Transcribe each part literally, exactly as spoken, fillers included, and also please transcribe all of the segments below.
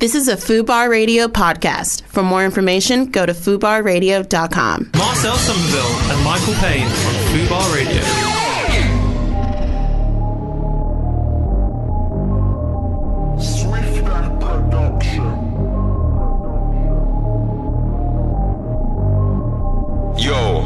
This is a FUBAR Radio podcast. For more information, go to fubar radio dot com. Marcel Somerville and Michael Payne on FUBAR Radio. Yo,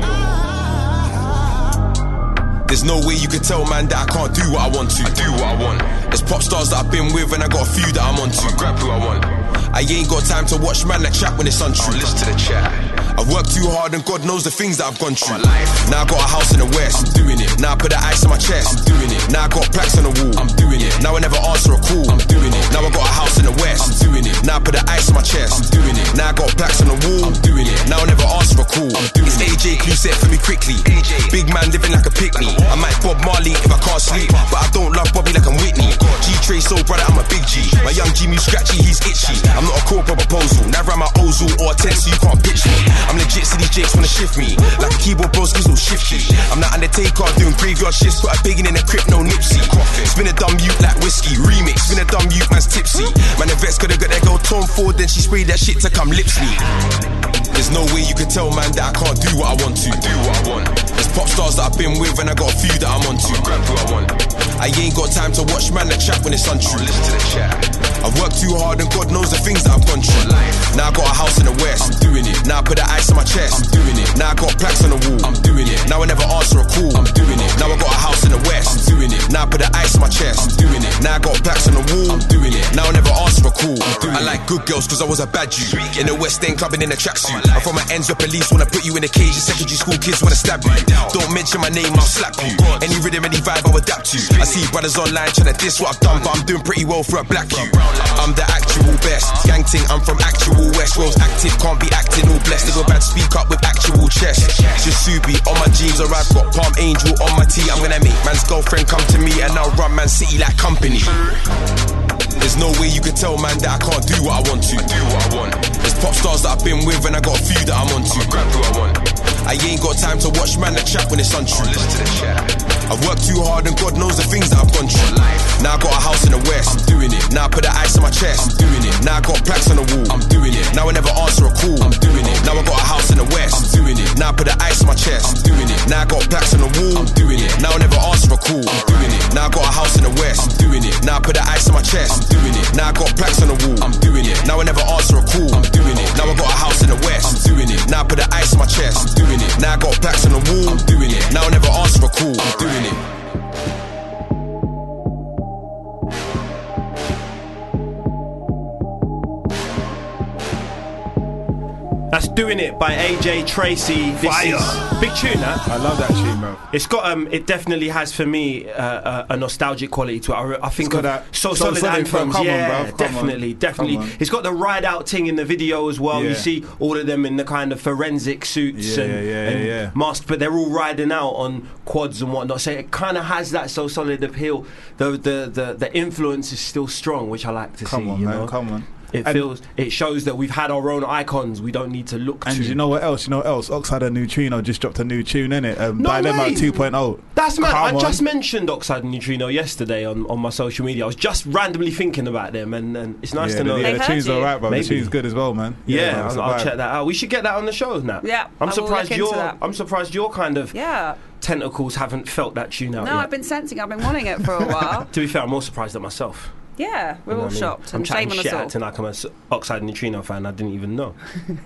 there's no way you can tell man that I can't do what I want to. I do what I want. There's pop stars that I've been with and I got a few that I'm onto. I grab who I want. I ain't got time to watch man that chat when it's untrue. I'll listen to the chat. I've worked too hard and God knows the things that I've gone through. Now I got a house in the west, I'm doing it. Now I put the ice on my chest, I'm doing it. Now I got plaques on the wall, I'm doing it. Now I never answer a call, I'm doing it. Now I got a house in the west, I'm doing it. Now I put the ice on my chest, I'm doing it. Now I got plaques on the wall, I'm doing it. Now I never answer a call, I'm doing it. It's A J Clue set for me quickly. Big man living like a picnic. I might Bob Marley if I can't sleep, but I don't love Bobby like I'm Whitney. G-Tray so brother, I'm a big G. My young Jimmy scratchy, he's itchy. I'm not a corporate proposal, never am I Ozil or a ten, so you can't pitch me. I'm legit, city Jakes wanna shift me like a keyboard broskies will shift you. I'm not Undertaker doing graveyard shifts, put a big in the crypt, no Nipsey. Spin a dumb mute like whiskey, remix. Spin a dumb mute, man's tipsy. Man, the vets coulda got that girl Tom Ford, then she sprayed that shit to come lip sneak. There's no way you can tell man that I can't do what I want to. Do what I want. There's pop stars that I've been with and I got a few that I'm onto. I grab who I want. I ain't got time to watch man that chat when it's untrue. Listen to the chat. I've worked too hard and God knows the things that I've gone through. Now I got a house in the west, I'm doing it. Now I put the ice on my chest, I'm doing it. Now I got plaques on the wall, I'm doing it. Now I never answer a call, I'm doing it. Now I got a house in the west, I'm doing it. Now I put the ice on my chest, I'm doing it. Now I got plaques on the wall, I'm doing it. Now I never answer a call, I'm doing it. I like good girls cause I was a bad Jew. In the West End clubbing in a tracksuit. I'm from my ends where police wanna put you in a cage and secondary school kids wanna stab you. Don't mention my name, I'll slap you. Any rhythm, any vibe, I'll adapt to. I see brothers online trying to diss what I've done, but I'm doing pretty well for a black you. I'm the actual best. Gang ting, I'm from actual West. Rose active, can't be acting all blessed. Little bad speak up with actual chest. Jasubi on my jeans, or I've got Palm Angel on my tee. I'm gonna make man's girlfriend come to me and I'll run Man City like company. There's no way you can tell man that I can't do what I want to. Do what I want. There's pop stars that I've been with and I got a few that I'm onto. I grab who I want. I ain't got time to watch man that chat when it's untrue. I'll listen to the chat. I've worked too hard and God knows the things that I've gone through. Now I got a house in the west, I'm doing it. Now I put the ice on my chest, I'm doing it. Now I got plaques on the wall, I'm doing it. Now I never answer a call, I'm doing it. Now I got a house in the west, I'm doing it. Now I put the ice on my chest, I'm doing it. Now I got plaques on the wall, I'm doing it. Now I never answer a call, I'm doing it. Now I got a house in the west, I'm doing it. Now I put the ice on my chest, I'm doing it. Now I got plaques on the wall, I'm doing it. Now I never answer a call, I'm doing it. Now I got a house in the west, I'm doing it. Now I put the ice on my chest, I'm doing it. Now I got plaques on the wall, I'm doing it. Now I never answer a call, I'm doing it. That's Doing It by A J Tracy. This Fire. is big tune, huh? I love that tune, bro. It's got um, it definitely has for me uh, uh, a nostalgic quality to it. I, re- I think It's of got that so So solid Solid, anthems. bro. Come on, yeah, bro. Come definitely, on. definitely. Come on. It's got the ride out thing in the video as well. Yeah. You see all of them in the kind of forensic suits Yeah, and, yeah, yeah, and yeah. masked, but they're all riding out on quads and whatnot. So it kind of has that So Solid appeal. The the the, the influence is still strong, which I like to Come see. on, you man. know? Come on. It And- feels, it shows that we've had our own icons. We don't need to look And to. you know what else? You know what else? Oxide and Neutrino just dropped a new tune, innit? Um, No Dilemma way. two point oh. That's mad. Come I on. just mentioned Oxide and Neutrino yesterday on, on my social media. I was just randomly thinking about them, and, and it's nice yeah, to know. the, yeah, that- the They've tune's heard you. alright, bro. Maybe. The tune's good as well, man. Yeah, bro, it's I'll, a I'll vibe. check that out. We should get that on the show now. Yeah, I'm I will surprised look into your. that. I'm surprised your kind of Yeah. tentacles haven't felt that tune out No, yet. I've been sensing. I've been wanting it for a while. To be fair, I'm more surprised at myself. Yeah, we're You know all what I mean? shocked. I'm And chatting shame on shit us all. acting like I'm a s- Oxide and Neutrino fan. I didn't even know.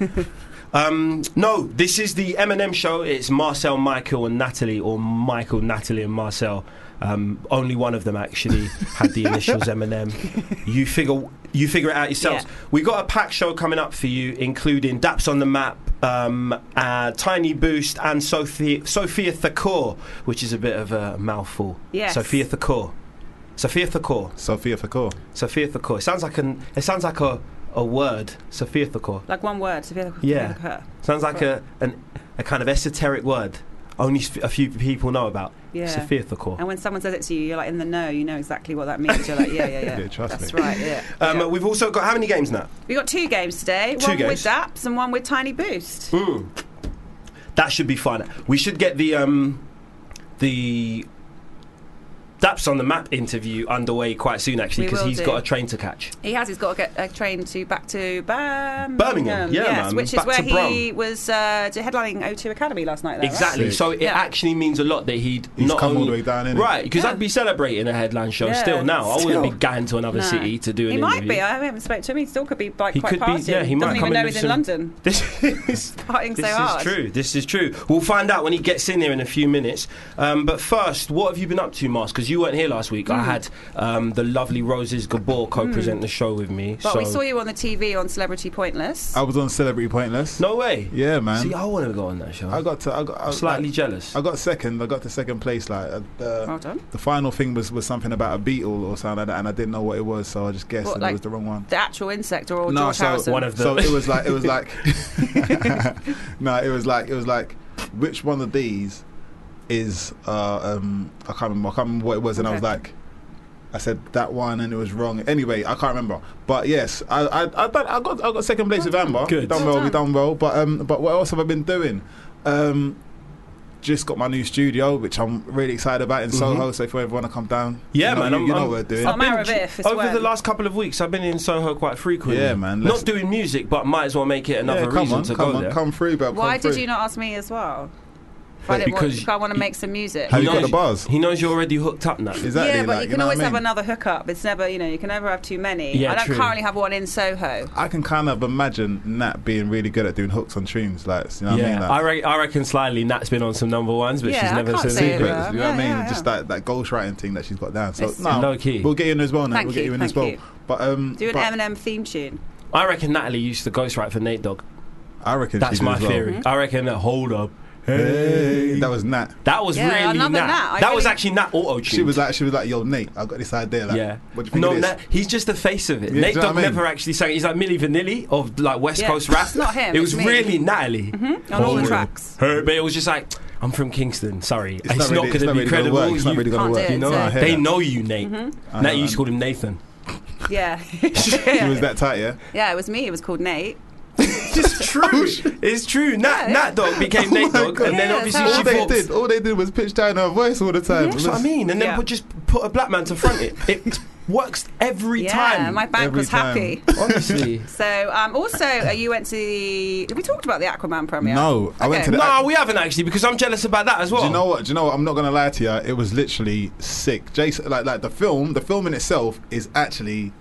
um, no, this is the Eminem show. It's Marcel, Michael, and Natalie, or Michael, Natalie, and Marcel. Um, only one of them actually had the initials Eminem. You figure, you figure it out yourselves. Yeah. We got a packed show coming up for you, including Daps on the Map, um, uh, Tiny Boost, and Sophia, Sophia Thakur, which is a bit of a mouthful. Yes. Sophia Thakur. Sophia Thakur. Sophia Thakur. Sophia Thakur. It sounds like an. It sounds like a, a word. Sophia Thakur. Like one word. Sophia Yeah. Thakur. Sounds like a an, a kind of esoteric word. Only s- a few people know about. Yeah. Sophia Thakur. And when someone says it to you, you're like in the know. You know exactly what that means. You're like, yeah, yeah, yeah. Yeah, trust That's me. right. Yeah. Um, yeah. We've also got how many games now? We got two games today. Two one games. with Daps and one with Tiny Boost. Mm. That should be fun. We should get the um, the Daps on the Map interview underway quite soon, actually, We because will he's do. got a train to catch. He has. He's got to get a train to back to Birmingham. Birmingham, yeah, yes, man, which back is where to he Brum. was uh, headlining O two Academy last night. Though, Exactly. Right? So it Yeah. actually means a lot that he'd He's not come all only the way down, innit? right, because Yeah. I'd be celebrating a headline show Yeah, still now. I wouldn't still. be going to another No. city to do an He interview. might be. I haven't spoken to him. He still could be like He quite could be- partying. yeah, he might Doesn't come even and know he's in listen. London. This is Partying so this hard. is true. This is true. We'll find out when he gets in here in a few minutes. Um, but first, what have you been up to, Mars? Because you weren't here last week. Mm. I had um, the lovely Roses Gabor co-present the show with me. But so we saw you on the T V on Celebrity Pointless. I was on Celebrity Pointless. no way. Yeah, man. See, I want to go on that show. I got to. I got I, I'm slightly like, jealous. I got second. I got to second place. Like uh, Well uh, done. the final thing was, was something about a beetle or something like that, and I didn't know what it was, so I just guessed What, and like it was the wrong one. The actual insect or No, George so Harrison? one of the- So it was like it was like no, it was like it was like which one of these is uh, um I can't remember I can't remember what it was, and I was Okay. like I said that one and it was wrong. Anyway, I can't remember. But yes, I I I, done, I got I got second place with Amber. Good. We done Well well. We done. done well. But um but what else have I been doing? Um. Just got my new studio, which I'm really excited about in Soho. So if you ever want to come down, Yeah, you know, man, you, I'm- you know I'm- what we're doing. It's not a matter I've of been- if, it's over when. the last couple of weeks, I've been in Soho quite frequently. Yeah, man, Not let's- doing music, but might as well make it another yeah, come reason on, to come go on, there. come through, bro. Why come did through. you not ask me as well? If I, Wait, didn't want, because if I want to you- make some music. Have He you got knows- the bars? He knows you're already hooked up now. Exactly. yeah, but like, you can know always what I have mean? another hookup. It's never, you know, you can never have too many. Yeah, I don't true. currently have one in Soho. I can kind of imagine Nat being really good at doing hooks on tunes, like you know what I Yeah, mean. Like, I, re- I reckon slyly Nat's been on some number ones, but Yeah, she's I never can't said say it, secrets. uh, you know what I yeah, mean? yeah, Just yeah. that that ghostwriting thing that she's got down. So It's- no, Low key. we'll get you in as well. Nat. Thank We'll get you, you in thank as well. you. But um, Do an but Eminem theme tune. I reckon Natalie used to ghostwrite for Nate Dogg. I reckon That's she did my as well. theory. I reckon that hold up. Hey, that was Nat. That was Yeah, really another Nat. Nat. I That was really- actually Nat auto She was like, she was like, yo, Nate, I got this idea. Like, yeah. what do you think no, of this? Nat, he's just the face of it. Yeah, Nate do you know Dogg what I mean? never actually sang it. He's like Milli Vanilli of like West Yeah, Coast rap. it's not him, It was it's me. really Natalie. On all the Oh, tracks. Her, but it was just like, I'm from Kingston. Sorry, it's, It's not, not really- going it's to not be really gonna credible. work. It's not You- really gonna Can't work. do it, You know, so- I hear they that. know you, Nate. I Nat know, used to I call him Nathan. Yeah. She was that tight, yeah. Yeah, it was me. It was called Nate. It's true. It's true. Nat, Yeah, Nat Dogg became Oh Nate my Dogg, God. and then Yeah, obviously that's she All they thought. did, all they did was pitch down her voice all the time. That's what I mean. And then Yeah. put, just put a black man to front it. It works every Yeah, time. my bank Every was time. happy. Honestly. So, um, also, uh, you went to the. Have we talked about the Aquaman premiere? No, I went Okay. to the. No, we haven't actually, because I'm jealous about that as well. Do you know what? Do you know what? I'm not gonna lie to you. It was literally sick. Jason, like, like the film, the film in itself is actually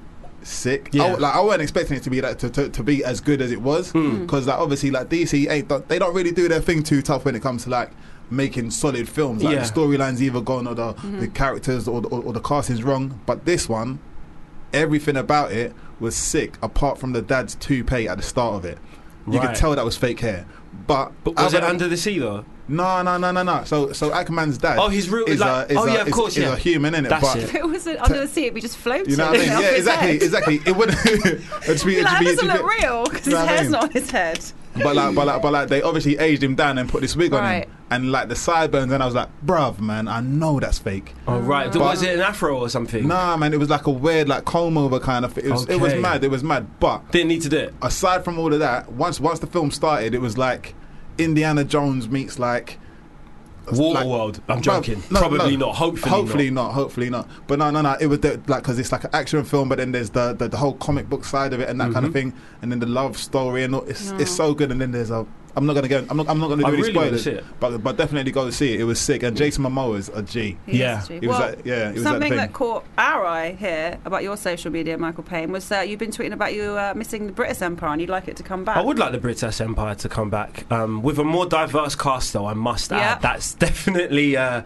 sick. Yeah. I, like I wasn't expecting it to be like to, to, to be as good as it was, because like obviously like D C ain't they don't really do their thing too tough when it comes to like making solid films. Like Yeah. the storyline's either gone or the, the characters or the, or, or the casting's wrong. But this one, everything about it was sick. Apart from the dad's toupee at the start of it, you Right. could tell that was fake hair. But, But was other it than- Under the Sea though? No, no, no, no, no. So, so Aquaman's dad. Oh, he's real- Is like- a, is oh, a, yeah, of is- course, is yeah. a human, innit? That's but it. If it was under the sea, it'd be just floating. you know what I mean? off Yeah, his exactly, head. exactly. It would. It'd be, You're like, that it'd be, doesn't it'd look be- real because You know his what I hair's mean? not on his head. But like, but like, but like, they obviously aged him down and put this wig on Right. him, and like the sideburns, and I was like, bruv, man, I know that's fake. Oh, right. But- was it an afro or something? Nah, man, it was like a weird, like comb over kind of. It was, it was Okay. mad. It was mad. But Didn't need to do it. aside from all of that, once once the film started, it was like Indiana Jones meets like. Waterworld. I'm Bruv, joking. no, Probably no. not. Hopefully, hopefully not. not. Hopefully not. But no, no, no. It was the, like because it's like an action film, but then there's the, the the whole comic book side of it and that kind of Mm-hmm. thing, and then the love story and all. It's No. it's so good. And then there's a. I'm not gonna go. I'm not. I'm not gonna do I any really wanna spoilers. see it. But but definitely go to see it. It was sick. And Jason Momoa is a G. He Yeah. is, G. He was Well, at, yeah. He was something at the that thing. caught our eye here about your social media, Michael Payne, was that you've been tweeting about you uh, missing the British Empire and you'd like it to come back. I would like the British Empire to come back um, with a more diverse cast, though. I must add, Yep. that's definitely uh,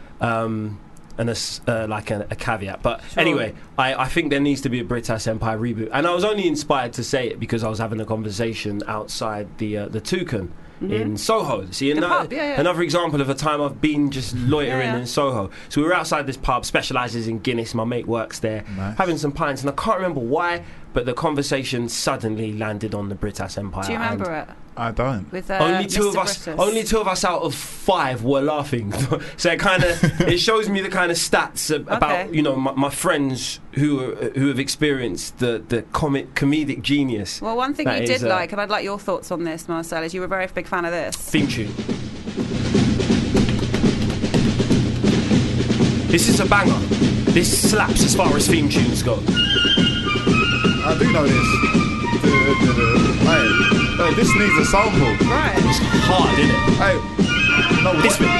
um, an, as- uh, like a, a caveat. But Sure. anyway, I, I think there needs to be a British Empire reboot, and I was only inspired to say it because I was having a conversation outside the uh, the Toucan. In Soho, see, The ano- pub, yeah, yeah. another example of a time I've been just loitering Yeah, yeah. in Soho. So we were outside this pub, specialises in Guinness. My mate works there, Nice. having some pints, and I can't remember why, but the conversation suddenly landed on the British Empire. Do you and remember it? I don't. With uh, only two Mister of us, British? only two of us out of five were laughing. So it kind of it shows me the kind of stats ab- about Okay. you know my, my friends who are, who have experienced the the comic comedic genius. Well, one thing That you is, did uh, like, and I'd like your thoughts on this, Marcel, is you were a very big fan of this. Theme tune. This is a banger. This slaps as far as theme tunes go. I do know this. Hey, hey, this needs a sample. Right. It's hard, isn't it? Hey, no, This what?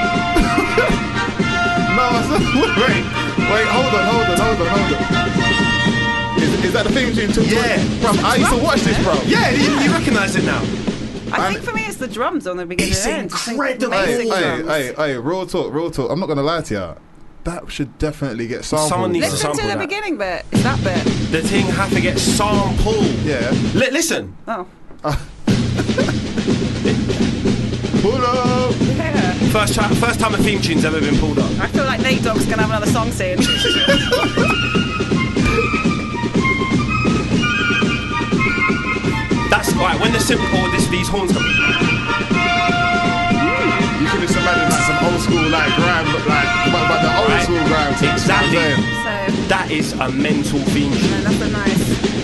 No, I said, wait, wait, hold on, hold on, hold on, hold on. Is, is that the theme tune to Yeah. Bro, I used to watch this, bro. Yeah, you, you recognise it now. I And- think for me it's the drums on the beginning It's and end. Just think incredible. amazing Hey, hey, drums. hey, hey, real talk, real talk. I'm not gonna lie to you. That should definitely get sampled. Someone needs to Listen to sample the that. beginning bit. It's that bit. The thing have to get sampled. Yeah. Li- listen. Oh. Pull up. Yeah. First, tra- first time a theme tune's ever been pulled up. I feel like Nate Dogg's going to have another song soon. That's right. When the simple or this these horns come. You can just imagine like some old school like grime, like but, but the old Right. school grime. thing, Exactly. you know what I'm saying? So, That is a mental theme no, tune. that's a nice.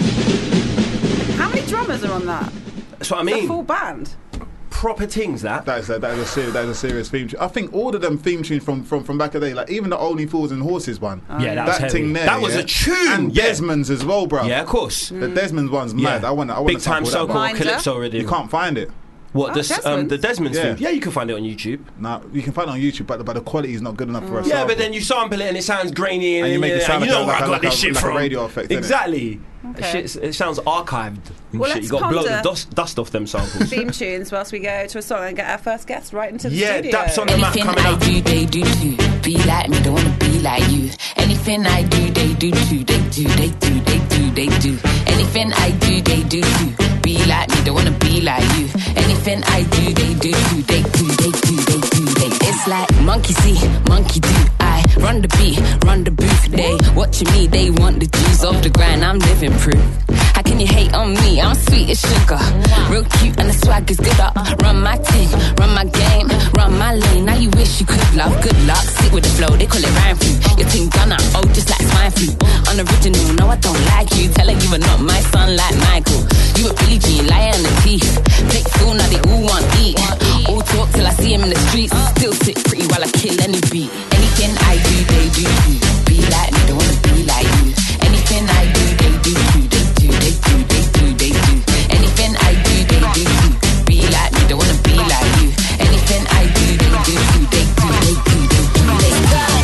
How many drummers are on that? That's what I The mean. full band. Proper things that. That is a, that is a serious that is a serious theme tune. I think all of them theme tunes from, from, from back in the day, like even the Only Fools and Horses one. Yeah, that was that heavy. thing there. That was yeah? a tune. And yeah. Desmond's as well, bro. Yeah, of course. The Desmond's one's Yeah. mad. I want I want Big time so Soko Minder. Calypso already. You can't find it. What Oh, this, um, Desmond? the Desmond's Yeah. theme? Yeah, you can find it on YouTube. Now you can find it on YouTube, but the, but the quality is not good enough for a Yeah, sample. but then you sample it and it sounds grainy and, And you make it yeah, sound and you like know a- where like I a- got like this a- shit like a from. radio effect, innit? Exactly. Okay. Shit, it sounds archived. And Well, shit. let's You got to blow the ponder- dust, dust off them samples. Theme tunes whilst we go to a song and get our first guest right into the Yeah, studio. Daps on the map Anything coming I up. do, they do too. Be like me, don't wanna be like you. Anything I do, they do too. They do, they do, they do, they do. Anything I do, they do too. Be like me, don't wanna be like you. Anything I do, they do too. They do, they do, they do, they do. It's like monkey see, monkey do. I run the beat, run the booth. They watching me, they want the juice off the grind. I'm living proof. How can you hate on me? I'm sweet as sugar. Real cute and the swag is good up. Run my team, run my game, run my lane. Now you wish you could love. Good luck, sit with the flow, they call it rhyme flu. Your team gunner, oh just like swine flu. Unoriginal, no I don't like you. Tell her you are not my son like Michael. You a Billie Jean, liar on the teeth. Fake fool, now they all want eat. All talk till I see him in the streets. Still sit pretty while I kill any beat. Anything I do, they do too. Be like me, don't wanna be like you. Anything I do, they do too. They do, they do, they do, they do. Anything I do, they do too. Be like me, don't wanna be like you. Anything I do, they do too. They do, they do, they do, they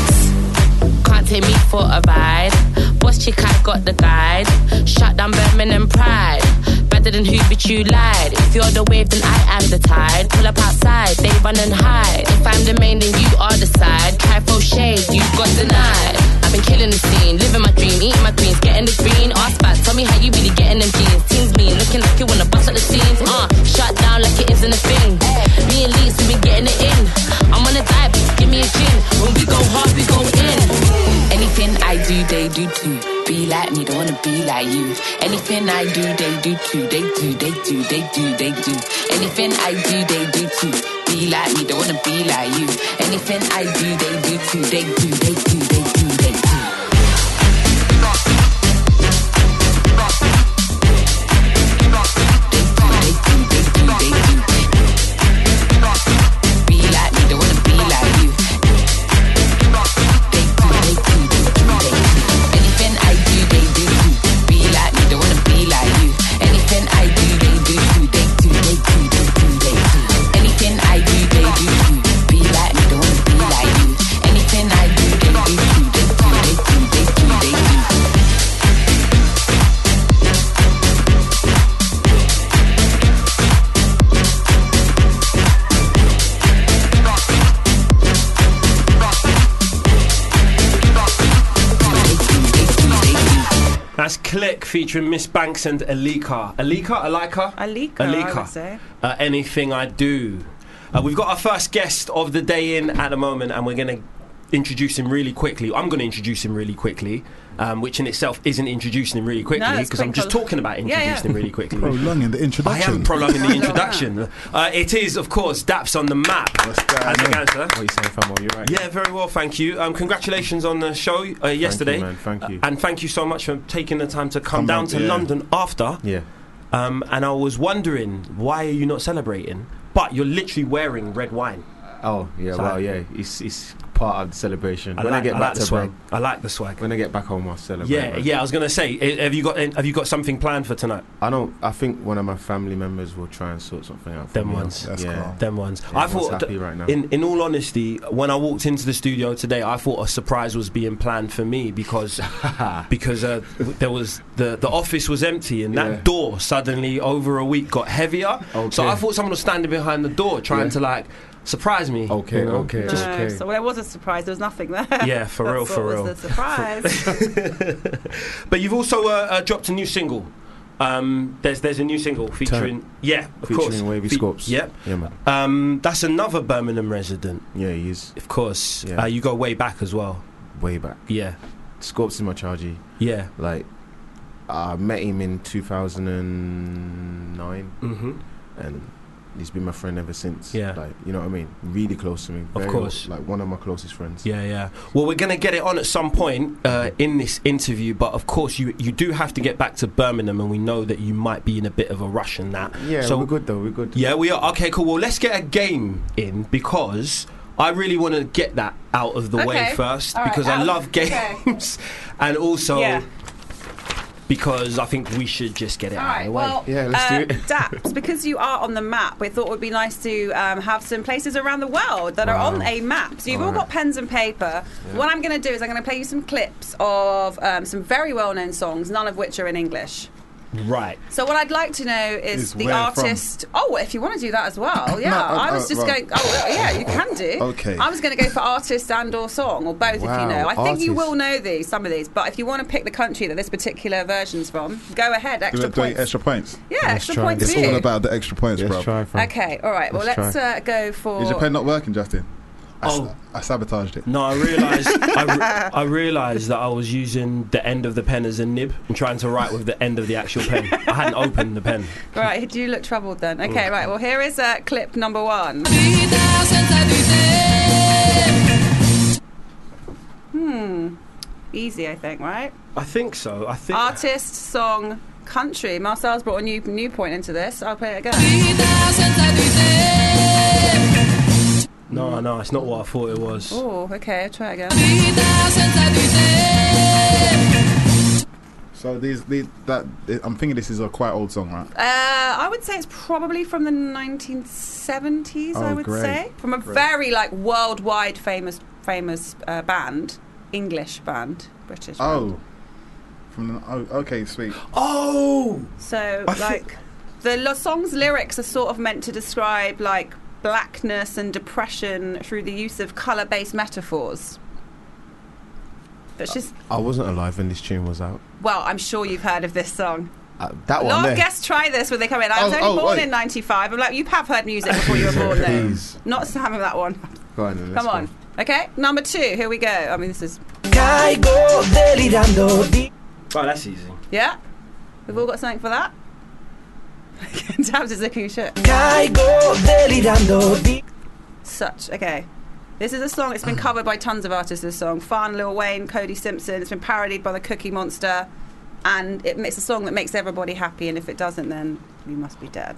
do. Can't take me for a ride. Boss chick, I got the guide. Shut down Birmingham Pride. Better than who, but you lied. If you're the wave, then I am the tide. Pull up outside, they run and hide. If I'm the main, then you are the side. Careful shade, you got denied. I've been killing the scene, living my dream, eating my greens, getting the green. Ask back, tell me how you really getting them jeans. Teams mean, looking like you wanna bust at the scenes. Uh, shut down like it isn't a thing. Me and Leeds, we been getting it in. I'm on a dive, give me a gin. When we go hard, we go in. Anything I do, they do too. Be like me, don't wanna be like you. Anything I do, they do too. They do, they do, they do, they do. Anything I do, they do too. Be like me, don't wanna be like you. Anything I do, they do too. They do, they do, they do, they do. That's Click featuring Miss Banks and Alika. Alika? Alika? Alika, I would say. Uh, anything I do. Uh, we've got our first guest of the day in at the moment, and we're going to introduce him really quickly. I'm going to introduce him really quickly, um, which in itself isn't introducing him really quickly, No, it's because I'm quick just prol- talking about introducing Yeah, yeah. him really quickly. Prolonging the I introduction. am prolonging the introduction. Uh, it is, of course, Daps on the map. What's going How's it on? going, sir? What are you saying, Famo? You right? Yeah, very well, thank you. Um, congratulations on the show uh, yesterday. man, thank you. Uh, and thank you so much for taking the time to come, Come down on, to yeah. London after. Yeah. Um, and I was wondering, why are you not celebrating? But you're literally wearing red wine. Oh, yeah, So- well, yeah. It's it's part of the celebration. I when like, I get I back like the to swag. Brum, I like the swag. when I get back home, I'll celebrate. Yeah, man. yeah. I was gonna say, i- have you got have you got something planned for tonight? I don't. I think one of my family members will try and sort something out. For Them me. ones. That's yeah. calm. Them ones. Yeah, I everyone's thought, happy right now. in in all honesty, when I walked into the studio today, I thought a surprise was being planned for me because because uh, there was the the office was empty and that Yeah. door suddenly over a week got heavier. Okay. So I thought someone was standing behind the door trying Yeah. to like surprise me. Okay, you know? okay, No, okay. so well, there was a surprise. There was nothing there. Yeah, for real, That's for what real. was the surprise. But you've also uh, uh, dropped a new single. Um, there's there's a new single featuring yeah, of Featuring course, Wavy Fe- Scopes. Yep. Yeah, man. Um, that's another Birmingham resident, Yeah, he is of course. Yeah. Uh, you go way back as well. way back. Yeah, Scopes is my chargy. yeah. Like, I met him in two thousand nine, Mm-hmm. and he's been my friend ever since. Yeah. Like, you know what I mean? Really close to me. Of Very, course. Like, one of my closest friends. Yeah, yeah. Well, we're going to get it on at some point uh, in this interview, but of course, you you do have to get back to Birmingham, and we know that you might be in a bit of a rush and that. Yeah, So- we're good though. We're good. Yeah, we are. Okay, cool. Well, let's get a game in because I really want to get that out of the way Okay. first All right, because I out of- love games and also Yeah. because I think we should just get it All out of right, the way. well, Yeah, let's uh, do it. Daps, because you are on the map, we thought it would be nice to um, have some places around the world that are Wow. on a map. So you've all All right. got pens and paper. What I'm going to do is I'm going to play you some clips of um, some very well-known songs, none of which are in English. Right. So what I'd like to know is Is the where artist. Oh, if you want to do that as well, yeah. No, uh, I was uh, just well- going. Oh, yeah, you can do. Okay. I was going to go for artist and or song, or both, if you Wow, know. I think you artist. will know these, some of these, but if you want to pick the country that this particular version's from, go ahead. Do Extra it- do it points. extra points. Yeah, Let's extra try points It's for you. all about the extra points, Let's bro. try from. Okay, all right. Well, Let's let's, try. uh, go for. Is your pen not working, Justin? I, s- Oh. I sabotaged it. No, I realised I, re- I realised that I was using the end of the pen as a nib and trying to write with the end of the actual pen. I hadn't opened the pen. Right, do you look troubled then? Okay, Mm. right. Well, here is uh, clip number one. Hmm. Easy, I think, right? I think so. I think. Artist, song, country. Marcel's brought a new new point into this. I'll play it again. No, no, it's not what I thought it was. Oh, okay. I'll try it again. So these, these that I'm thinking this is a quite old song, right? Uh, I would say it's probably from the nineteen seventies. I Oh, would great. say from a Great. very like worldwide famous famous uh, band, English band, British. Band. Oh, from the, oh, okay, sweet. Oh! So I thi- like the lo- song's lyrics are sort of meant to describe like blackness and depression through the use of colour-based metaphors. But it's just I wasn't alive when this tune was out. well, I'm sure you've heard of this song. Uh, that A one lot there. of guests try this when they come in. I was Oh, only oh, born wait. in ninety-five. I'm like, you have heard music before you were born, though. Please. Not having that one. Go on, then, let's Come on. go. Okay, number two. Here we go. I mean, this is Caigo delirando di Oh, that's easy. yeah. We've all got something for that. Tabs is looking shit. Caigo delirando di Such okay. This is a song. It's been covered by tons of artists. This song, Fun, Lil Wayne, Cody Simpson. It's been parodied by the Cookie Monster, and it makes a song that makes everybody happy. And if it doesn't, then you must be dead.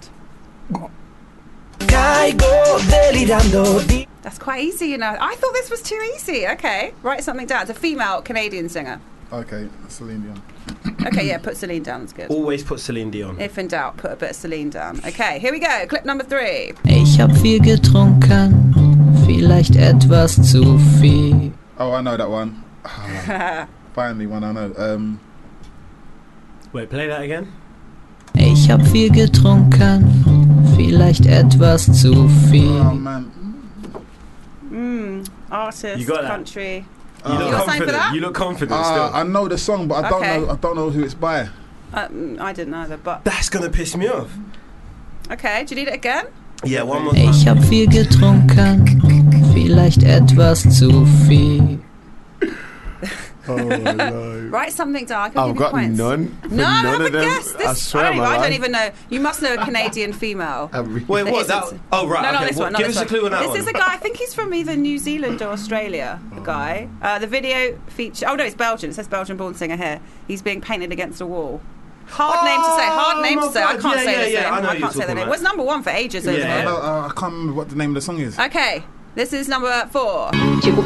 Caigo delirando di That's quite easy, you know. I thought this was too easy. Okay, write something down. It's a female Canadian singer. Okay, Celine Dion. Okay, yeah, put Celine down. That's good. Always put Celine Dion. If in doubt, put a bit of Celine down. Okay, here we go. Clip number three. Ich hab viel getrunken, vielleicht etwas zu viel. Oh, I know that one. Finally, one I know. Um, Wait, play that again. Ich hab viel getrunken, vielleicht etwas zu viel. oh man, Mm, artist, You got that? country. You Uh, look You got something for confident. that? You look confident uh, still. I know the song, but I don't Okay. know. I don't know who it's by. Uh, mm, I didn't either, but That's gonna piss me off. okay. Do you need it again? Yeah, one more time. Ich hab viel getrunken, vielleicht etwas zu viel. Oh no. Write something down. I can I've give you got points. none. for No, none no, of but them. guess this. I swear, I, don't, my even- I don't life. even know. You must know a Canadian female. I really- Wait, what? It That, isn't- oh, right. No, okay. not this well, one. Not give this us one. a clue on that this one. is a guy. I think he's from either New Zealand or Australia. The guy. Uh, the video feature. Oh no, it's Belgian. It says Belgian-born singer here. He's being painted against a wall. Hard name to say. Hard name my to say. I God. can't Yeah, say yeah, the yeah, name. I know I who can't you're say the talking name. about. Was number one for ages, isn't Yeah. I, it? don't, uh, I can't remember what the name of the song is. Okay. This is number four. Oh,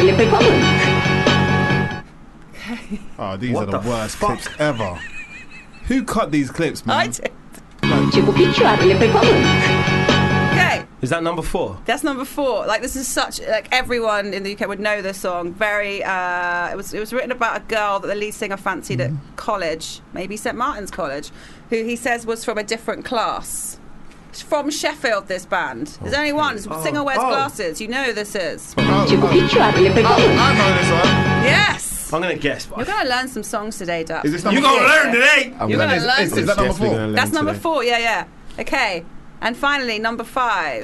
these What are the, the worst fuck? clips ever. Who cut these clips, man? I did. Okay. Is that number four? That's number four. Like, this is such, like, everyone in the U K would know this song. Very, uh, it was it was written about a girl that the lead singer fancied at college, maybe Saint Martin's College, who he says was from a different class. It's from Sheffield, this band. There's only one. The singer wears Oh. glasses. You know who this is. Oh, oh. Oh, I know this one. Yes. I'm going to guess. You're going to learn some songs today, Duck. Is this number You're going to four? learn today. I'm You're gonna- gonna learn Is, some is that number definitely four? gonna learn That's number today. four, yeah, yeah. Okay. And finally, number five.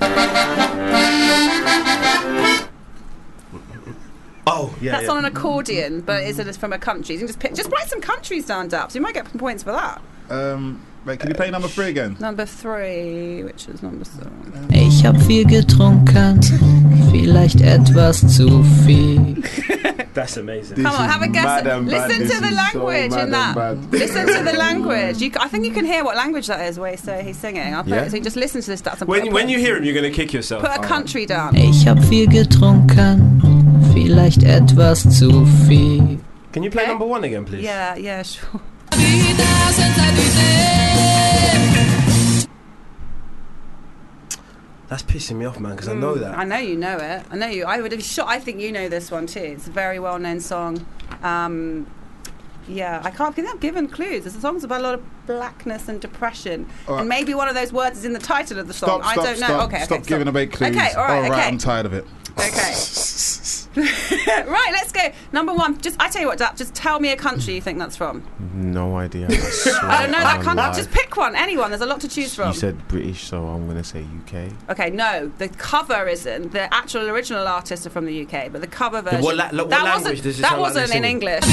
Oh, yeah. That's yeah. on an accordion, but it's it's from a country. You can just pick, just write some countries down, Dab, so you might get some points for that. Um, wait, can you play number three again? Number three, which is number seven. Ich hab viel getrunken, vielleicht etwas zu viel. That's amazing. This Come on, is have a guess. mad and bad. Listen This to the is so language mad in that. and bad. Listen to the language. You, c- I think you can hear what language that is. Where he's, uh, he's singing. I'll put Yeah. it, so you just listen to this. That's a, When, put, when you hear him, you're going to kick yourself. put a country down. Ich hab viel getrunken, vielleicht etwas zu viel. Can you play Okay. number one again, please? Yeah, yeah, sure. That's pissing me off, man, because I know Mm, that. I know you know it. I know you. I would have shot. I think you know this one too. It's a very well-known song. Um, yeah, I can't. I've given clues. It's a song's about a lot of blackness and depression, All right. and maybe one of those words is in the title of the song. Stop, I stop, don't know. stop. okay, stop okay, giving away clues. Okay, all right, okay. I'm tired of it. Okay. Right, let's go. Number one. Just I tell you what, Dap. Just tell me a country you think that's from. No idea. I, swear I don't know that on country. life. Just pick one. Anyone. There's a lot to choose from. You said British, so I'm gonna say U K. Okay, no, the cover isn't. The actual original artists are from the U K, but the cover version. what la- what that language wasn't, does it that sound like wasn't they're in singing? English.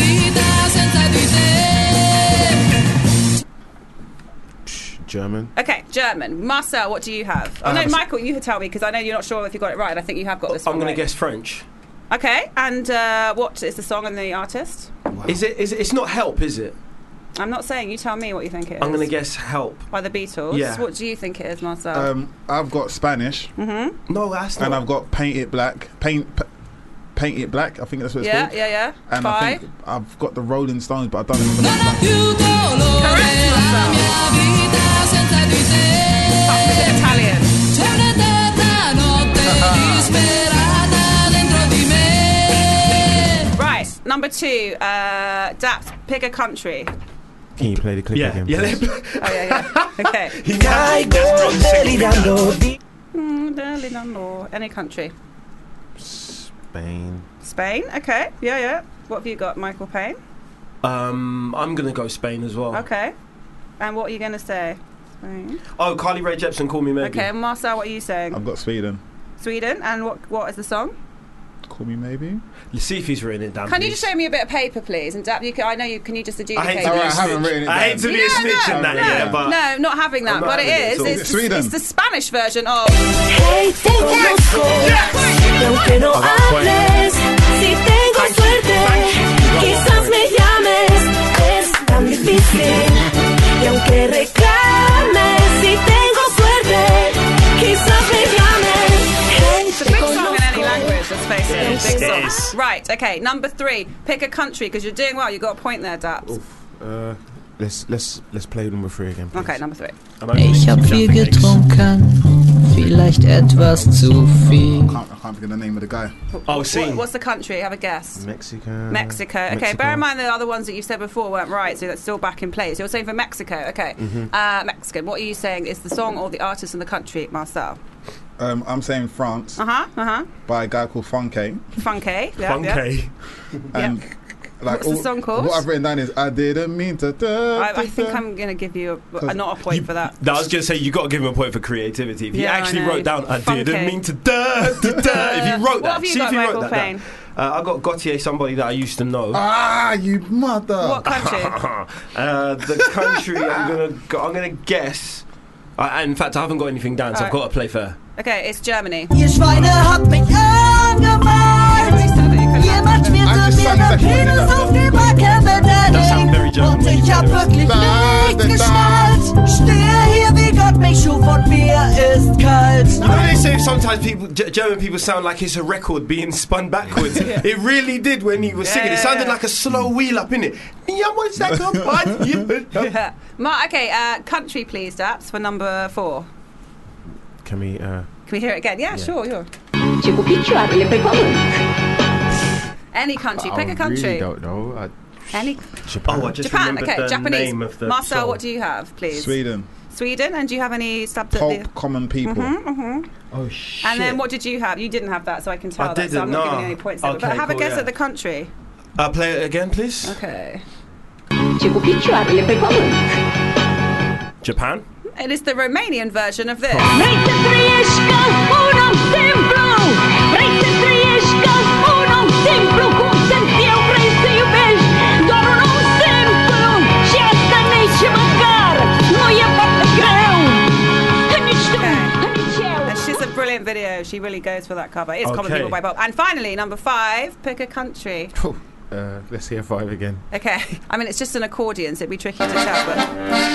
Psh, German. Okay, German. Marcel, what do you have? Oh I no, have a s- Michael, you tell me because I know you're not sure if you got it right. And I think you have got this I'm one. going right. to guess French. Okay, and uh, what is the song and the artist? Is it? Is it? It's not Help, is it? I'm not saying. You tell me what you think it is. I'm going to guess Help. by the Beatles. Yeah. What do you think it is, Marcel? Um, I've got Spanish, mm-hmm. No, that's not. and I've got Paint It Black. Paint, p- Paint It Black. I think that's what it's Yeah, called. yeah, yeah. And Five. I think I've got the Rolling Stones, but I don't know if it's Correct, Marcel. Apart from it's Italian. Right, number two. Uh, Daps, pick a country. Can you play the clip yeah, again? yeah. please? Oh yeah, yeah. Okay. He Caigo delirando di Mm, darling, no. Any country. Spain. Spain. Okay. Yeah, yeah. What have you got, Michael Payne? Um, I'm going to go Spain as well. Okay. And what are you going to say? Spain. Oh, Carly Rae Jepsen, Call Me Maybe. Okay, and Marcel, what are you saying? I've got Sweden. Sweden. And what what is the song? Call Me Maybe. Let's see if he's written it down. Can you please. just show me a bit of paper, please? And Dap, you can, I know you. Can you just I adjudicate? hate to be Alright, a I haven't snitch. written it I hate down. to be a No, snitch no, in that, no, yeah, but no, not having that. I'm not But it having it is. at all. It's, Sweden. it's the Spanish version of. Hey, te conozco. Y aunque no hables, si tengo suerte, quizás me llames. Es tan difícil. Y aunque reclames, si tengo suerte, quizás me llames. Hey, It's a te big song in any conozco. language, let's face it. It is, Big it song. is. Right, okay, number three. Pick a country, because you're doing well. You got a point there, Daps. Uh, let's let's let's play number three again. Please. Okay, number three. I'm only Ich hab some viel jumping eggs. getrunken, vielleicht etwas zu viel. I can't, I can't think of the name of the guy. Oh, What, scene. what's the country? Have a guess. Mexico. Mexico. Okay, Mexico. bear in mind the other ones that you said before weren't right, so that's still back in place. You're saying for Mexico. Okay. Mm-hmm. Uh, Mexican. What are you saying is the song or the artist and the country, Marcel? Um, I'm saying France Uh huh. Uh huh. by a guy called Funke. Funky. Yeah, yeah. Funky. And like What's the all- song called? What I've written down is I didn't mean to. Da, I, I da, think da. I'm going to give you a, a, not a point for that. I was going to say, you got to give him a point for creativity. If he Yeah, I actually know. wrote down, I Funky. didn't mean to da, da, da. If he wrote What that, have you see got, if he Michael wrote that Payne? down. Uh, I got Gautier, somebody that I used to know. Ah, you mother! What country? uh, the country I'm gonna go, I'm gonna guess. I, in fact, I haven't got anything down, so I've Alright. got to play fair. Okay, it's Germany. Ihr Schweine habt mich angemalt. Jemand I'm schmierte just mir saying ne exactly what Penis you auf die Backe That sounds very bedeckt. German Und when you ich tell hab it. wirklich Da, nicht da, da. geschnallt. Stehe hier, wie Gott mich schuf und mir ist kalt. You know they say sometimes sometimes people, G- German people sound like it's a record being spun backwards. Yeah. It really did when he was Yeah, singing. It yeah, sounded yeah. like a slow wheel up, innit? Yeah, what's that? Yeah. Mark, okay, uh, country, please, Daps, for number four. Can we? Uh, Can we hear it again? Yeah, Yeah. sure, sure. Ce può picciare le pecore. Any country, pick I a country. really don't know. I, Any Japan. Oh, I just Japan, remembered okay, the Japanese. name of the Marcel, song. what do you have, please? Sweden. Sweden, and do you have any stabs at Pulp, the... common people. Mhm, mhm. Oh, shit. And then what did you have? You didn't have that, so I can tell I that, so I'm didn't, not no. giving you any points. there. Okay, But have a cool, guess yeah. at the country. Uh, play it again, please. Okay. Ce può picciare le pecore. Japan. It is the Romanian version of this. Vrei să trăiești ca un om simplu. Vrei să trăiești ca un om simplu. Cum sunt eu, vrei să iubești doar un om simplu. Și asta nici măcar nu e foarte greu. Nici tu, nici eu. And she's a brilliant video. She really goes for that cover. It's Common Okay. People by Bob. And finally, number five, pick a country. Uh, let's hear five again. Okay. I mean, it's just an accordion, so it'd be tricky to tell, but...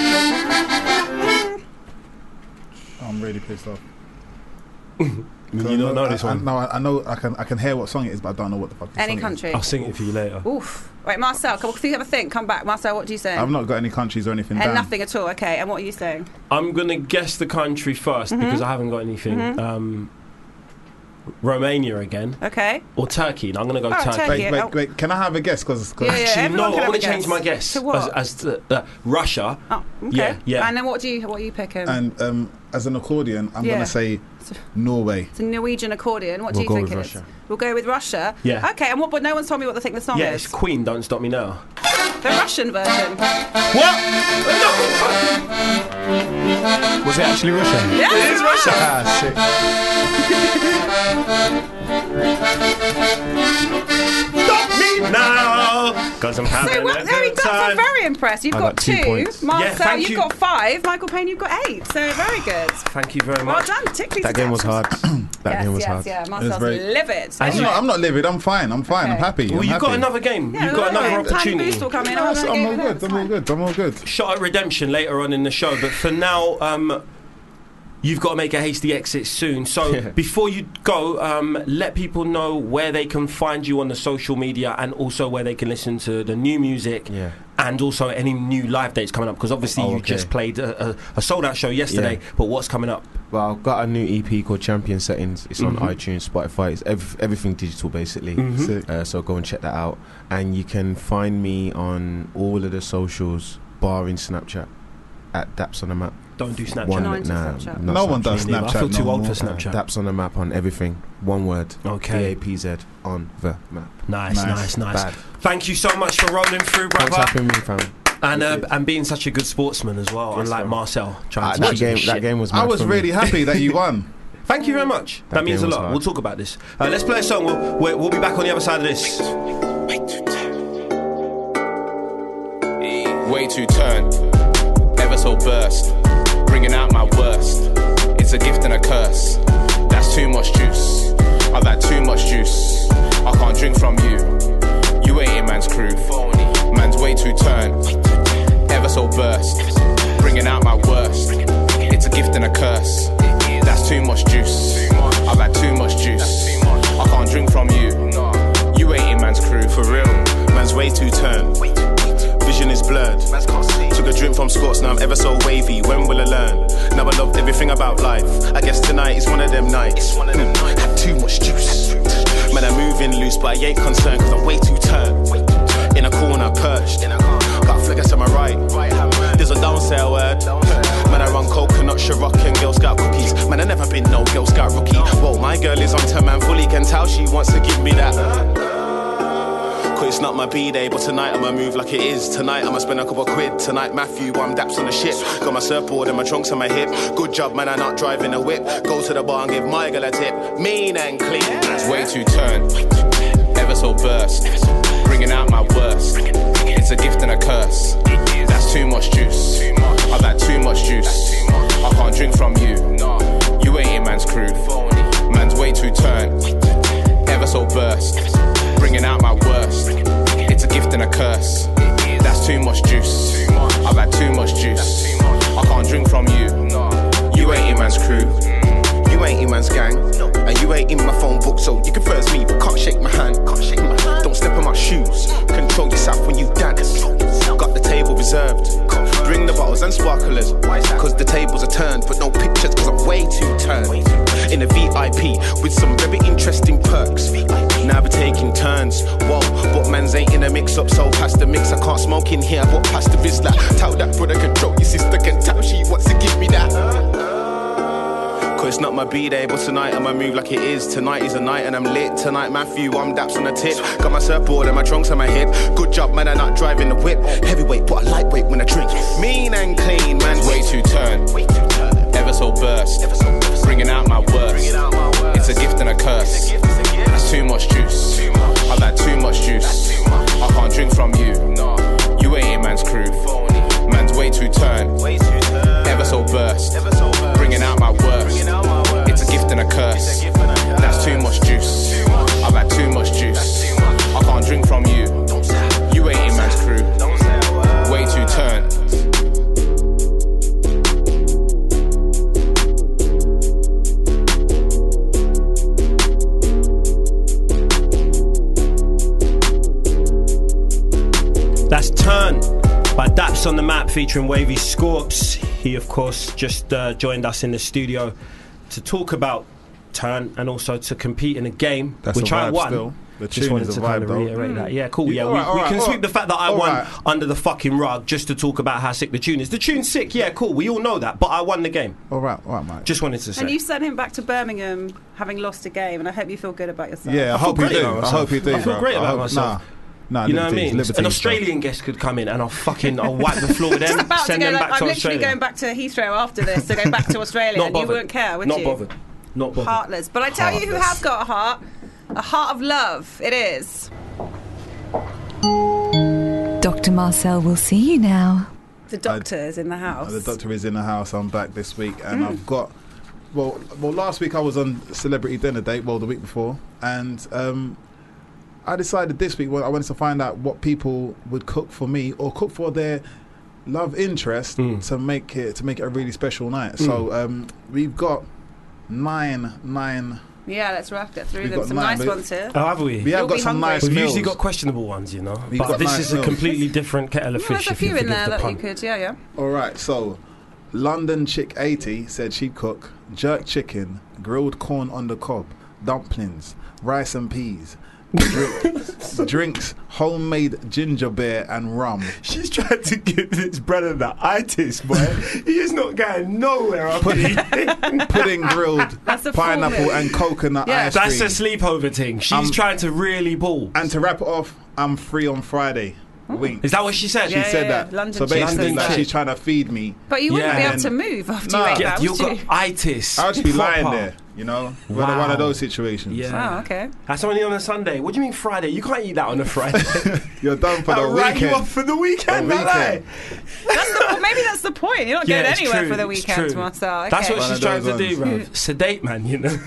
I'm really pissed off. You don't know this I, one? I, no, I, I know. I can. I can hear what song it is, but I don't know what the fuck. Any song country. I'll sing it for you later. Oof. Right, Marcel, come on, if you have a think, come back. Marcel, what do you say? It is. I've not got any countries or anything. And down. nothing at all, okay. And what are you saying? I'm going to guess the country 1st Mhm. because I haven't got anything. Mhm. Um, Romania again. Okay. Or Turkey. I'm going to go Oh, Turkey. Turkey. Wait, wait, Oh. wait. Can I have a guess? Because Yeah, yeah, Actually, everyone no, can I have want a to change guess. my guess. To what? As, as to, uh, Russia. Oh, okay. Yeah, yeah. And then what do you what are you picking? and um, as an accordion, I'm Yeah. gonna say Norway. It's a Norwegian accordion. What We'll do go you think with it Russia. is? We'll go with Russia. Yeah. Okay, and what? But no one's told me what they think the song Yeah, is. it's Queen, Don't Stop Me Now. The Russian version. What? Was it actually Russia? Yes, It is Russia. Ah, sick. Stop me now, because I'm having So well, a very, good that's, I'm time. very impressed. You've I got, got two two. points. Marcel, Yeah, thank you've you. got five. Michael Payne, you've got eight. So very good. Thank you very Well much. done, particularly That to game was Daps. hard. That yes, game was yes, hard. yeah. Marcel's very- livid. As I'm Anyway. not, I'm not livid. I'm fine. I'm fine. I'm Okay. happy. Well, I'm you've happy. got another game. Yeah, you've got another another game. Time opportunity. boost will come in. No, Another I'm game, all and good. that's I'm all fine. good. I'm all good. Shot at Redemption later on in the show, but for now, um, you've got to make a hasty exit soon. So Yeah. before you go, um, let people know where they can find you on the social media and also where they can listen to the new music Yeah. and also any new live dates coming up. Because obviously Oh, you okay. just played a, a, a sold-out show yesterday, Yeah. but what's coming up? Well, I've got a new E P called Champion Settings. It's Mhm. on iTunes, Spotify. It's ev- everything digital, basically. Mhm. Sick. Uh, so go and check that out. And you can find me on all of the socials, barring Snapchat, at Daps on the Map. Don't do Snapchat. One, No one does nah, Snapchat. not No one Snapchat. does Me neither. I Snapchat. feel too no old more. for Snapchat. Daps on the Map on everything. One word. Okay. D A P Z on the map. Nice, Nice. nice, nice. Bad. Thank you so much for rolling through, Thanks for brother. having me, fam. And uh, Thank you. and being such a good sportsman as well, Yes, unlike sir. Marcel. Trying Ah, to that teach game, me that shit. game was. I mad was for me. really happy that you won. Thank you very much. That, That means a game was lot. hard. We'll talk about this. Uh, let's play a song. We'll, we'll, we'll be back on the other side of this. Way too turned, ever so burst, bringing out my worst. It's a gift and a curse. That's too much juice. I've had too much juice. I can't drink from you. You ain't in man's crew. Man's way too turned, ever so burst, bringing out my worst. It's a gift and a curse. That's too much juice. I've had too much juice. I can't drink from you. You ain't in man's crew. For real, man's way too turned. Vision is blurred. Took a drink from Scots, now I'm ever so wavy. When will I learn? Now I loved everything about life. I guess tonight is one of them nights. Mm, had too much juice. Man, I'm moving loose, but I ain't concerned, cause I'm way too turned. In a corner, perched. Got flickers to my right. There's a downsail word. Man, I run coconut, Ciroc and Girl Scout cookies. Man, I never been no Girl Scout rookie. Whoa, my girl is on to man, fully can tell she wants to give me that. Cause it's not my B-day, but tonight I'ma move like it is. Tonight I'ma spend a couple of quid. Tonight Matthew, I'm daps on the ship. Got my surfboard and my trunks on my hip. Good job, man, I'm not driving a whip. Go to the bar and give my girl a tip. Mean and clean. It's way too turned, ever so burst, bringing out my worst. It's a gift and a curse. That's too much juice. I've had too much juice. I can't drink from you. You ain't in man's crew. Man's way too turned, ever so burst, bringing out my worst. It's a gift and a curse. That's too much juice. I've had too much juice. I can't drink from you. You ain't in man's crew. You ain't in man's man's gang. And you ain't in my phone book, so you can first me, but can't shake my hand. Don't step on my shoes. Control yourself when you dance. Got the table reserved. Bring the bottles and sparklers, cause the tables are turned. But no pictures, cause I'm way too turned. In a V I P with some very interesting perks. Now we're taking turns. Whoa, but mans ain't in a mix up, so past the mix. I can't smoke in here, but past the Vizsla. Tell that brother control your sister can tell she wants to give me that. Cause it's not my B-day, but tonight I'ma move like it is. Tonight is a night and I'm lit. Tonight, Matthew, I'm daps on the tip. Got my surfboard and my trunks on my hip. Good job, man, I'm not driving the whip. Heavyweight, but I lightweight when I drink. Mean and clean, man. Way too turned. Ever so burst. Bringing out my worst. It's a gift and a curse. That's too much juice. I've had too much juice. I can't drink from you. You ain't in man's crew. Man's way too turned. Ever so burst. Bringing out my worst. It's a gift and a curse. That's too much juice. I've had too much juice. I can't drink from you. You ain't in man's crew. Way too turned. That's Turn by Daps on the Map featuring Wavy Scorps. He, of course, just uh, joined us in the studio to talk about Turn and also to compete in a game, That's which a I vibe won. still. The Just tune wanted is to a vibe, kind of though. reiterate Mm. that. Yeah, cool. Yeah, All we, right, all we right, can all sweep right. the fact that I All won right. under the fucking rug just to talk about how sick the tune is. The tune's sick, yeah, cool. We all know that, but I won the game. All right, all right, mate. Just wanted to say. And you sent him back to Birmingham having lost a game, and I hope you feel good about yourself. Yeah, I, I feel hope you great do. about I myself. hope you do. I feel bro. great I about hope- myself. Nah, nah, You know what I liberties, mean? liberties, An bro. Australian guest could come in and I'll fucking I'll wipe the floor with them, Just about to send go, them like, back I'm to literally Australia. going back to Heathrow after this to go back to Australia, Not and you bothered. wouldn't care, would Not you? bothered. Not bothered. Heartless. But I tell you who Heartless. has got a heart. A heart of love. It is. Doctor Marcel will see you now. The doctor is in the house. The doctor is in the house. I'm back this week, and Mm. I've got. Well, well, last week I was on Celebrity Dinner Date. Well, the week before, and um, I decided this week. Well, I wanted to find out what people would cook for me or cook for their love interest to make it to make it a really special night. So um, we've got nine nine. Yeah, let's rough get through We've them. got Some nine, nice but- ones here. Oh, have we? We have You'll got be some hungry. nice We've meals. usually got questionable ones, you know. We've but got this nice is a meals. completely different kettle of Well, fish. there's a if you few in forgive there the that pun. you could, yeah, yeah. All right, so London Chick eighty said she'd cook jerk chicken, grilled corn on the cob, dumplings, rice and peas, drinks, drinks, homemade ginger beer and rum. She's trying to give this brother the itis, boy. He is not going nowhere. I'm Pudding, eating. pudding grilled, That's a full pineapple meal. and coconut Yeah. ice That's a cream. sleepover thing. She's Um, trying to really ball. And to wrap it off, I'm free on Friday. Wink. Is that what she said? She Yeah, said yeah, that. yeah. London so Chick basically, said like that. she's trying to feed me. But you wouldn't Yeah. be able And to then- move after Nah. you ate Yeah, that, you've would got you? itis. I'll just be lying Proper. there, you know, one, of, Wow. one of those situations. Yeah. Oh, okay. That's only on a Sunday. What do you mean Friday? You can't eat that on a Friday. You're done for the I'll write you weekend. off for the weekend. The don't I? weekend. That's the, well, maybe that's the point. You're not Yeah, going it's anywhere true, for the it's weekend, true. Marcel. Okay. That's what One she's of trying those to do, bro. ones. Sedate, man, you know.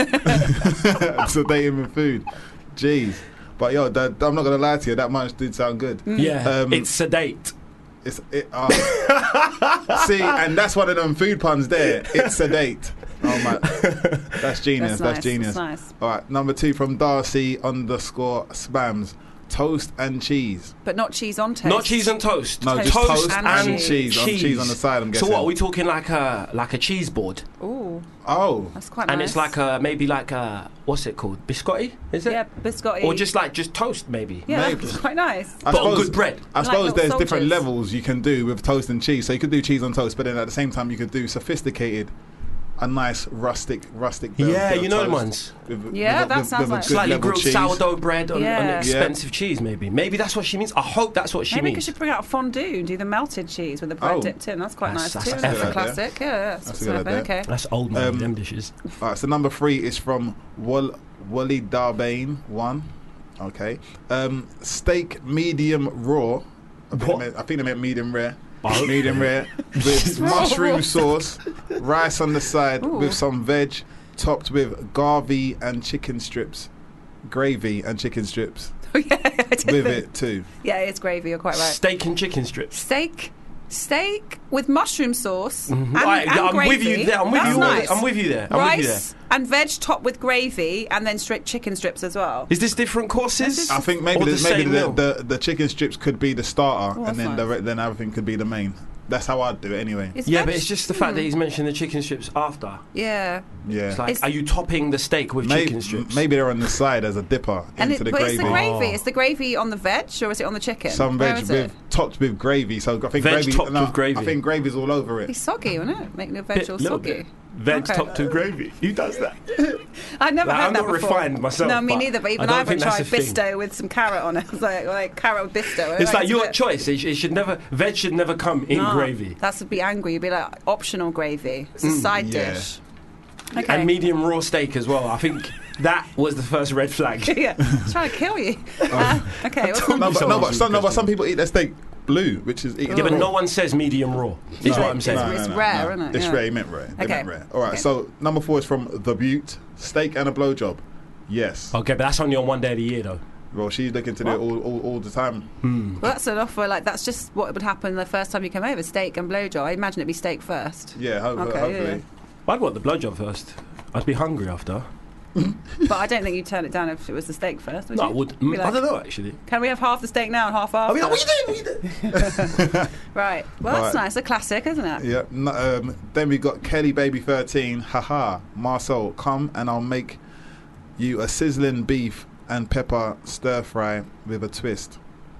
Sedating with food. Jeez. But yo, that, I'm not gonna lie to you. That much did sound good. Yeah, Um, it's sedate. It's it. Uh, see, and that's one of them food puns there. It's sedate. Oh my, that's genius. That's That's, nice, genius. that's nice. All right, number two from Darcy underscore spams. Toast and cheese. But not cheese on toast. Not cheese and toast. No, just toast and, and cheese. On cheese on the side. I'm So guessing. what? Are we talking like a like a cheese board? Ooh, Oh, that's quite And nice. it's like a maybe like a what's it called? Biscotti? Is it? Yeah, biscotti. Or just like just toast maybe. Yeah, maybe. it's quite nice. I But on good bread. I Like suppose little there's different soldiers. levels you can do with toast and cheese. So you could do cheese on toast, but then at the same time you could do sophisticated, a nice rustic, rustic. bit of- Yeah, bit of you know the toast ones. with- Yeah, with a- that with- sounds with a like- good Slightly level grilled cheese. sourdough bread on, Yeah. on Yeah. expensive cheese, maybe. Maybe that's what she means. I hope that's what she Maybe we means. should bring out fondue and do the melted cheese with the bread Oh. dipped in. That's quite That's- nice that's too. a That's a good idea. classic. Yeah, yeah. That's a good idea. Okay. That's old man, Um, them dishes. All right, so number three is from Wal- Wally Darbane one. Okay, um, steak medium raw. I think, What? they meant, I think they meant medium rare. Oh. Medium rare with Raw, mushroom raw. sauce, rice on the side Ooh. with some veg, topped with garvey and chicken strips, gravy and chicken strips yeah, I did with think- it too. Yeah, it's gravy. You're quite right. Steak and chicken strips. Steak, Steak with mushroom sauce Mhm. and, I- and I'm gravy. with you there, I'm with That's you all- nice. I'm with you there, I'm Rice with you there. and veg topped with gravy, and then straight chicken strips as well. Is this different courses? I think maybe Or the, the maybe same the, meal? the the chicken strips could be the starter, Oh, and then that's the, re- then everything could be the main. That's how I'd do it anyway. Is Yeah, veg- but it's just the fact that Hmm. he's mentioned the chicken strips after. Yeah. Yeah. It's like, It's- are you topping the steak with Maybe, chicken strips? maybe they're on the side as a dipper And into it, the but gravy. it's the gravy. Oh. Is the gravy on the veg or is it on the chicken? Some Where veg is with it? topped with gravy. So I think Veg gravy. topped no, with gravy. I think gravy's all over it. It's soggy, isn't it? Making the veg Bit- all little soggy. bit. Veg Okay. topped with gravy. Who does that? I've never Like, heard I'm that not before. refined myself, No, me but neither. But I even don't I, haven't think that's tried a thing. bisto with some carrot on it. It's like, like carrot with bisto. It's like it's a your bit- choice. It, sh- it should never. Veg should never come in No, gravy. That's to be angry. You'd be like optional gravy. It's a Mm, side yeah. dish. Okay. And medium raw steak as well. I think that was the first red flag. yeah, it's trying to kill you. Uh, okay, what's told number- No, but, So no, much but some, no, but disgusting. some people eat their steak blue, which is eating Yeah, but raw. no one says medium raw. Is No, what I'm saying. It's rare, isn't it? It's Yeah. rare. He meant rare. They Okay. meant rare. All right. Okay. So number four is from The Butte. Steak and a blowjob. Yes. Okay, but that's only on one day of the year, though. Well, she's looking to do it all, all, all the time. Well, that's an offer. Like that's just what would happen the first time you come over. Steak and blowjob. I imagine it'd be steak first. Yeah. Ho- Okay, hopefully. I'd want the blowjob first. I'd be hungry after. But I don't think you'd turn it down if it was the steak first. Would No, I you? would. Be mm, I like, don't know actually. Can we have half the steak now and half after? I mean, what are you doing? What are you doing? Right. Well, that's Right. nice. A classic, isn't it? Yeah. No, um, then we got Kelly Baby thirteen. Haha. Marcel, come and I'll make you a sizzling beef and pepper stir fry with a twist.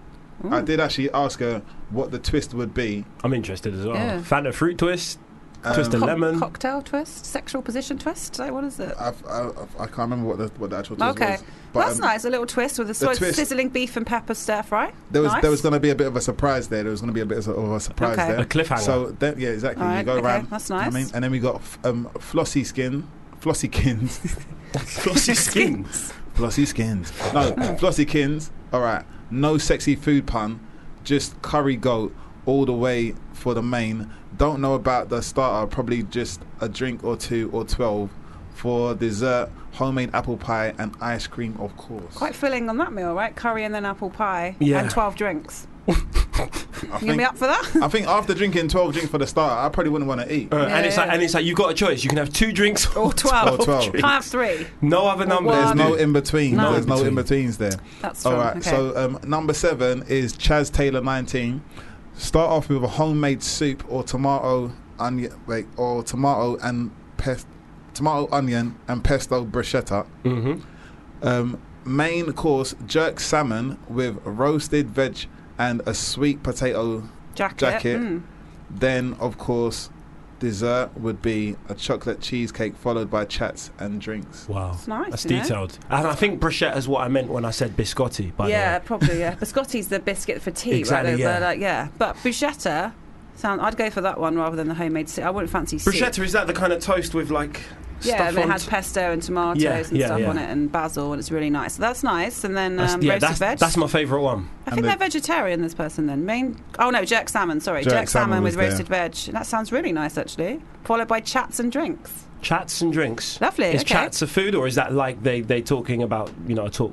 I did actually ask her what the twist would be. I'm interested as well. Yeah. Fanta fruit twist, Um, twist of Co- lemon. cocktail twist, sexual position twist. Like, what is it? I, I, I can't remember what the what the actual twist Okay, was. well, that's um, nice. A little twist with a sort of twist- sizzling beef and pepper stir fry. There was nice. there was going to be a bit of a surprise there. There was going to be a bit of a surprise Okay. there. A cliffhanger. So then, yeah, exactly. All You right, go okay, around. that's you know what I nice. mean, and then we got f- um, flossy skin, flossy kins, Flossy skins. flossy skins. No, flossy kins. All right. No sexy food pun. Just curry goat all the way for the main. Don't know about the starter. Probably just a drink or two or twelve. For dessert, homemade apple pie and ice cream, of course. Quite filling on that meal, right? Curry and then apple pie Yeah. and twelve drinks. I You gonna think, be up for that? I think after drinking twelve drinks for the starter, I probably wouldn't want to eat. Uh, Yeah, and it's yeah. like, and it's like you got a choice. You can have two drinks Or twelve. Or twelve. Can't have three. No other numbers. There's no dude. in between. No. There's no in In-between. betweens there. That's All true. right. Okay. So um, number seven is Chaz Taylor nineteen. Start off with a homemade soup or tomato onion, wait, or tomato and pest, tomato onion and pesto bruschetta. Mhm. Um, main course: jerk salmon with roasted veg and a sweet potato jacket. jacket. Mm. Then, of course, dessert would be a chocolate cheesecake followed by chats and drinks. Wow. It's nice, That's you know? detailed. And I think bruschetta is what I meant when I said biscotti. By Yeah, the way. probably. Yeah, biscotti's the biscuit for tea, Exactly, right? They're- yeah. they're like, yeah. But bruschetta, sound. I'd go for that one rather than the homemade soup. I wouldn't fancy soup. Bruschetta, is that the kind of toast with like Yeah, stuff and it on has t- pesto and tomatoes Yeah, and yeah, stuff yeah. on it and basil, and it's really nice. So that's nice. And then That's- um, yeah, roasted that's, veg. that's my favourite one. I think the- they're vegetarian, this person then. Main Oh, no, jerk salmon, sorry. Jerk Jerk, salmon, salmon with was roasted veg. That sounds really nice, actually. Followed by chats and drinks. Chats and drinks. Lovely, Is okay. chats a food, or is that like they they talking about, you know, a talk?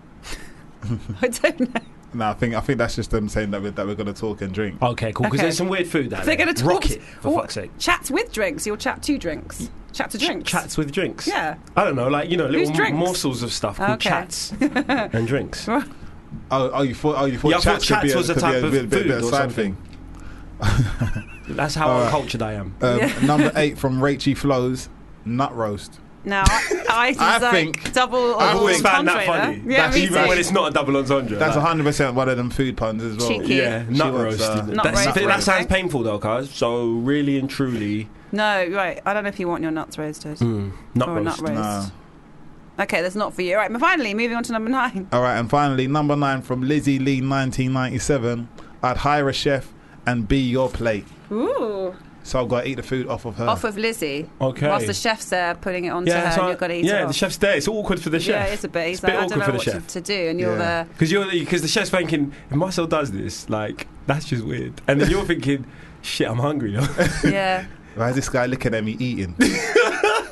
I don't know. No, I think I think that's just them saying that we're, that we're going to talk and drink. Okay, cool. Because Okay. there's some weird food out They're there. going to talk. Rocket, for What? fuck's sake. Chats with drinks. You'll chat two drinks. Chat to drinks. Chats with drinks. Yeah. I don't know, like, you know, Whose little drinks? morsels of stuff called Okay. chats and drinks. Oh, oh, you thought? Oh, you thought Yeah, I thought chats, could be chats a, was a could type be a of bit, bit, food bit of or side something. thing. That's how All right. uncultured I am. Um, Yeah. Number eight from Rachie Flows, nut roast. Now, I, I, I like think- double I I've always found that entendre funny. there. Yeah, That's me even too. when it's not a double entendre. That's like, one hundred percent one of them food puns as well. Cheeky. yeah, She nut wants, roast. uh, Nut That's- roast, that okay. sounds painful though, guys. So really and truly, No, right. I don't know if you want your nuts roasted. mm, nut or a roast. nut roast. No. Okay, that's not for you. All right, but finally, moving on to number nine. All right, and finally, number nine from Lizzie Lee, nineteen ninety-seven. I'd hire a chef and be your plate. Ooh. So I've got to eat the food off of her. Off of Lizzie. Okay. Whilst the chef's there putting it onto her, Yeah, so and you've got to eat it yeah, off. the chef's there. It's awkward for the chef. Yeah, it's a bit. He's It's like, a bit I don't awkward know for the what chef. to, to do, and you're Yeah. there. Because you're because the chef's thinking, if Marcel does this, like that's just weird, and then you're thinking, shit, I'm hungry now. Yeah. Why is this guy looking at me eating?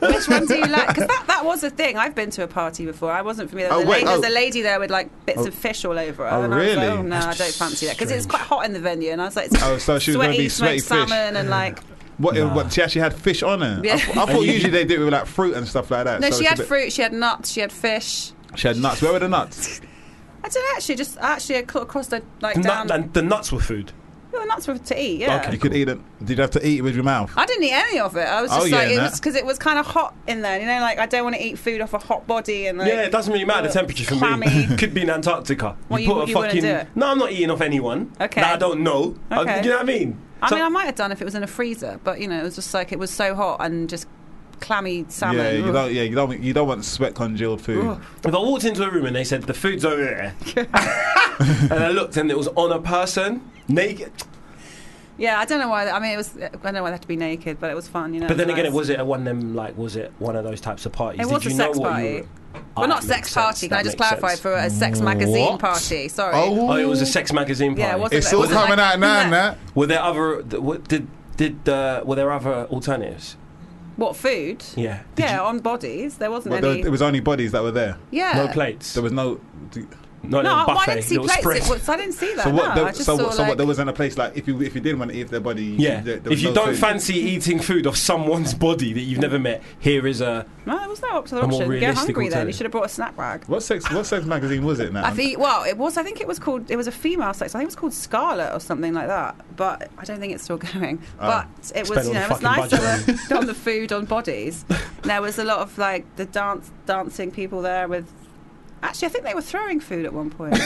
Which one do you like? Because that, that was a thing. I've been to a party before. I wasn't familiar. There Oh, was, a, wait, lady, there was oh. a lady there with like bits Oh. of fish all over her. Oh, and I was really? like, oh, no, I don't fancy that. Because it's quite hot in the venue. And I was like, it's Oh, so she was sweaty, gonna be sweaty smoked fish. salmon and like... What, Nah. what? She actually had fish on her. Yeah. I, th- I thought usually they do it with like fruit and stuff like that. No, so she it's a had bit- fruit, she had nuts, she had fish. She had nuts. Where were the nuts? I don't know, actually, just actually across the, like, The, down... nut, and the nuts were food. Yeah, the nuts were to eat, yeah. You could eat it. Did you have to eat it with your mouth? I didn't eat any of it. I was Oh, just yeah, like, it nah. was because it was kind of hot in there. You know, like I don't want to eat food off a hot body and like. Yeah, it doesn't really matter the temperature for clammy. me. Could be in Antarctica. Well, you- put a you wouldn't fucking. do it? No, I'm not eating off anyone. Okay. That I don't know. Uh, Okay. you know what I mean? I So- mean, I might have done if it was in a freezer, but you know, it was just like it was so hot and just clammy salmon. Yeah, you Ugh. don't. Yeah, you don't. You don't want sweat congealed food. Ugh. If I walked into a room and they said the food's over there, and I looked and it was on a person naked. Yeah, I don't know why. I mean, it was. I don't know why they had to be naked, but it was fun. You know. But then was again, nice. it was it a one of them like was it one of those types of parties? It Did was you a know sex what party. you were? Well, Ah, not that sex makes party. sense. Can I That just makes clarify sense. for a sex magazine What? party? Sorry. Oh. Oh, it was a sex magazine party. Yeah, it wasn't- It's all was it coming like- out now, Yeah. and that. Were there other? th- what- Did did uh, were there other alternatives? What food? Yeah. Did Yeah, you- on bodies. There wasn't Well, there, any. it was only bodies that were there. yeah. no plates. There was no. No, No, no well, I buffet. didn't see little plates. spread. It was, I didn't see that. So what? no, there, I just so, saw what- so like, what? There wasn't a place like if you if you didn't want to eat their body. you- Yeah. there, there If was you no don't food. fancy eating food off someone's body that you've never met, here is a. No, there was no other A more option. Get realistic hungry then. You alternative. should have brought a snack bag. What sex? What sex magazine was it now? I think. Well, it was. I think it was called. It was a female sex. I think it was called Scarlet or something like that. But I don't think it's still going. Oh. But it Spend was. all You know, the it was fucking nice budget on the, on the food on bodies. There was a lot of like the dance dancing people there with. Actually, I think they were throwing food at one point.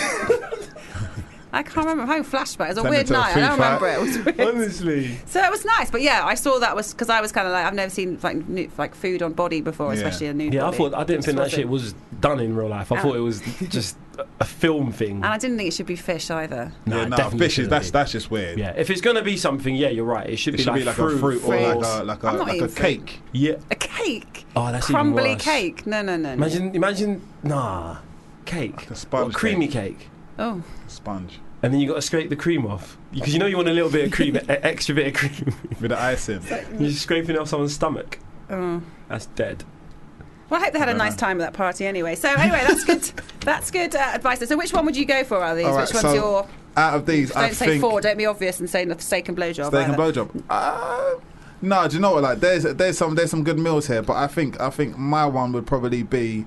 I can't remember. I'm having flashbacks. It was a Turned weird into a night. I food don't fight. remember it. It was weird. Honestly. So it was nice, but yeah, I saw that was because I was kind of like I've never seen like nu- like food on body before, Yeah. especially a nude Yeah, I body. thought I didn't It think that wasn't. shit was done in real life. I Ah. thought it was just a- a film thing. And I didn't think it should be fish either. Nah, yeah, it no, definitely fish is shouldn't that's be. that's just weird. Yeah, if it's gonna be something, yeah, you're right. It should, It be, should like be like fruit, a fruit or fruit. like a like a I'm not like a eating fruit. cake. Yeah. A cake. Oh, that's Crumbly even worse. cake. No, no, no. no. Imagine, imagine, nah, cake. Like a sponge Or creamy cake. Oh. Sponge And then you got to scrape the cream off because you know you want a little bit of cream, e- extra bit of cream. with the icing. You're just scraping it off someone's stomach. Oh. That's dead. Well, I hope they had a nice time at that party anyway. So anyway, that's good. That's good uh, advice. So which one would you go for out of these? All right, which one's so your? Out of these, Don't I say think four. Don't be obvious and say the steak and blowjob. steak and either. blowjob. Uh, no, do you know what? Like, there's there's some there's some good meals here, but I think I think my one would probably be.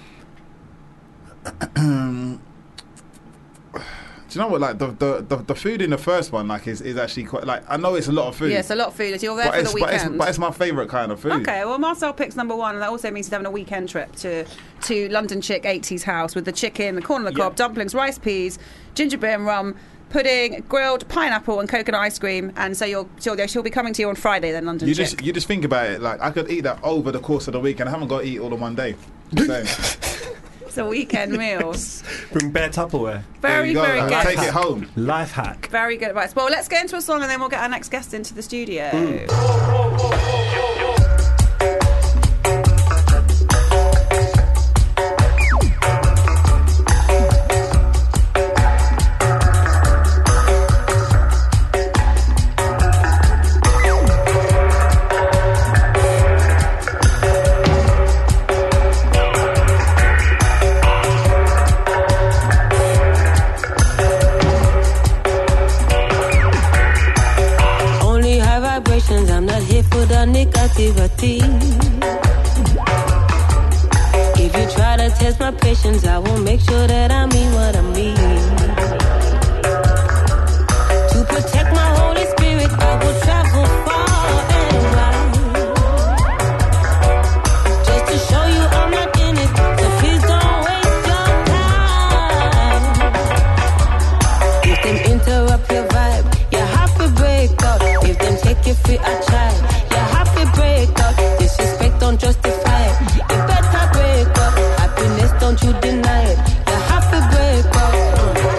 Do you know what? Like the, the, the, the food in the first one, like is, is actually quite like I know it's a lot of food. Yeah, it's a lot of food. You're there but for it's, the but, it's, weekend. but it's my favourite kind of food. Okay, well, Marcel picks number one, and that also means he's having a weekend trip to to London Chick eighties house with the chicken, the corn on the cob, dumplings, rice peas, ginger beer and rum, pudding, grilled pineapple, and coconut ice cream. And so you'll she'll, she'll be coming to you on Friday, then London You Chick. just you just think about it. Like I could eat that over the course of the week, and I haven't got to eat all in one day. So, It's a weekend meal. Bring bare Tupperware. there Very, you go, very like, good. take it home. Life hack. Very good advice. Well, let's get into a song, and then we'll get our next guest into the studio. Only high vibrations, I'm not here for the negativity. If you try to test my patience, I will make sure that I mean what I mean. To protect my Holy Spirit, I will travel far and wide. Just to show you I'm not in it, so please don't waste your time. If them interrupt your vibe, you have to break up. If them take you free, I try. You have to break up. Disrespect don't justify it. You better break up. Happiness don't you deny it. You have to break up.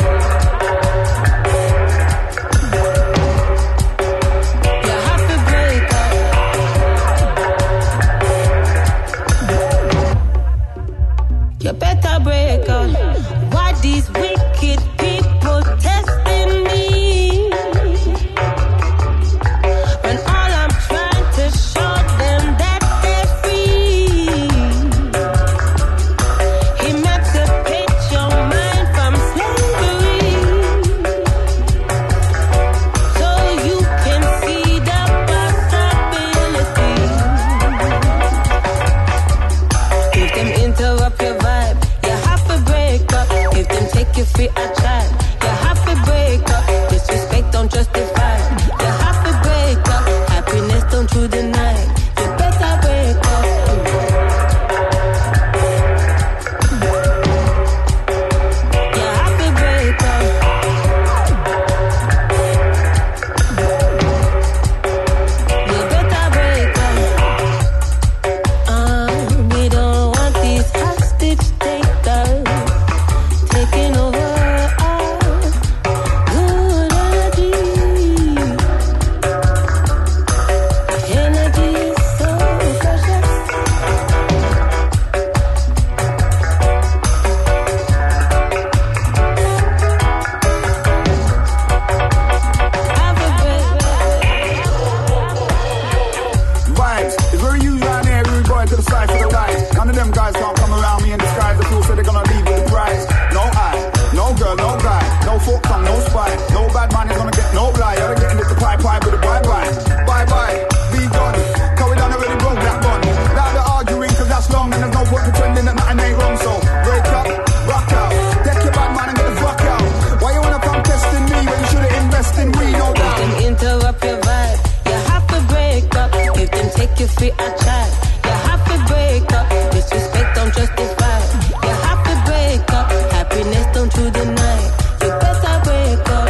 guys can't come around me in disguise. The fool said they're gonna leave with the prize. No eye, no girl, no guy, no fork tongue, no spy. No bad man is gonna get no lie. You're getting it to pie pie with a bye bye. Bye bye, be gone. Cause we done already broke that bond. Now they're arguing cause that's long and there's no point pretending that nothing ain't wrong. So break up, rock out, take your bad man and get the fuck out. Why you wanna come testing me when you should've invested in we? No doubt. If them interrupt your vibe, you have to break up. If them take your feet outside, you have to break up. Disrespect don't justify. You have to break up. Happiness don't you deny. You better break up.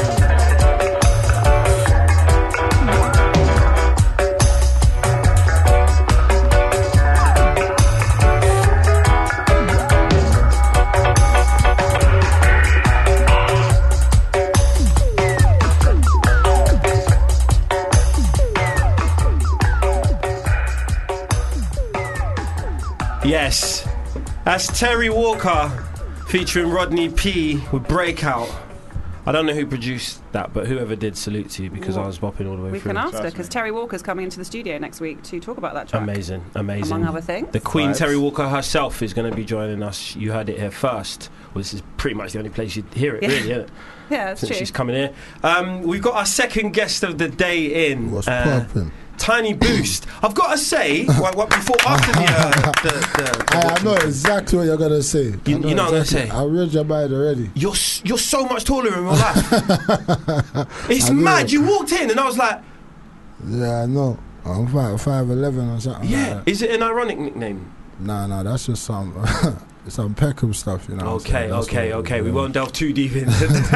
Yes, that's Terry Walker featuring Rodney P with Breakout. I don't know who produced that, but whoever did, salute to you because Well, I was bopping all the way We through. can ask her because Terry Walker's coming into the studio next week to talk about that track. Amazing, amazing. Among other things. The Queen Right. Terry Walker herself is going to be joining us. You heard it here first. Well, this is pretty much the only place you'd hear it, Yeah. really, isn't it? Yeah, that's Since true. she's coming here. Um, we've got our second guest of the day in. What's uh, poppin'? Tiny Boost. I've got to say, well, well, before after the, uh, the, the, the I, I know exactly what you're gonna say. You- I know you know what I'm gonna exactly. say? I read your mind already. You're s- you're so much taller in real life. It's I know. mad. You walked in and I was like, Yeah, I know. I'm five five eleven or something. yeah. Like that. Is it an ironic nickname? Nah, nah, that's just some some Peckham stuff, you know. what I'm Okay, saying? That's okay, what- okay. We yeah. won't delve too deep into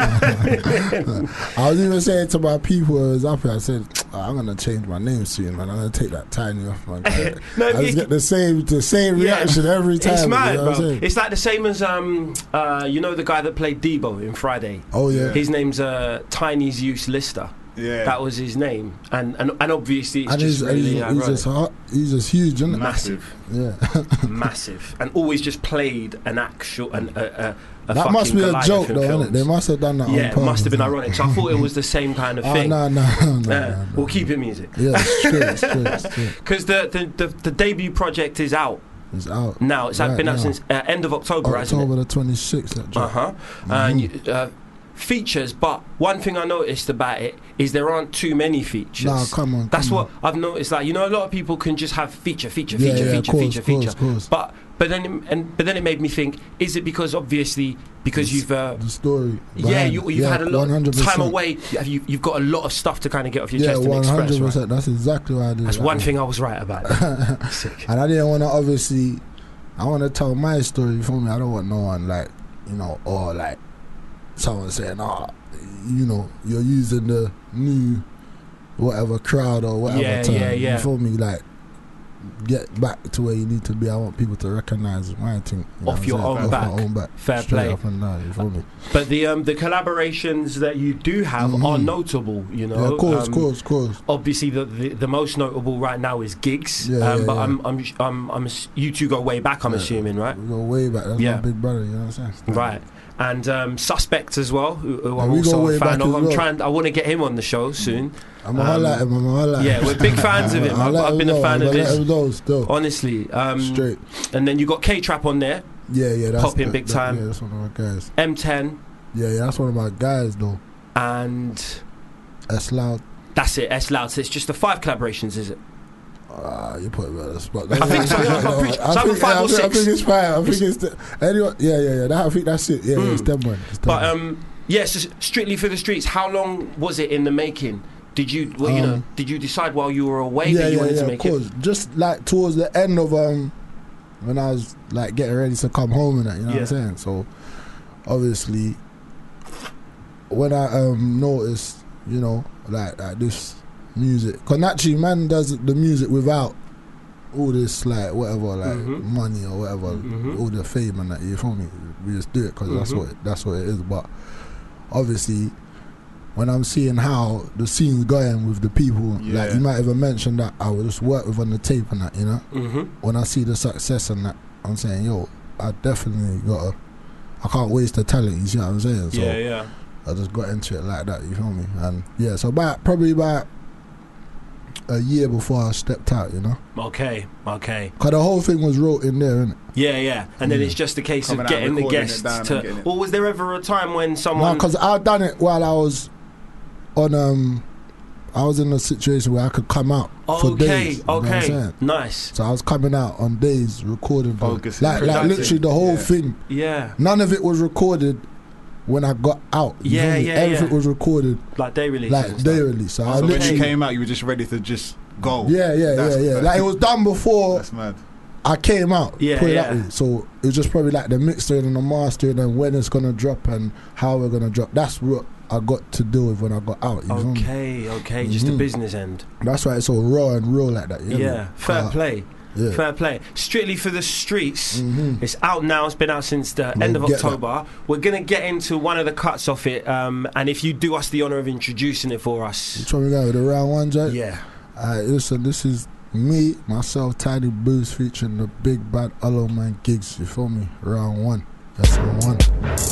that. I was even saying to my people who was up here, I said, oh, I'm gonna change my name soon, man. I'm gonna take that tiny off my guy. No, I just it- get the same the same Yeah. reaction every time. It's you mad, know what I'm bro. saying? It's like the same as um, uh, you know the guy that played Debo in Friday. Oh, yeah. His name's uh, Tiny's Use Lister. Yeah. That was his name, and and, and obviously it's and just he's, really he's, he's ironic. just hot, he's just huge, isn't it? Massive. Yeah. Massive, and always just played an actual an, a, a, a That must fucking be a Goliath joke, in though, films. isn't it? They must have done that. Yeah, on it must have been purpose. ironic. So I thought it was the same kind of Oh, thing. no, no, no, no, Uh, no. We'll keep it music. Yeah, straight, straight, straight. Because the, the, the, the debut project is out. It's out. Now. It's Right been out now. since uh, end of October, hasn't it? October the twenty-sixth. That Uh job. huh. And you, uh, features, but one thing I noticed about it is there aren't too many features. Nah, come on, That's come what I've noticed. Like, you know, a lot of people can just have feature, feature, Yeah, feature, yeah, feature, course, feature, course, feature. course. But but then it, and but then it made me think: is it because obviously because you've uh, the story? yeah behind- you, you've yeah, had a lot one hundred of time percent. away. You, you've got a lot of stuff to kind of get off your Yeah, chest and one express. hundred Right? percent. That's exactly what I did. That's that one way. thing I was right about. That. Sick. And I didn't want to obviously. I want to tell my story. You feel me? I don't want no one like you know or like someone saying, "Oh, you know, you're using the new whatever crowd or whatever Yeah, term." yeah, yeah. You feel me? Like get back to where you need to be. I want people to recognize my thing you know Off what I'm your saying? own Off back. my own back. Fair Straight play. Up and down, you feel me? But the um, the collaborations that you do have are notable, you know. Mm-hmm. Yeah, of course, um, course, course. Obviously, the, the the most notable right now is Gigs. Yeah, um, yeah, but yeah. I'm I'm I'm I'm ass- you two go way back. I'm Yeah. assuming, right? We go way back. That's Yeah. my big brother. You know what I'm saying? Right. And um, Suspect as well, who, who Yeah, I'm we go also way a fan back of. as I'm well. trying. I want to get him on the show soon. I'm a holla at him. I'm a holla at Yeah, him. we're big fans of him. I'll I've, let I've him been know, a fan I'll of let his. him know still. Honestly, um, Straight. And then you got K Trap on there. Yeah, yeah, that's popping the- big that- time. Yeah, that's one of my guys. M ten. Yeah, yeah, that's one of my guys though. And S Loud. That's it. S Loud. So it's just the five collaborations, is it? Ah, you put me on the spot. I think so. Yeah, I'm pretty- so I I'm think, five yeah, or I think, I six. think it's five. I think it's the, anyway. Yeah, yeah, yeah. That, I think that's it. Yeah, yeah, it's Mm. them one. It's them But one. um, yes, yeah, so strictly for the streets. How long was it in the making? Did you, well, you know, Um, did you decide while you were away yeah, that you yeah, wanted yeah, to make of course. it? Just like towards the end of um, when I was like getting ready to come home and that, you know Yeah. what I'm saying. So obviously, when I um noticed, you know, like, like this music, because naturally, man does the music without all this like whatever, like Mhm. money or whatever, Mhm. all the fame and that. You feel me? We just do it because that's Mhm. what it, that's what it is. But obviously, when I'm seeing how the scene's going with the people, like Yeah. you might even mention that I would just work with on the tape and that, you know. Mhm. When I see the success and that, I'm saying, yo, I definitely gotta. I can't waste the talent. You see what I'm saying? So Yeah, yeah. I just got into it like that. You feel me? And yeah, so about probably about a year before I stepped out, you know. Okay, okay. Because the whole thing was wrote in there, innit? Yeah, yeah. And then Yeah. it's just a case Coming of out, getting the recording it guests down and to. getting it. Or was there ever a time when No, someone? because I done it while I was on. Um, I was in a situation where I could come out for Okay, days. You know what I'm okay. saying? Nice. So I was coming out on days recording, the- Focusing. like, like Productive. literally the whole Yeah. thing. Yeah. None of it was recorded when I got out. You Yeah, feel me? yeah, Everything yeah. was recorded Like day releases. like and stuff. day release. So I So when literally, you came out, you were just ready to just go. yeah, yeah, That's yeah, yeah. mad. Like it was done before That's mad. I came out. Yeah, put it yeah. that way. So it was just probably like the mixing and the mastering and when it's gonna drop and how we're gonna drop. That's what I got to deal with when I got out. You feel me? Okay, okay. Just the Mhm. business end. That's why it's all raw and real like that. Yeah. Yeah, man. Fair Uh, play. Yeah. Fair play. Strictly for the Streets. Mhm. It's out now. It's been out since the We'll end of get that. October. We're gonna get into one of the cuts off it. Um, and if you do us the honour of introducing it for us, Which one we got with the round one, Jay? yeah. Alright, listen, this is me, myself, Tiny Boost featuring the big bad Hollow Man gigs. You feel me? Round one. That's round one.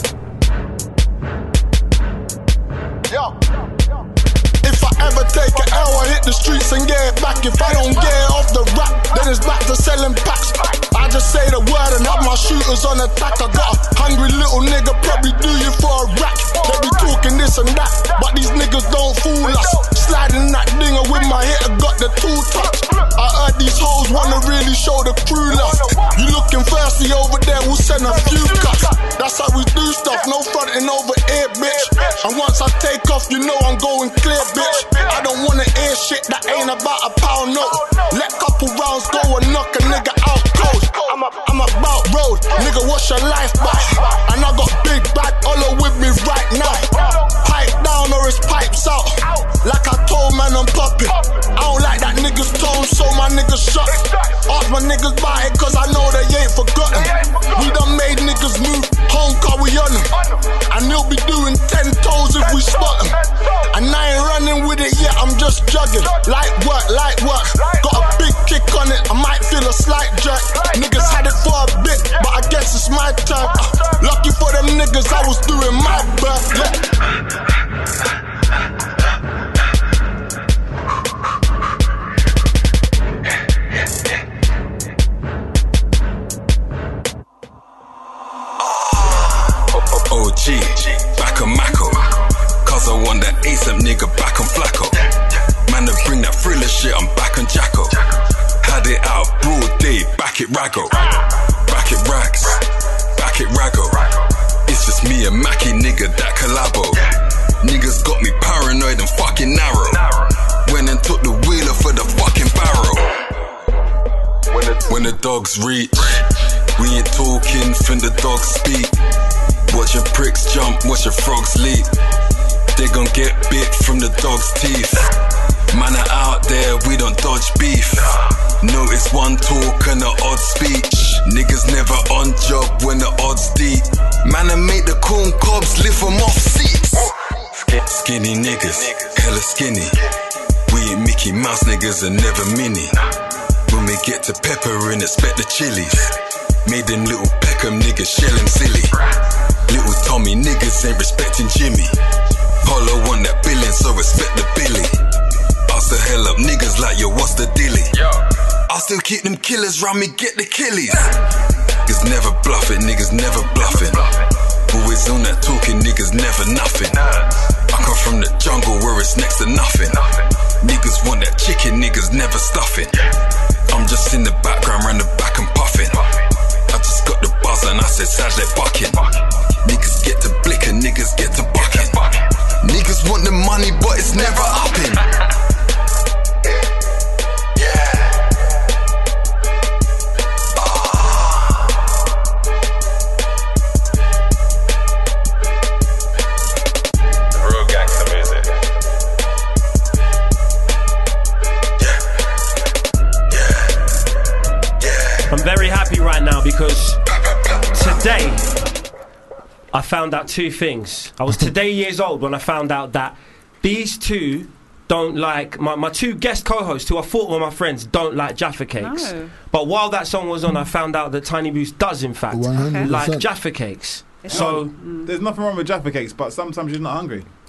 Yo. If I ever take an L, I hit the streets and get it back. If I don't get it off the rap, then it's back to selling packs. I just say the word and have my shooters on attack. I got a hungry little nigga, probably do you for a rack. They be talking this and that, but these niggas don't fool us. Sliding that dinger with my hitter, got the tool touch. I heard these hoes wanna really show the crew love. You looking thirsty over there, we'll send a few cuts. That's how we do stuff, no fronting over here, bitch. And once I take off, you know I'm going clear, bitch. I don't wanna hear shit that ain't about a pound note. Let couple rounds go and knock a nigga out cold. I'm, a, I'm about road, nigga, what's your life back? And I got big bad Olo with me right now. Pipe down or it's pipes out. Like I told man, I'm popping. I don't like that nigga's tone, so my niggas shut. Ask my niggas about it, cause I know they ain't forgotten. We done made niggas move, home car we on them. And they'll be doing ten toes if we spot them. And I ain't running with it yet, I'm just jugging. Light work, light work. Got a big kick on it, I might feel a slight jerk. Niggas had it for a bit, but I guess it's my turn. Uh, lucky for them niggas, I was doing my birth, yeah. O G, back on Mako. Cause I want that ASAP nigga back on Flacco. Man, to bring that thriller shit, I'm back on Jacko. Had it out, broad day, back it Rago. Back it Rags, back it Rago. It's just me and Mackie, nigga, that collabo. Niggas got me paranoid and fucking narrow. Went and took the wheeler for the fucking barrel. When the, when the dogs reach, we ain't talking, fin the dogs speak. Watch your pricks jump, watch your frogs leap. They gon' get bit from the dog's teeth. Man are out there, we don't dodge beef. Notice one talk and the odd speech. Niggas never on job when the odds deep. Man, I make the corn cobs lift them off seats. Skinny niggas, hella skinny. We ain't Mickey Mouse niggas and never mini. When we get to pepper and expect the chilies. Made them little Beckham niggas shell him silly. Little Tommy niggas ain't respecting Jimmy. Polo want that billion, so respect the Billy. I'll still hell up niggas like, yo, what's the dilly? I'll still keep them killers round me, get the killies. Niggas never bluffing, niggas never bluffing. Always on that talking, niggas never nothing. I come from the jungle where it's next to nothing. Niggas want that chicken, niggas never stuffing. I'm just in the background, round the back and puffing. I just got the buzz and I said, Saj, they bucking. Niggas get to blicking, niggas get to bucking. Niggas want the money, but it's never upping. Real gangster music. I'm very happy right now because today I found out two things. I was today years old when I found out that these two don't like, my, my two guest co-hosts who I thought were my friends don't like Jaffa Cakes. No. But while that song was on, I found out that Tiny Boost does in fact one hundred percent. like Jaffa Cakes. So there's nothing wrong with Jaffa Cakes, but sometimes you're not hungry.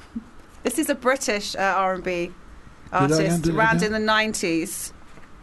This is a British uh, R and B that again, artist do that around again. in the nineties.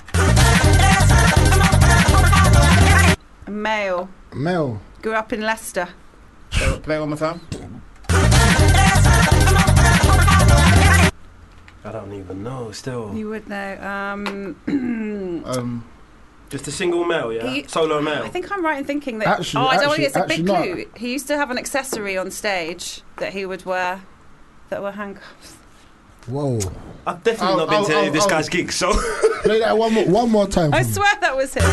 A male. Male. Grew up in Leicester. Play, play it one more time. I don't even know. Still, You would know. Um, Um, just a single male, yeah, He- solo male. I think I'm right in thinking that. Actually- oh, I don't want to actually- get a big actually clue. He used to have an accessory on stage that he would wear that were handcuffs. Whoa. I've definitely Oh, not been oh, to any oh, of this oh. guy's gigs, so. Play that one more, one more time. I for me. swear that was him.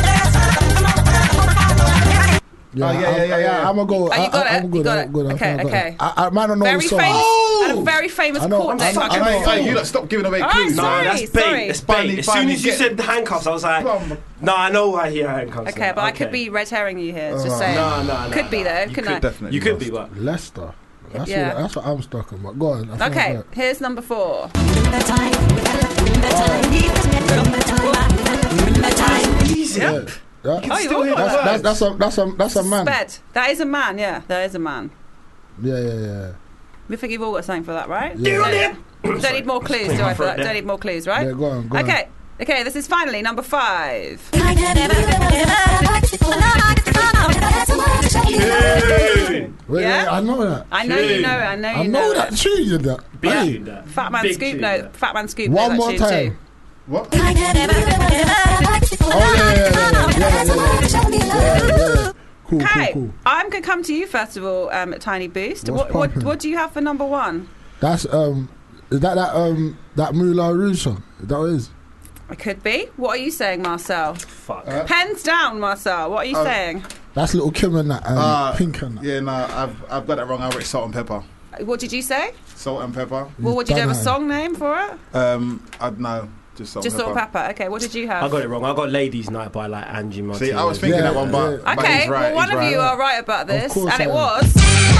Yeah, Oh, yeah, yeah, I- yeah, I- yeah. I'm gonna go. Oh, you I- got I- it, I'm good. you got I'm it. good. I Okay, think I got okay. it. I, I might not know Very the song. famous. Oh! At a very famous I know, court I'm date. so- Michael I know, Jackson. hey, you lot stop giving away All clues. right, No, sorry, that's bait. sorry. It's bait. Finally, As soon finally as you get- said the handcuffs, I was like, Plum. no, I know why he had handcuffs. Okay, but I could be red herring you here. Just Uh, saying. No, no, no. Could be no. though, You couldn't I? could definitely You could lost. be, but. Leicester. That's, Yeah. what, that's what I'm stuck on. But go on. I think I Okay, got it. here's number four. Easy. Yeah. That- Oh, you still all hear got that's, that. that's, that's, a, that's, a, that's a man. Sped. That is a man, yeah. That is a man. Yeah, yeah, yeah. We think you've all got something for that, right? Yeah. Don't, don't need more clues, do I, for that? Don't need more clues, right? Yeah, go on, go on. Okay, okay, this is finally number five. Wait, Yeah? wait, I know that. I know you know it, I know you I know that it. tune you that. Big Hey, tune, that. Fat Man Big Scoop, tune, no, that. Fat Man Scoop. one know more that tune time. Too. What? Oh, yeah, yeah, yeah, yeah, yeah, yeah, yeah, yeah. Cool, Okay, cool, cool. I'm going to come to you first of all, um, Tiny Boost. What's What, what, pumping? what do you have for number one? That's, um, is that that, um, that Moulin Rouge song? Is that what it is? It could be. What are you saying, Marcel? Fuck. Uh, Pens down, Marcel. What are you Oh. saying? That's Little Kim and that, um, Uh, Pink and that. Yeah, no, I've I've got that wrong. I wrote salt and pepper. What did you say? Salt and pepper. Well, what did you done have a it. song name for it? Um, I know, just salt Just and salt pepper. and pepper. Okay, what did you have? I got it wrong. I got Ladies Night by like Angie Martinez. See, I was thinking Yeah, that one, but, yeah. but Okay, he's right. well, one he's of right. you are right about this, course and I it am. was.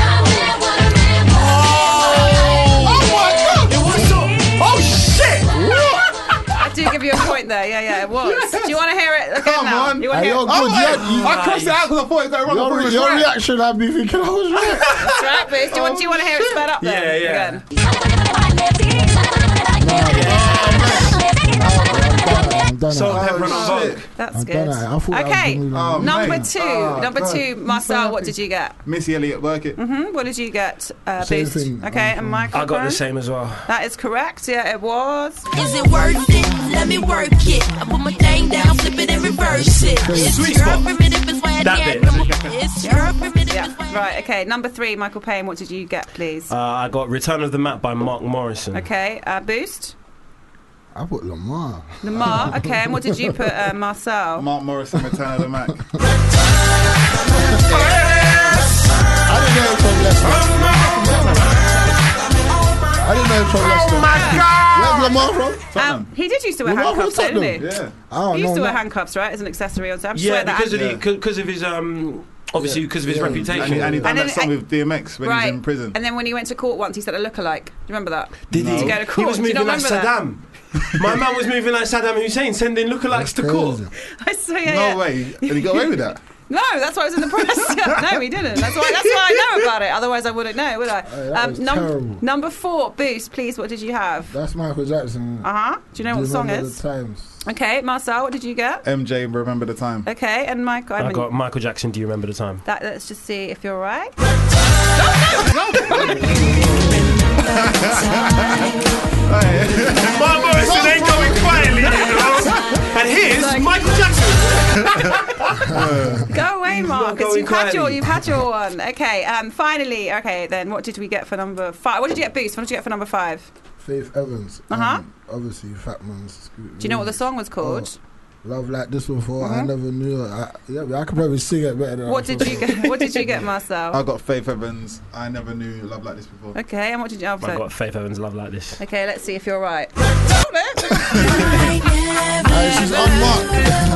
Oh shit! I do give you a point there. Yeah, yeah, it was. Do you want to hear it again Come now? on. You want to Hey, hear yo, it? good. Oh, yeah, yeah, you- I crossed it out because I thought it was going wrong. I thought it Your, was your right. reaction, I'd be thinking I was right. That's right, Boost. Do you want, do you want to hear it sped up then? Yeah, yeah. Again? I'm done. Salt and at it. pepper and Oh, on shit. Vogue. That's I'm good. done. at it. I thought that was Okay, the Moulin Oh, Rouge. number man. two. Oh, number God. two, Marcel, what did you get? Missy Elliott, work it. Hmm, what did you get, uh, Same Boost? thing. Okay, Um, and Michael? I got the Crone? same as well. That is correct. Yeah, it was. Is it worth it? Let me work it. I put my thing down, flip it and reverse it. It's Sweet your spot. primitive, it's why I That can't bit. come- It's your primitive, Yeah, it's why right. Okay, number three, Michael Payne. What did you get, please? Uh, I got Return of the Map by Mark Morrison. Okay, uh, Boost. I put Lamar. Lamar. Okay, and what did you put, uh, Marcel? Mark Morrison, Return of the Mac. I didn't know it was from Leicester. I didn't know it was from Leicester. Oh my God! Where's Lamar from? Um, he did used to wear Lamar from handcuffs, though, didn't he? Tottenham? Yeah. I don't He used know to wear that. handcuffs, right, as an accessory on. So I'm just Yeah, swear that. because of, Yeah. the, because of his um, obviously because of his Yeah. reputation. And he, and he done And that then- song with D M X when he right. was in prison. And then when he went to court once, he said a lookalike. Do you remember that? Did No. he? To go to court. He was Do you moving not like remember that? Saddam. My man was moving like Saddam Hussein, sending lookalikes to court. Crazy. I swear, yeah, No yeah. way. Did he get away with that? No, that's why I was in the press. No, he didn't. That's why. That's why I know about it. Otherwise, I wouldn't know, would I? Hey, that was num- terrible. number four, Boost. Please, what did you have? That's Michael Jackson. Uh huh. Do you know what the song Remember is? The times. Okay, Marcel, what did you get? M J, remember the time. Okay, and Michael. I I mean, got Michael Jackson. Do you remember the time? that. Let's just see if you're right. Mark Morrison ain't going quietly, you know. And here's Like- Michael Jackson. Go away, Mark. 'Cause going you've had your, quietly. you've had your one. Okay. Um. Finally. Okay. Then, what did we get for number five? What did you get, Boost? What did you get for number five? Faith Evans. Uh-huh. Um, obviously, Fat Man's. Do you know what the song was called? Oh, Love Like This Before. I Mhm. never knew it. I, yeah, I could probably sing it better than What I did you get? What did you get, Marcel? I got Faith Evans. I never knew love like this before. Okay. And what did you? Oh, I got Faith Evans. Love Like This. okay. Let's see if you're right. Hey, she's unmarked.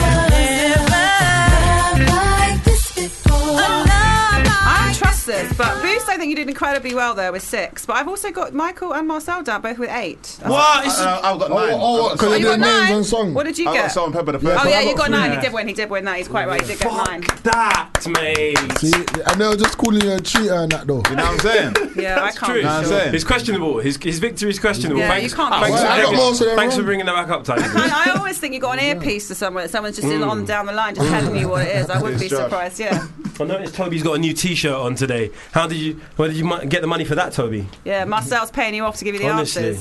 I don't trust this, but Boost, I think you did incredibly well there with six. But I've also got Michael and Marcel down both with eight. That's- What? It's- Uh, I've got Oh, nine. oh, I've got because Oh, salt- they you do got names nine? on song. What did you I got get? salt and pepper the first Oh one. yeah, I you got got three. nine. He did win. He did win that. He's quite right. He did get nine. That, mate. See, and they were just calling you a cheater and that though. You know what I'm saying? Yeah, I can't. True. be Know what I'm sure. saying? It's questionable. His his victory is questionable. Yeah, thanks, you can't be thanks, sure. for, I got bringing- most of them thanks for wrong. bringing that back up, Tiny. I, I always think you got an earpiece to somewhere. Someone's just in on down the line, just telling you what it is. I wouldn't be It's Josh. surprised. Yeah, I noticed Toby's got a new T-shirt on today. How did you? Where did you mu- get the money for that, Toby? yeah. Marcel's paying you off to give you the Honestly. answers.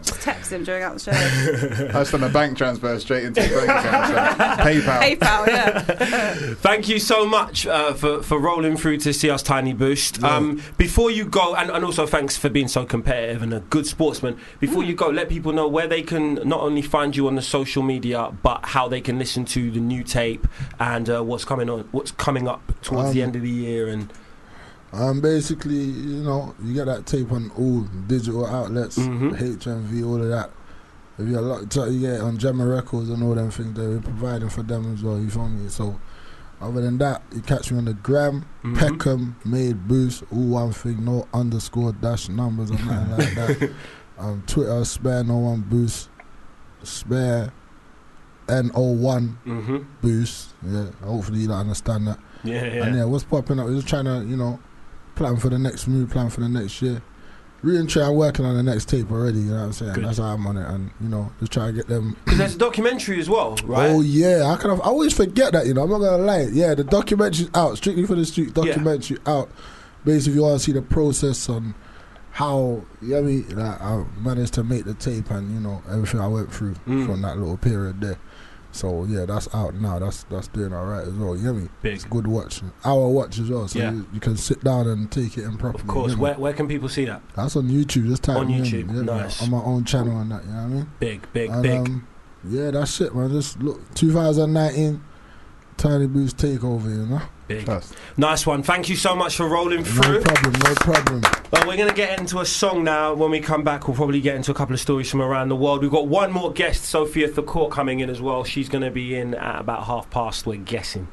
Text him during out the show. I just done a bank transfer straight into the bank account. So. PayPal. PayPal, yeah. Thank you so much uh, for, for rolling through to see us, Tiny Boost. Yeah. Um, before you go, and, and also thanks for being so competitive and a good sportsman. Before Mm. you go, let people know where they can not only find you on the social media, but how they can listen to the new tape and uh, what's coming on, what's coming up towards Um, the end of the year. And Um, basically, you know, you get that tape on all digital outlets, Mhm. H M V, all of that. If you're locked up, you get it on Gemma Records and all them things that we're providing for them as well, you feel me? So, other than that, you catch me on the gram, Mhm. Peckham, Made Boost, all one thing, no underscore dash numbers or nothing like that. Um, Twitter, Spare No One Boost, Spare N O one Mhm. Boost. Yeah, hopefully you don't understand that. Yeah, yeah. And yeah, what's popping up? We're just trying to, you know, plan for the next move, plan for the next year. Really try working on the next tape already, you know what I'm saying? Good. That's how I'm on it, and you know, just try to get them. Because there's a documentary as well, right? Oh yeah, I kind of I always forget that, you know. I'm not gonna lie. Yeah, the documentary's out, Strictly for the Street documentary out. Basically, if you want to see the process on how, you know what I mean, like, I managed to make the tape and you know everything I went through Mm. from that little period there. So yeah, that's out now. That's that's doing all right as well. You know what I mean? Big. It's good watch, hour watch as well. So Yeah. you, you can sit down and take it in properly. Of course. you know? Where, where can people see that? That's on YouTube. Just type On me in, YouTube, yeah, man, nice. on my own channel and that. You know what I mean? Big, big, And, big. Um, yeah, that's it, man. Just look, twenty nineteen, Tiny Boost takeover. You know? Big. Nice one. Thank you so much for rolling through. No problem. No problem. Well, we're going to get into a song now. When we come back, we'll probably get into a couple of stories from around the world. We've got one more guest, Sophia Thacourt, coming in as well. She's going to be in at about half past, we're guessing.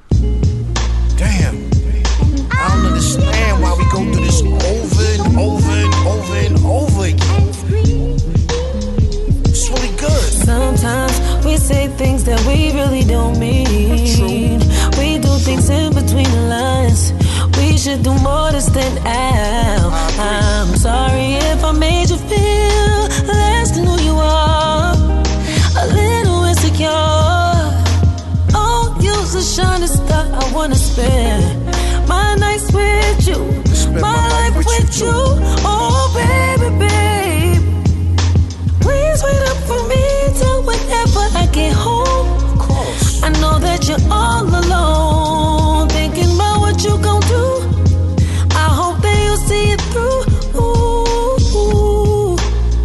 Damn. I don't understand why we go through this over and over and over and over again. It's really good. Sometimes we say things that we really don't mean. We do things in between the lines. We should do more to stand out. I'm sorry if I made you feel less than who you are. A little insecure. Oh, you're the shining star I wanna spend my nights with you, my life with you. Oh, baby, babe, please wait up for me till whenever I get home. I know that you're all alone, thinking about what you gon' do. I hope that you'll see it through. Ooh.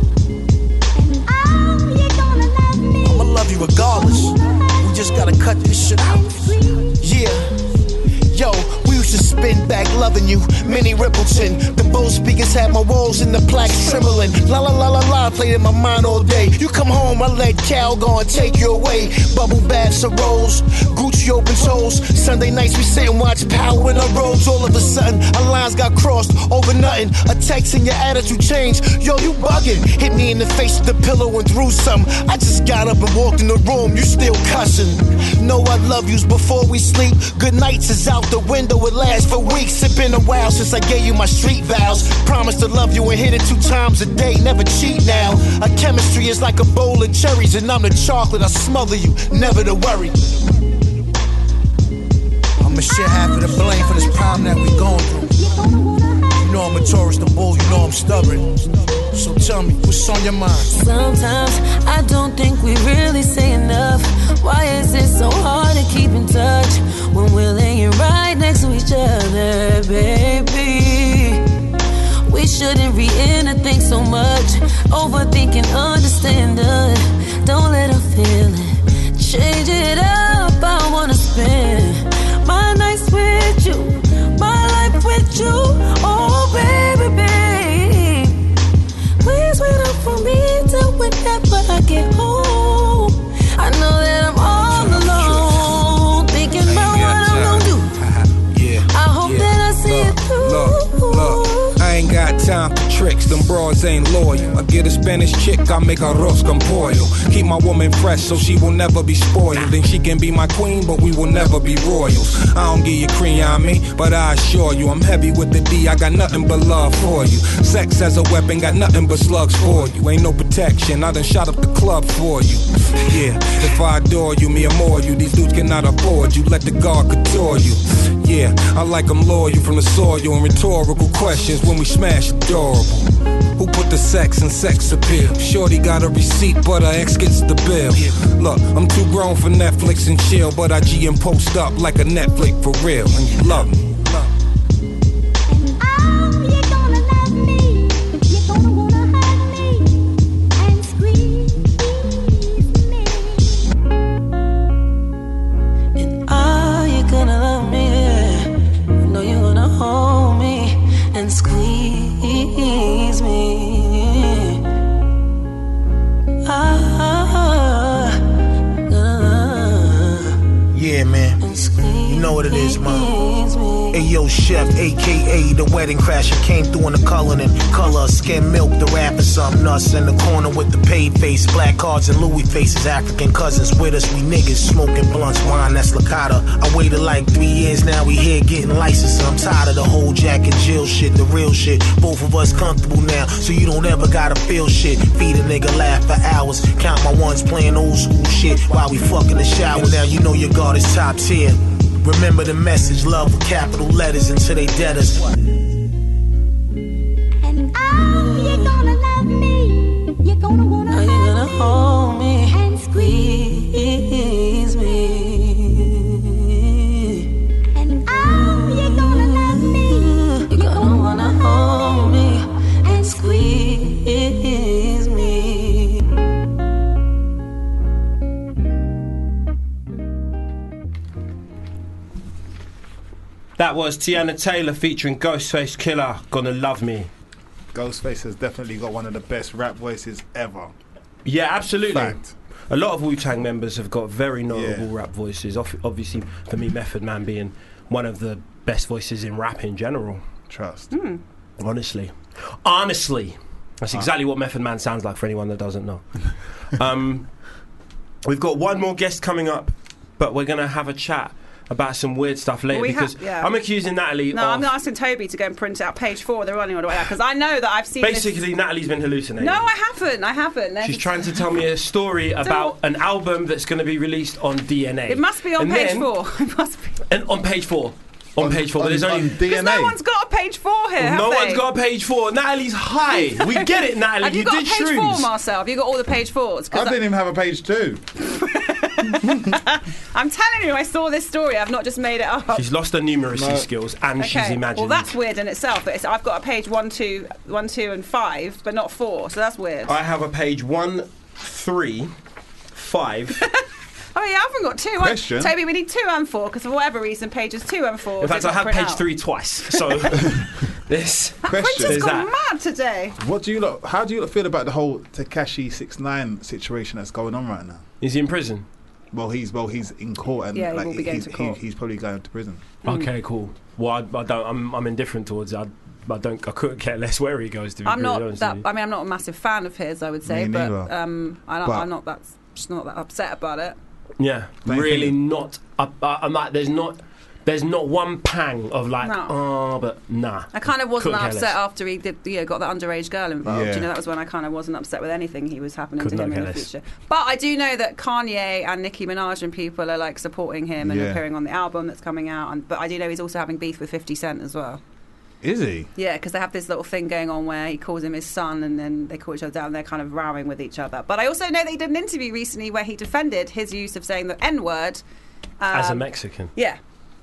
I'ma love you regardless. We just gotta cut this shit out. Yeah. Yo, we used to spin back loving you. Minnie Rippleton. The Bose speakers had my walls and the plaques trembling. La la la la la played in my mind all day. You come home, I let Cal go and take you away. Bubble baths and rolls, Gucci open toes. Sunday nights we sit and watch Power in our robes. All of a sudden, our lines got crossed over nothing. A text and your attitude changed. Yo, you bugging. Hit me in the face with the pillow and threw something. I just got up and walked in the room. You still cussing. Know I love yous before we sleep. Good nights is out the window. It lasts for weeks. It's been a while since I gave you my street vows. Promise to love you and hit it two times a day. Never cheat now. Our chemistry is like a bowl of cherries, and I'm the chocolate. I smother you. Never to worry. I'ma share half of the blame for this problem that we going through. You know I'm a Taurus, the bull. You know I'm stubborn. So tell me, what's on your mind? Sometimes I don't think we really say enough. Why is it so hard to keep in touch when we're laying right next to each other, baby? We shouldn't read anything so much. Overthinking, understanding. Don't let her feel it. Change it up. I wanna spend my nights with you, my life with you. Oh, baby, babe, please wait up for me till whenever I get home. I know that I'm all alone, thinking about what I'm gonna do. Yeah. I hope that I see it through. Look, look, I ain't got time for tricks, them broads ain't loyal. I get a Spanish chick, I make her arroz con pollo. Keep my woman fresh so she will never be spoiled. Think she can be my queen, but we will never be royals. I don't give you cream on me, but I assure you I'm heavy with the D, I got nothing but love for you. Sex as a weapon, got nothing but slugs for you. Ain't no protection, I done shot up the club for you. Yeah, if I adore you, me more you. These dudes cannot afford you, let the guard couture you. Yeah, I like them loyal from the soil and rhetorical questions when we smash adorable. Who put the sex in sex appeal? Shorty got a receipt, but her ex gets the bill. Look, I'm too grown for Netflix and chill, but I G and post up like a Netflix for real. And you love me. Squeeze me. Ah, ah, yeah, man. You know what it is, man. Hey, yo, Chef, a k a the wedding crasher, came through in the color and color. Skim milk, the rapper, some nuts in the corner with the paid face. Black cards and Louis faces, African cousins with us. We niggas smoking blunts, wine, that's Licata. I waited like three years, now we here getting licensed. I'm tired of the whole Jack and Jill shit, the real shit. Both of us comfortable now, so you don't ever gotta feel shit. Feed a nigga, laugh for hours. Count my ones playing old school shit while we fuck in the shower. Now you know your guard is top tier. Remember the message, love with capital letters until they dead us. And oh, you're gonna love me. You're gonna wanna, Are you gonna hold me and squeeze me. And oh, you're gonna love me. You're gonna wanna hold me and squeeze me. That was Tiana Taylor featuring Ghostface Killer, Gonna Love Me. Ghostface has definitely got one of the best rap voices ever. Yeah, absolutely. Fact. A lot of Wu-Tang members have got very notable Yeah. rap voices. Ob- Obviously, for me, Method Man being one of the best voices in rap in general. Trust. Mm. Honestly. Honestly. That's exactly what Method Man sounds like for anyone that doesn't know. um, we've got one more guest coming up, but we're going to have a chat about some weird stuff later Well, we because ha- yeah. I'm accusing Natalie No, of... I'm asking Toby to go and print out page four. They're running on about that because I know that I've seen. Basically, this. Natalie's been hallucinating. No, I haven't. I haven't. There's She's trying to tell me a story about an album that's going to be released on D N A. It must be on And page then- four. It must be. And on page four. On, page four. on- There's only on D N A. No one's got a page four here. Have no they? one's got a page four. Natalie's high. We get it, Natalie. Have you, you got did a page shrooms. four, Marcel? Have you got all the page fours? 'Cause I didn't even have a page two. I'm telling you, I saw this story. I've not just made it up. She's lost her numeracy No. skills and she's Okay. imagined. Well, that's weird in itself. But it's, I've got a page one, two, one, two, and five, but not four. So that's weird. I have a page one, three, five. Oh yeah, I haven't got two. I- Question. Toby, we need two and four because for whatever reason, pages two and four. In fact, did I not have print page out. three twice. So this Printer's there's gone that. mad today. What do you lot, how do you lot feel about the whole Tekashi six nine situation that's going on right now? Is he in prison? Well, he's well, he's in court and Yeah, he like, will be going he's, to court. He, he's probably going to prison. Okay, cool. Well, I, I don't. I'm, I'm indifferent towards it. I, I don't. I couldn't care less where he goes. To be I'm brutally not honest that. with you. I mean, I'm not a massive fan of his. I would say, Me but neither. um, I don't, But- I'm not that. Just not that upset about it. Yeah, Don't you really think- not. I, I, I'm like, there's not. There's not one pang of like, No. oh, but nah. I kind of wasn't Couldn't care upset less. after he did, you know, got the underage girl involved. Yeah. You know, that was when I kind of wasn't upset with anything he was happening Could to not him in care the less. future. But I do know that Kanye and Nicki Minaj and people are like supporting him and Yeah. appearing on the album that's coming out. And, but I do know he's also having beef with fifty Cent as well. Is he? Yeah, because they have this little thing going on where he calls him his son and then they call each other down and they're kind of rowing with each other. But I also know that he did an interview recently where he defended his use of saying the N-word. Um, As a Mexican Yeah.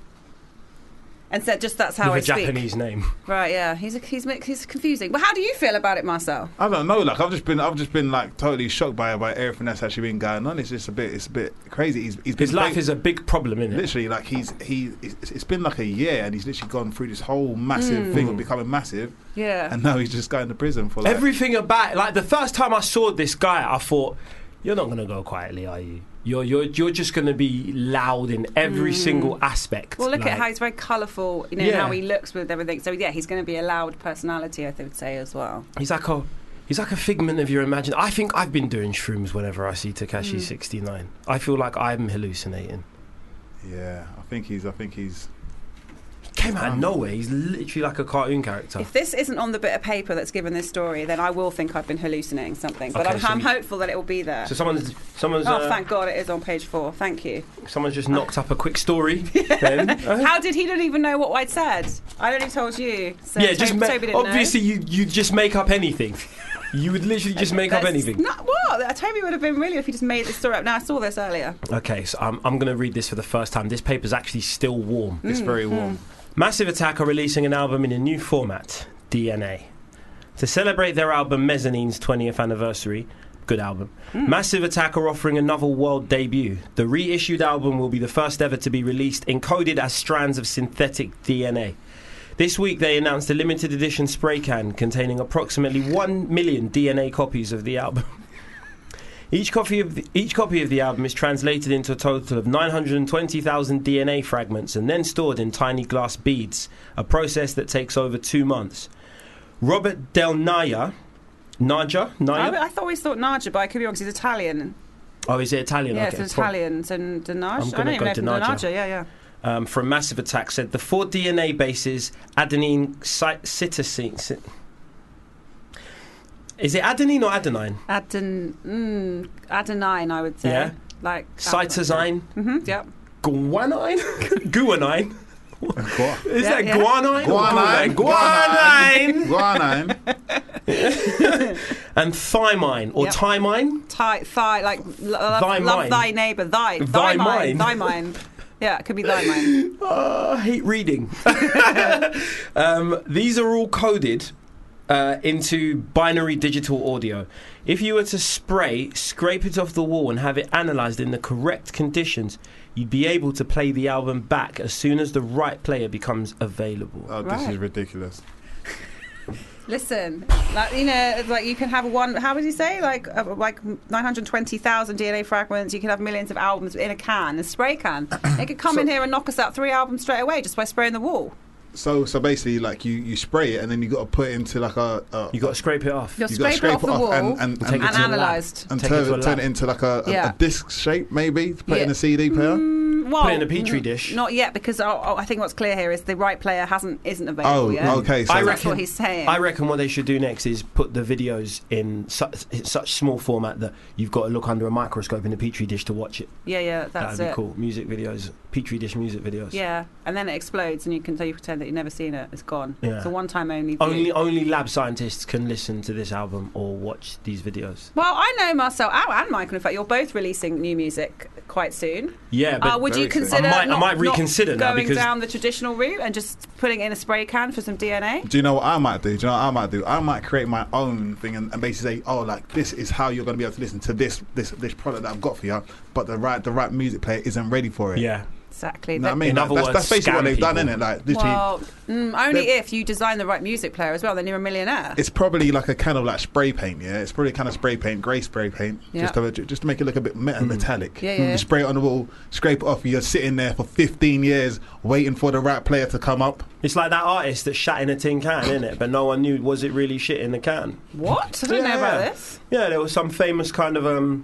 And said just that's how with I a speak. Japanese name. Right, yeah. He's, a, he's, mi- he's confusing. But how do you feel about it, Marcel? I don't know. Like I've just been, I've just been like totally shocked by by everything that's actually been going on. It's just a bit, it's a bit crazy. He's, he's been His life ba- is a big problem, isn't it? literally like he's he. It's, it's been like a year, and he's literally gone through this whole massive Mm. thing of becoming massive, Yeah. and now he's just going to prison for like. Everything about like the first time I saw this guy, I thought, you're not going to go quietly, are you? You're you're you're just going to be loud in every Mm. single aspect. Well, look like, at how he's very colourful, you know, Yeah. how he looks with everything. So, yeah, he's going to be a loud personality, I would say, as well. he's like a he's like a figment of your imagination. I think I've been doing shrooms whenever I see Tekashi Mm. sixty-nine. I feel like I'm hallucinating. Yeah, I think he's. I think he's. Came out of nowhere. He's literally like a cartoon character. If this isn't on the bit of paper that's given this story, then I will think I've been hallucinating something. But Okay, I'm, so I'm we- hopeful that it will be there. So someone's someone's oh, uh, thank God it is on page four. Thank you. someone's just knocked up a quick story. Then How did he not even know what I'd said? I only told you. So yeah, just Toby, ma- Toby didn't obviously know. you you just make up anything. You would literally just make up That's anything. Not, what? Toby would have been really if he just made this story up. Now I saw this earlier. Okay, so I'm, I'm going to read this for the first time. This paper's actually still warm. It's Mm, very warm. Massive Attack are releasing an album in a new format, D N A. To celebrate their album Mezzanine's twentieth anniversary, good album, Massive Attack are offering another world debut. The reissued album will be the first ever to be released encoded as strands of synthetic D N A. This week they announced a limited edition spray can containing approximately one million D N A copies of the album. Each copy of the, each copy of the album is translated into a total of nine hundred twenty thousand D N A fragments and then stored in tiny glass beads, a process that takes over two months. Robert Del Naya, Naja, Naya? I, I thought we thought Naja, but I could be wrong 'cause he's Italian. Oh, is it Italian? Yeah, okay. it's Italian. So Denaj. I'm I gonna don't even go know if Denaja. Denaja. Yeah, yeah. Um, from Massive Attack said the four D N A bases adenine cy- cytosine. Cy- is it adenine or adenine? Aden, mm, adenine, I would say. Yeah. Like Cytosine. Mm-hmm. Yep. Guanine. Guanine. Is Yeah, that yeah. guanine? Guanine. Guanine. Guanine. And thymine or Yep. thymine. Thigh, thigh, like lo- love, Thy love mine. thy neighbour. Thy, Thy thy mine. mine, thy mine. Yeah, it could be thy mine. Oh, I hate reading. um, these are all coded uh, into binary digital audio. If you were to spray, scrape it off the wall and have it analysed in the correct conditions, you'd be able to play the album back as soon as the right player becomes available. Oh, this Right. is ridiculous. Listen, like you know, it's like you can have one. How would you say? Like uh, like nine hundred twenty thousand D N A fragments. You can have millions of albums in a can, a spray can. They could come in here and knock us out three albums straight away just by spraying the wall. So, so basically, like you, you spray it and then you got to put it into like a. a You got to scrape it off. You'll you gotta scrape it off the wall and and, Take and, it to a lab. analysed. and Take it turn, to a it, turn lab. it into like a, a, Yeah. a disc shape, maybe to put Yeah. in a C D player. Well, Put it in a petri dish. Not yet, because oh, oh, I think what's clear here is the right player hasn't isn't available Oh, yet. okay. So I That's reckon what he's saying. I reckon what they should do next is put the videos in such, such small format that you've got to look under a microscope in a petri dish to watch it. yeah, yeah, that's That'd be it. cool. Music videos, petri dish music videos. Yeah, and then it explodes, and you can so you pretend that you've never seen it. It's gone. Yeah. It's a one-time only. View. Only only lab scientists can listen to this album or watch these videos. Well, I know Marcel oh, and Michael. In fact, you're both releasing new music quite soon. Yeah, but uh, would you very soon. consider? I might- I not, might reconsider not now going because- down the traditional route and just putting it in a spray can for some D N A. Do you know what I might do? Do you know what I might do? I might create my own thing and, and basically say, oh, like this is how you're going to be able to listen to this this this product that I've got for you, but the right the right music player isn't ready for it. Yeah. Exactly. You know what I That- mean? In Like, other that's, words, that's basically what scam they've done, people. isn't it? Like literally. Well, mm, only They're- if you design the right music player as well. Then you're a millionaire. It's probably like a kind of like spray paint, yeah. It's probably kind of spray paint, grey spray paint, Yeah. just to just to make it look a bit met- metallic. Yeah, yeah. You spray it on the wall, scrape it off. You're sitting there for fifteen years waiting for the right player to come up. It's like that artist that shat in a tin can, isn't it? But no one knew, was it really shit in the can? What? I didn't know about this. Yeah, there was some famous kind of um,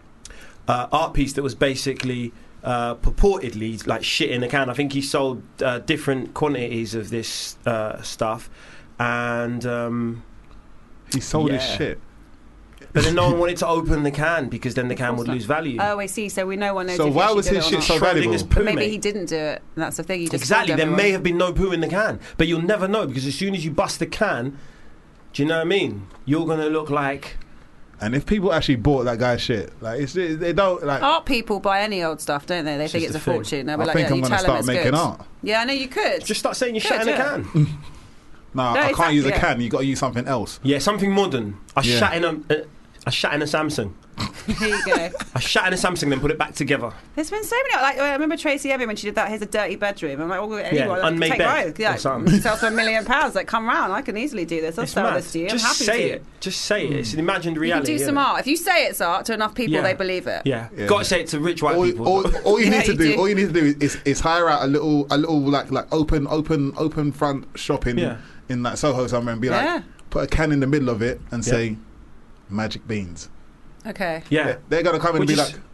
uh, art piece that was basically uh, purportedly like shit in a can. I think he sold uh, different quantities of this uh, stuff, and um, He sold his yeah. shit. But then no one wanted to open the can because then the can would lose value. Oh, I see. So we no one knows. So if he why actually was did his it or shit not. so valuable? Schrodinger's But poo, maybe mate. he didn't do it. And that's the thing. He just Exactly. told There everyone. may have been no poo in the can, but you'll never know because as soon as you bust the can, do you know what I mean? You're gonna look like. And if people actually bought that guy's shit, like it's, they don't like. Art people buy any old stuff, don't they? They think just it's a a thing. fortune. They'll I be like, think yeah, I'm you gonna tell start them it's making good. art. Yeah, I know you could. Just start saying you Good, shat in a yeah. can. No, No, I can't use a exactly, can. You got to use something else. Yeah, something modern. I Yeah. shat in a, uh, I shat in a Samsung. Here you go. I shat in a Samsung, then put it back together. There's been so many. Like I remember Tracy Evan when she did that. Here's a dirty bedroom. I'm like, well, anyone Yeah, unmade take bed both. Yeah, or something. sells for a million pounds. Like, come round. I can easily do this. I'll It's sell mad. this to you. Just I'm happy say to. it. Just say it. It's an imagined You can reality. do some isn't it? art. If you say it's art to enough people, Yeah. they believe it. Yeah, Yeah. got to say it to rich white All, people. all, all you Yeah, need to you do, do. all you need to do is, is hire out a little, a little like like open, open, open front shop in Yeah. in that Soho somewhere, and be Yeah. like, put a can in the middle of it and Yeah. say, magic beans. Okay. yeah. They're, they're gonna come in Well, and be just- like,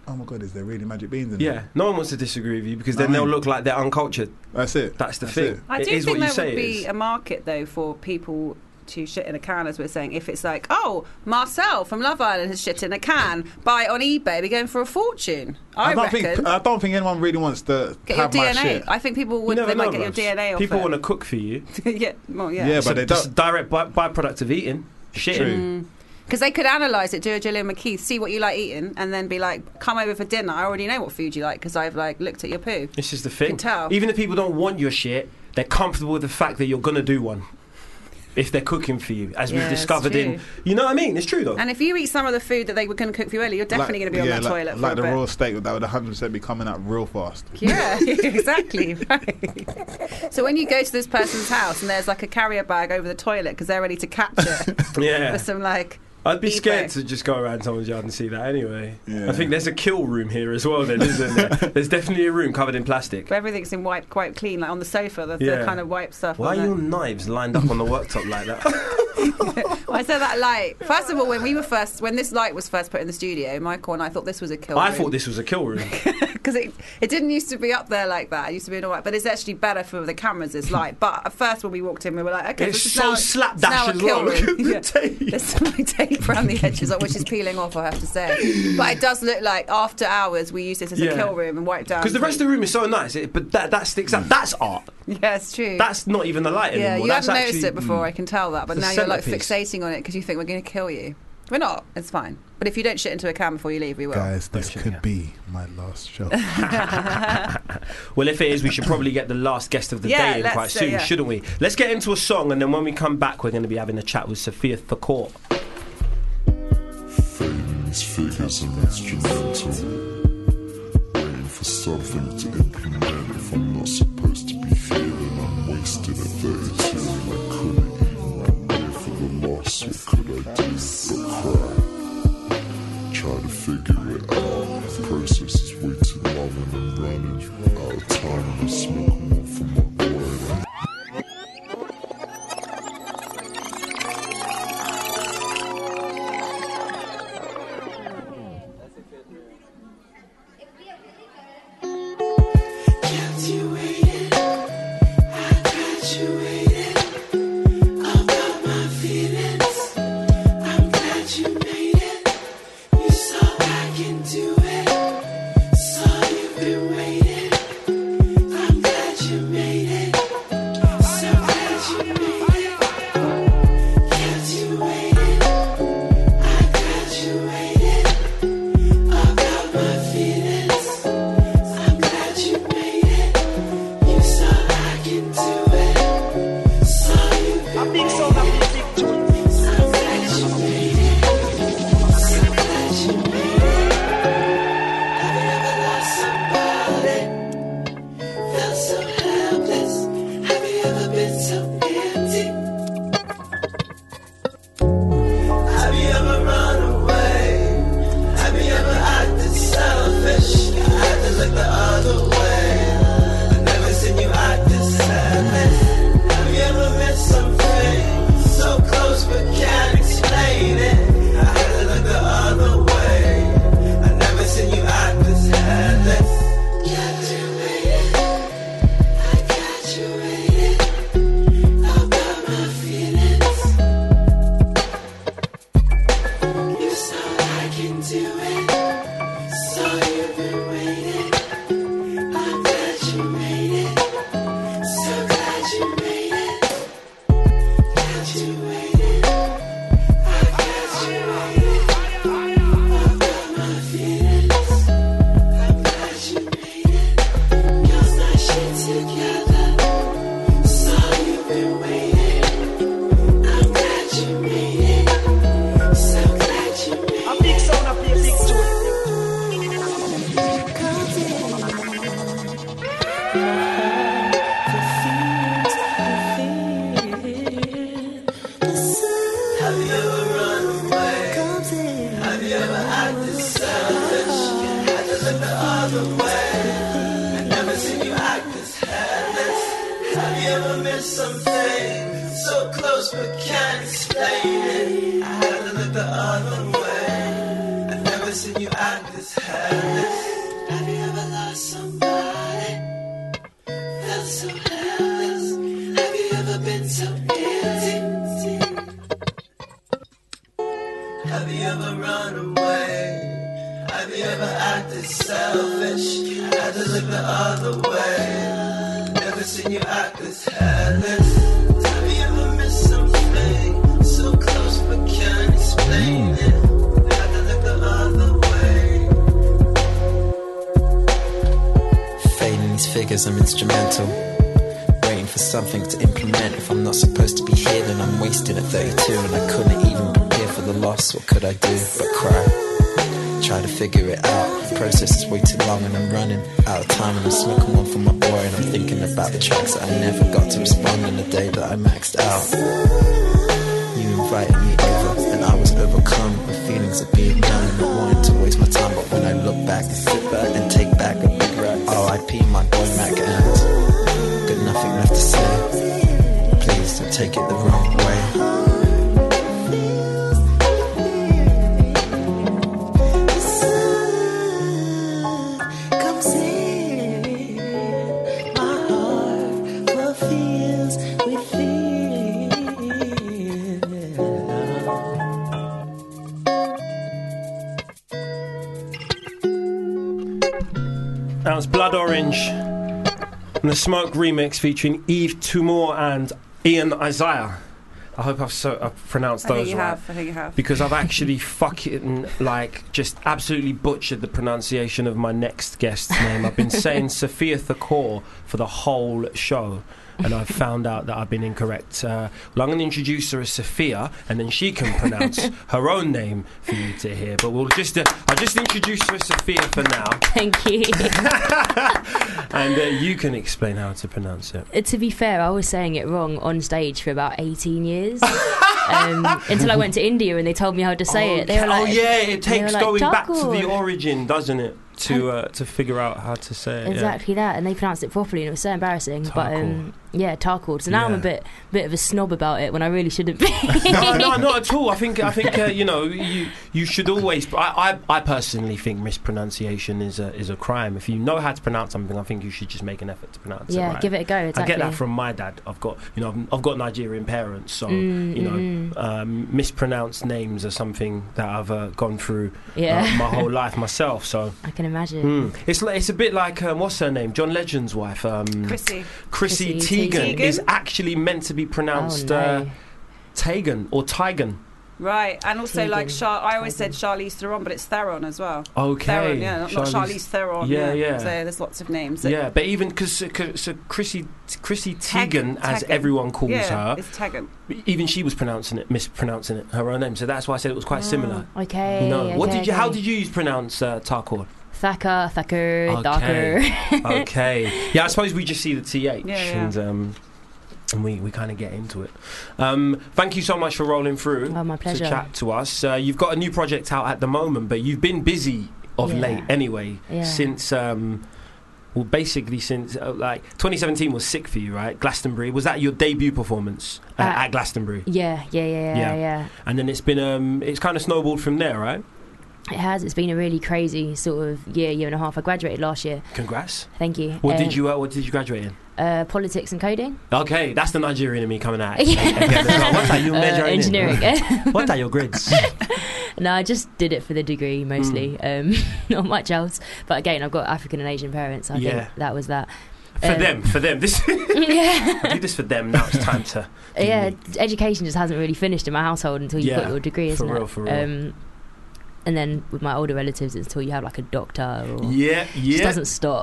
oh my God, is there really magic beans in Yeah, there? no one wants to disagree with you because No, then I they'll mean- look like they're uncultured. That's it. That's the That's thing. it. I It do is think what you there say would it be is. a market though for people to shit in a can, as we're saying. If it's like, oh, Marcel from Love Island has shit in a can, buy it on eBay, be going for a fortune. I, I don't reckon. think I don't think anyone really wants to Get your have D my N A. shit. I think people would. You never They might know, get your Russ. D N A off People it. want to cook for you. yeah, well, yeah. Yeah, It's but a, they just don't- a direct by- byproduct of eating. Shitting. Because they could analyse it, do a Gillian McKeith, see what you like eating, and then be like, come over for dinner. I already know what food you like because I've like looked at your poo. This is the thing. Can tell. Even if people don't want your shit, they're comfortable with the fact that you're gonna do one. If they're cooking for you, as Yeah, we've it's discovered in, true. you know what I mean? It's true though. And if you eat some of the food that they were going to cook for you earlier, you're definitely going to be on yeah, that like, toilet for like a the bit. raw steak that would one hundred percent be coming out real fast. Yeah, exactly. Right. So when you go to this person's house and there's like a carrier bag over the toilet because they're ready to catch it Yeah. for some like. I'd be eBay. scared to just go around someone's yard and see that anyway. Yeah. I think there's a kill room here as well then, isn't there? There's definitely a room covered in plastic. But everything's in white, quite clean, like on the sofa, the, Yeah. the kind of white stuff. Why on are it. your knives lined up on the worktop like that? Well, I said that light. First of all, when we were first, when this light was first put in the studio, Michael and I thought this was a kill I room. thought this was a kill room. Because it, it didn't used to be up there like that. It used to be in a white, but it's actually better for the cameras, this light. But at first when we walked in, we were like, okay, It's this is so now, slapdash it's as now a well. kill Look at room. the Yeah. tape. There's some like, tape around the edges, which is peeling off, I have to say. But it does look like after hours we use this as Yeah. a kill room and wipe down. Because the rest of the room is so nice, it, but that, that sticks out. That's art. Yeah, it's true. That's not even the light yeah, anymore. you That's haven't noticed actually, it before, Mm. I can tell that. But It's a now you're like centrepiece. fixating on it because you think we're going to kill you. We're not. It's fine. But if you don't shit into a can before you leave, we will. Guys, this could be my last show. Well, if it is, we should probably get the last guest of the Yeah, day in let's quite do- soon, yeah. shouldn't we? Let's get into a song, and then when we come back, we're going to be having a chat with Sophia Thacourt. These figures are instrumental. Waiting for something to implement. If I'm not supposed to be here, then I'm wasted at thirty-two. And I couldn't even pay for the loss. What could I do but cry? Try to figure it out. The process is way too long and I'm running out of time. And I'm smoking one for my boy. Graduated, I graduated. I've got my feelings. I'm glad you made it. You saw I can do it. Saw you've been waiting. I'm glad you made it. So glad you made it. Graduated, I graduated. I've got my feelings. I'm glad you made it. You saw I can do it. Saw you've been waiting. I'm glad you made it. So glad you made it. Have you ever lost somebody? Felt so helpless. Have you ever been so empty? Have you ever run away? Have you ever acted selfish? I had to look the other way. I've never seen you act this selfish. Have you ever missed something so close but can't explain it? I had to look the other way. I've never seen you act this helpless. Graduated, I graduated. I've got my feelings. You saw I can do it. Saw you've been waiting. I'm glad you made it. So glad you made it. Graduated. I graduated. I've got my feelings. I'm glad you made it. Girls not shit together. Saw you've been waiting. I'm glad you made it. So glad you made it. A big sound, a big big Have you ever run away? Have you ever acted selfish? Had to look the other way. I've never seen you act this helpless. Have you ever missed something so close but can't explain it? I had to look the other way. I've never seen you act this helpless. Have you ever lost somebody? Felt so helpless. Have you ever been so empty? Have you ever run away? Have you ever acted selfish? Had to look the other way. Never seen you act this helpless. Have you ever missed something so close but can't explain it? Had to look the other way. Fading these figures, I'm instrumental. Waiting for something to implement. If I'm not supposed to be here, then I'm wasted at thirty-two. And I couldn't even prepare for the loss. What could I do but cry? Try to figure it out. The process is way too long and I'm running out of time. And I'm smoking one for my boy and I'm thinking about the tracks that I never got to respond on the day that I maxed out. You invited me over and I was overcome with feelings of being young and not wanting to waste my time. But when I look back and sit back and take back a big rat, R I P my boy Mac and got nothing left to say. Please don't take it the wrong way. That was Blood Orange and the Smoke remix featuring Eve Tumor and Ian Isaiah. I hope I've, so, I've pronounced I those think you right. have. I think you have. Because I've actually fucking, like, just absolutely butchered the pronunciation of my next guest's name. I've been saying Sophia Thakor for the whole show. And I've found out that I've been incorrect. Uh, well, I'm going to introduce her as Sophia, and then she can pronounce her own name for you to hear. But we'll just, uh, I'll just introduce her as Sophia for now. Thank you. And uh, you can explain how to pronounce it. Uh, to be fair, I was saying it wrong on stage for about eighteen years. um, until I went to India and they told me how to say oh, it. They were like, oh yeah, it takes like, going back to Darkwood. the origin, doesn't it? To uh, to figure out how to say it. Exactly yeah. that, and they pronounced it properly, and it was so embarrassing. But um, yeah, Tarkord. So now Yeah. I'm a bit bit of a snob about it when I really shouldn't be. no, no, not at all. I think I think uh, you know you you should always. I, I I personally think mispronunciation is a is a crime. If you know how to pronounce something, I think you should just make an effort to pronounce it. Yeah, right. give it a go. Exactly. I get that from my dad. I've got you know I've, I've got Nigerian parents, so Mm, you know mm. um, mispronounced names are something that I've uh, gone through Yeah. uh, my whole life myself. So I can imagine. Mm. It's like, it's a bit like um, what's her name? John Legend's wife, um, Chrissy. Chrissy Chrissy Teigen, Teigen? is actually meant to be pronounced Oh, no. uh, Tegan or Teigen. Right, and also Tegan. like Char- I always said Charlize Theron, but it's Theron as well. Okay, Theron, yeah, not, not Charlize- Charlize Theron. Yeah, Yeah, yeah. So there's lots of names. So Yeah, but even because so Chrissy Chrissy Teigen, as Tegan. everyone calls Yeah, her, it's Tegan. even she was pronouncing it, mispronouncing it, her own name. So that's why I said it was quite Oh, similar. okay, You know, what okay, did you? How okay. did you pronounce uh, Tarkor? Thacker, Thacker, Okay. Darker. Okay. Yeah, I suppose we just see the T H Yeah, yeah. and um, and we, we kind of get into it. Um, thank you so much for rolling through Oh, my pleasure. to chat to us. Uh, you've got a new project out at the moment, but you've been busy of Yeah. late anyway. Yeah. Since um, well, basically since uh, like twenty seventeen was sick for you, right? Glastonbury, was that your debut performance uh, Uh, at Glastonbury? Yeah, yeah, yeah, yeah, yeah. And then it's been um, it's kind of snowballed from there, right? It has. It's been a really crazy sort of year, year and a half. I graduated last year. Congrats. Thank you. What Um, did you uh, What did you graduate in? Uh, politics and coding. Okay, that's the Nigerian in me coming out. Yeah. Again as well. What are you Uh, measuring in? engineering. What are your grades? No, I just did it for the degree mostly. Um, not much else. But again, I've got African and Asian parents. So I Yeah. think that was that. For Um, them, for them. This Yeah. I do this for them. Now it's time to. do Yeah, me. education just hasn't really finished in my household until you've Yeah, got your degree, for isn't real, it? for real. Um, and then with my older relatives, it's until you have like a doctor or Yeah, It yeah. just doesn't stop.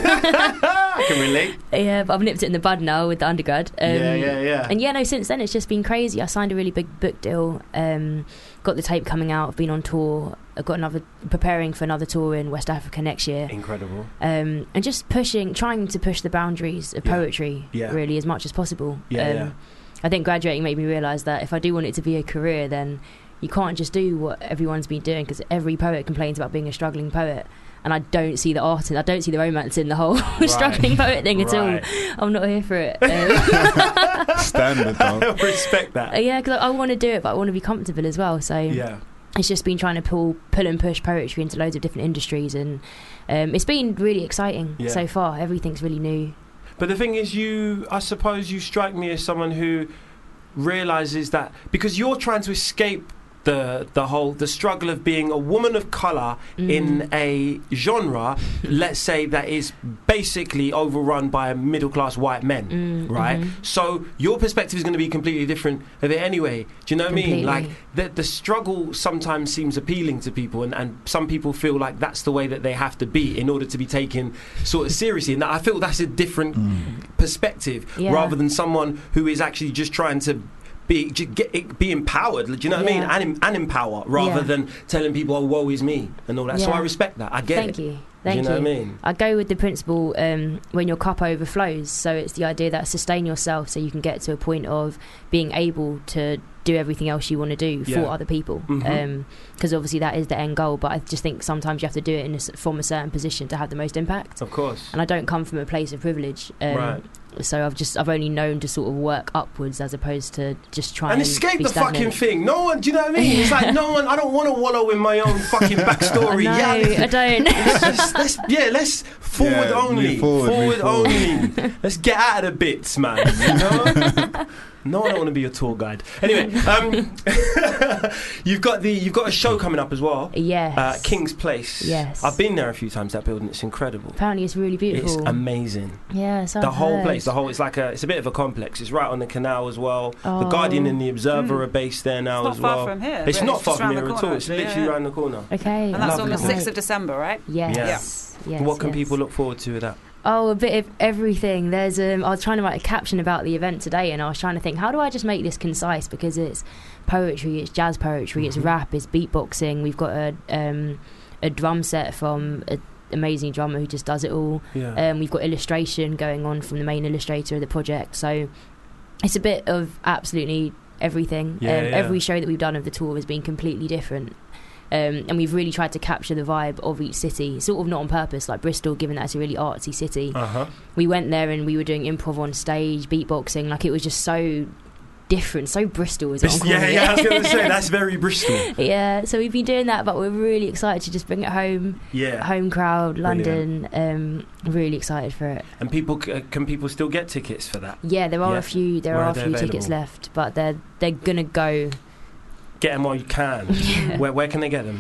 I can relate. Yeah, but I've nipped it in the bud now with the undergrad. Um, Yeah, yeah, yeah. And yeah, no, since then it's just been crazy. I signed a really big book deal, um, got the tape coming out, I've been on tour, I've got another, preparing for another tour in West Africa next year. Incredible. Um, and just pushing, trying to push the boundaries of Yeah. poetry Yeah. really as much as possible. Yeah, um, yeah. I think graduating made me realise that if I do want it to be a career, then you can't just do what everyone's been doing, because every poet complains about being a struggling poet. And I don't see the art in, I don't see the romance in the whole struggling poet thing at Right. all. I'm not here for it. Um, Standard, though. I respect that. uh, yeah, because I, I want to do it, but I want to be comfortable as well. So Yeah. it's just been trying to pull pull and push poetry into loads of different industries, and um, it's been really exciting Yeah. so far. Everything's really new. But the thing is, you, I suppose you strike me as someone who realises that, because you're trying to escape the the whole the struggle of being a woman of colour Mm. in a genre, let's say, that is basically overrun by middle class white men, Mm, right? mhm. So your perspective is going to be completely different of it anyway. Do you know what I mean? Completely. Like the the struggle sometimes seems appealing to people, and, and some people feel like that's the way that they have to be in order to be taken sort of seriously. And I feel that's a different perspective, Yeah. rather than someone who is actually just trying to be j- get, be empowered. Do you know what I mean? Yeah. And, em- and empower, rather Yeah. than telling people, "Oh, woe is me," and all that. So Yeah. I respect that. I get Thank it. you. Do Thank you know you. what I mean? I go with the principle um, when your cup overflows. So it's the idea that sustain yourself so you can get to a point of being able to do everything else you want to do for Yeah. other people. Mhm. Because obviously that is the end goal. But I just think sometimes you have to do it in a, s- from a certain position to have the most impact. Of course. And I don't come from a place of privilege. Um, Right. So I've just I've only known to sort of work upwards as opposed to just try And and, escape be the stagnant. fucking thing. No one, do you know what I mean? It's like no one. I don't want to wallow in my own fucking backstory. No, yeah, let's- I don't. Let's just, let's, yeah, let's forward Yeah, only. move forward, move forward. only. Let's get out of the bits, man. You know? No, I don't want to be a tour guide. Anyway, um, you've got the you've got a show coming up as well. Yes. Uh, King's Place. Yes. I've been there a few times. That building, it's incredible. Apparently it's really beautiful. It's amazing. Yeah, so The I've whole heard. place, the whole, it's like a, it's a bit of a complex. It's right on the canal as well. The Oh. Guardian and the Observer Mm. are based there now It's as not far well. from here, It's really. not It's far just from round here the at corner, all. It's actually, literally yeah. around the corner. Okay. And that's on the Lovely. sixth of December, right? Yes. Yeah. Yes. Yes. What can yes. people look forward to with that? Oh, a bit of everything. There's um, I was trying to write a caption about the event today, and I was trying to think, how do I just make this concise? Because it's poetry, it's jazz poetry, it's Mm-hmm. rap, it's beatboxing. We've got a um, a drum set from an amazing drummer who just does it all. Yeah. Um, we've got illustration going on from the main illustrator of the project. So it's a bit of absolutely everything. Yeah, um, yeah. Every show that we've done of the tour has been completely different. Um, and we've really tried to capture the vibe of each city, sort of not on purpose. Like Bristol, given that it's a really artsy city, Uh-huh. we went there and we were doing improv on stage, beatboxing. Like it was just so different, so Bristol is what I'm Yeah, calling yeah, I was it. going to say, that's very Bristol. Yeah, so we've been doing that, but we're really excited to just bring it home. Yeah. Home crowd, London. Um, really excited for it. And people, c- uh, can people still get tickets for that? Yeah, there are Yeah. a few. There Where are are a they few tickets available? left, but they're they're gonna go. Get them while you can. Yeah. Where, where can they get them?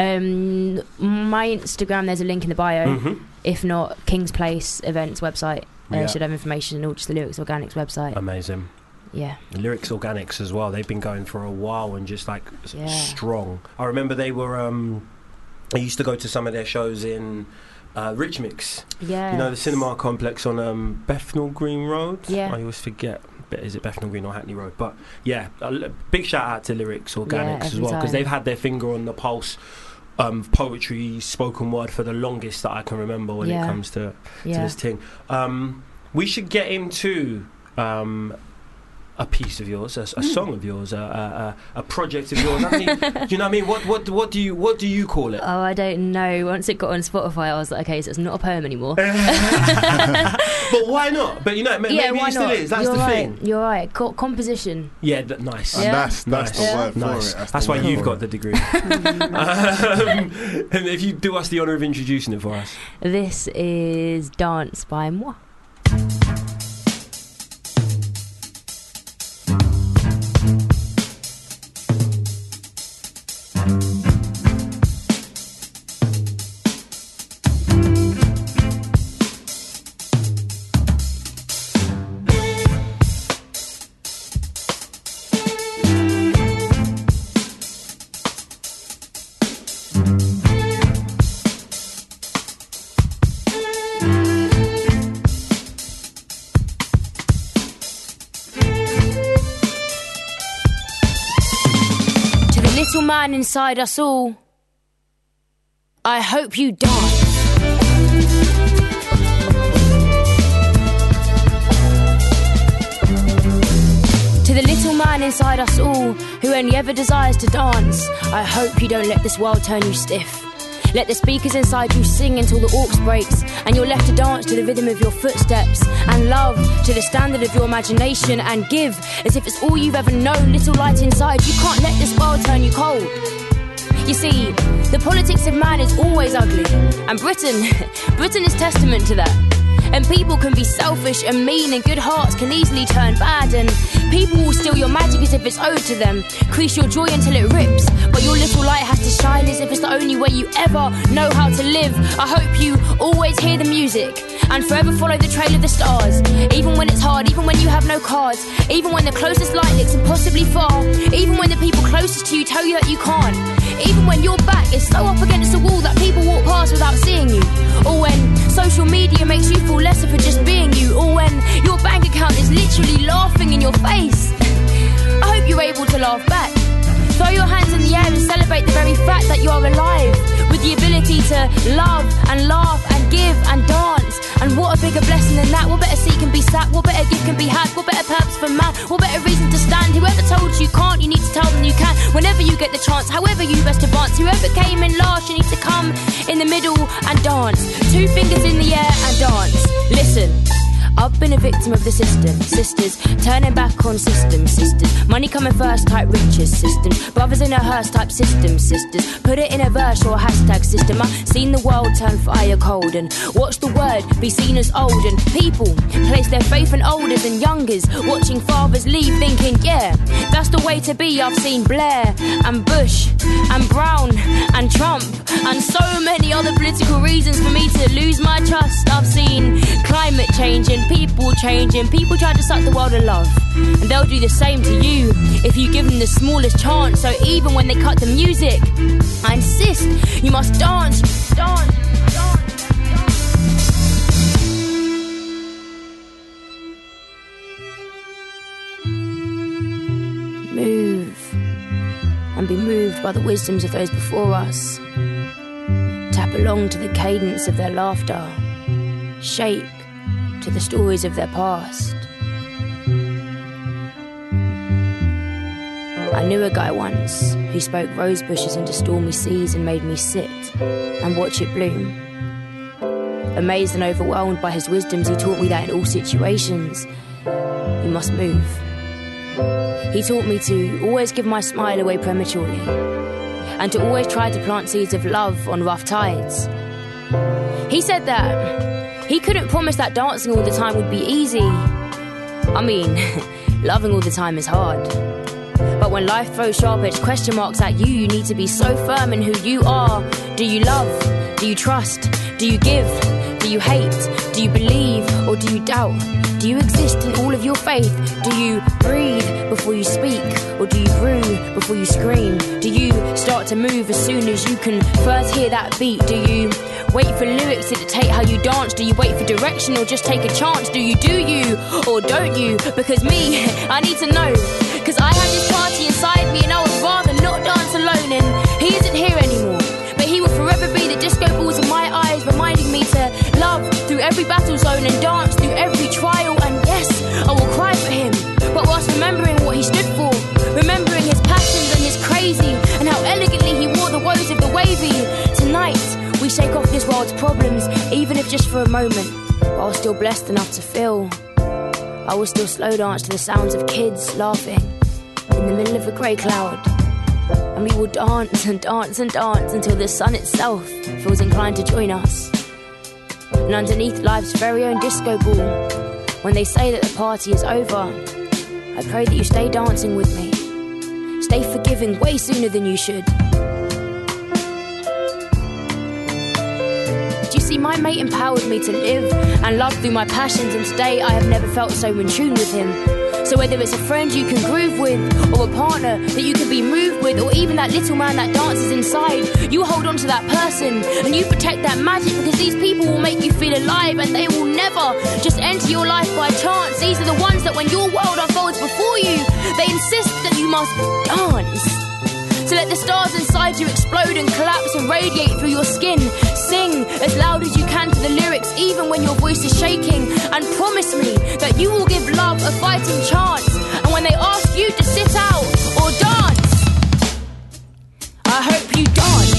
Um, my Instagram, there's a link in the bio. Mhm. If not, King's Place events website uh, Yeah. should have information, or just the Lyrics Organics website. Amazing. Yeah. Lyrics Organics as well. They've been going for a while and just like s- Yeah. strong. I remember they were. Um, I used to go to some of their shows in uh, Rich Mix. Yeah. You know the cinema complex on um, Bethnal Green Road. Yeah. I always forget. But is it Bethnal Green or Hackney Road? But yeah, a l- big shout out to Lyrics Organics as every well, because time. they've had their finger on the pulse. Um, poetry, spoken word for the longest that I can remember when Yeah. it comes to, to Yeah. this thing. Um, we should get into um, a piece of yours, a, a song of yours, a, a, a a project of yours. I mean, do you know what I mean? What what what do you what do you call it? Oh, I don't know. Once it got on Spotify, I was like, okay, so it's not a poem anymore. But why not? But you know, ma- yeah, maybe why it still not? is. That's You're the right. thing. You're right. Co- composition. Yeah, that, nice. And Yeah. that's- that's the nice. word for nice. it. That's That's, the why word you've for got it. the degree. um, and if you do us the honour of introducing it for us. This is Dance by Moi. To the little man inside us all, I hope you dance. To the little man inside us all, who only ever desires to dance, I hope you don't let this world turn you stiff. Let the speakers inside you sing until the aux breaks, and you're left to dance to the rhythm of your footsteps, and love to the standard of your imagination, and give as if it's all you've ever known. Little light inside, you can't let this world turn you cold. You see, the politics of man is always ugly, and Britain, Britain is testament to that. And people can be selfish and mean, and good hearts can easily turn bad, and people will steal your magic as if it's owed to them, crease your joy until it rips, but your little light has to shine as if it's the only way you ever know how to live. I hope you always hear the music and forever follow the trail of the stars, even when it's hard, even when you have no cards, even when the closest light looks impossibly far, even when the people closest to you tell you that you can't, even when your back is so up against the wall that people walk past without seeing you, or when social media makes you feel lesser for just being you, or when your bank account is literally laughing in your face. I hope you're able to laugh back. Throw your hands in the air and celebrate the very fact that you are alive, with the ability to love and laugh and give and dance. And what a bigger blessing than that. What better seat can be sat, what better gift can be had, what better purpose for man, what better reason to stand. Whoever told you can't, you need to tell them you can. Whenever you get the chance, however you best advance. Whoever came in last, you need to come in the middle and dance. Two fingers in the air and dance. Listen, I've been a victim of the system. Sisters turning back on systems. Sisters, money coming first type riches. Systems, brothers in a hearse type system. Sisters, put it in a verse or a hashtag system. I've seen the world turn fire cold and watch the word be seen as old. And people place their faith in olders and youngers, watching fathers leave thinking, yeah, that's the way to be. I've seen Blair and Bush and Brown and Trump and so many other political reasons for me to lose my trust. I've seen climate changing, people changing, people try to suck the world of love, and they'll do the same to you if you give them the smallest chance. So even when they cut the music, I insist you must dance, dance, dance, dance. Move and be moved by the wisdoms of those before us. Tap along to the cadence of their laughter. Shake to the stories of their past. I knew a guy once who spoke rose bushes into stormy seas and made me sit and watch it bloom. Amazed and overwhelmed by his wisdoms, he taught me that in all situations, you must move. He taught me to always give my smile away prematurely, and to always try to plant seeds of love on rough tides. He said that he couldn't promise that dancing all the time would be easy. I mean, loving all the time is hard. But when life throws sharp-edged question marks at you, you need to be so firm in who you are. Do you love? Do you trust? Do you give? Do you hate? Do you believe? Or do you doubt? Do you exist in all of your faith? Do you breathe before you speak? Or do you brew before you scream? Do you start to move as soon as you can first hear that beat? Do you wait for lyrics to dictate how you dance? Do you wait for direction or just take a chance? Do you do you or don't you? Because me, I need to know. Cause I had this party inside me and I would rather not dance alone. And he isn't here anymore, but he will forever be the disco balls in my eyes, reminding me to love through every battle zone and dance through every trial. And yes, I will cry for him, but whilst remembering what he stood for, remembering his passions and his crazy, and how elegantly he wore the woes of the wavy. Tonight we shake off this world's problems, even if just for a moment. But I was still blessed enough to feel I will still slow dance to the sounds of kids laughing in the middle of a grey cloud. And we will dance and dance and dance until the sun itself feels inclined to join us. And underneath life's very own disco ball, when they say that the party is over, I pray that you stay dancing with me. Stay forgiving way sooner than you should. Do you see, my mate empowered me to live and love through my passions, and today I have never felt so in tune with him. So whether it's a friend you can groove with, or a partner that you can be moved with, or even that little man that dances inside, you hold on to that person and you protect that magic, because these people will make you feel alive, and they will never just enter your life by chance. These are the ones that when your world unfolds before you, they insist that you must dance. So let the stars inside you explode and collapse and radiate through your skin. Sing as loud as you can to the lyrics, even when your voice is shaking. And promise me that you will give love a fighting chance. And when they ask you to sit out or dance, I hope you dance.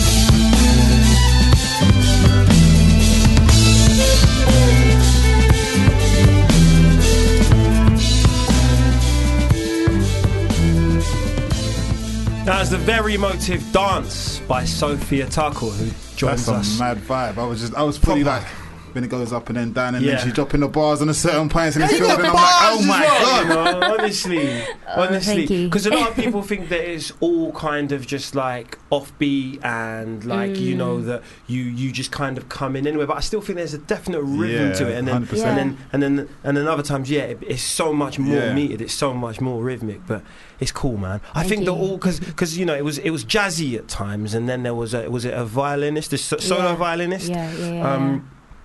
That was the very emotive Dance by Sophia Tuckle, who joins That's us. a mad vibe. I was just, I was fully Proper. like, when it goes up and then down, and Yeah. then she's dropping the bars on a certain points in the Yeah, you field, got and I'm like, oh bars my as well, god. you know, honestly, Oh, honestly, thank you. because a lot of people think that it's all kind of just like offbeat and like you Mm. know that you you just kind of come in anyway. But I still think there's a definite rhythm Yeah, to it, and then one hundred percent. and then and then and then other times, yeah, it, it's so much more Yeah. metered, it's so much more rhythmic, but it's cool, man. I Thank think that you. all because because you know it was it was jazzy at times, and then there was a was it a violinist, a so- solo Yeah. violinist, Yeah, yeah, yeah. um,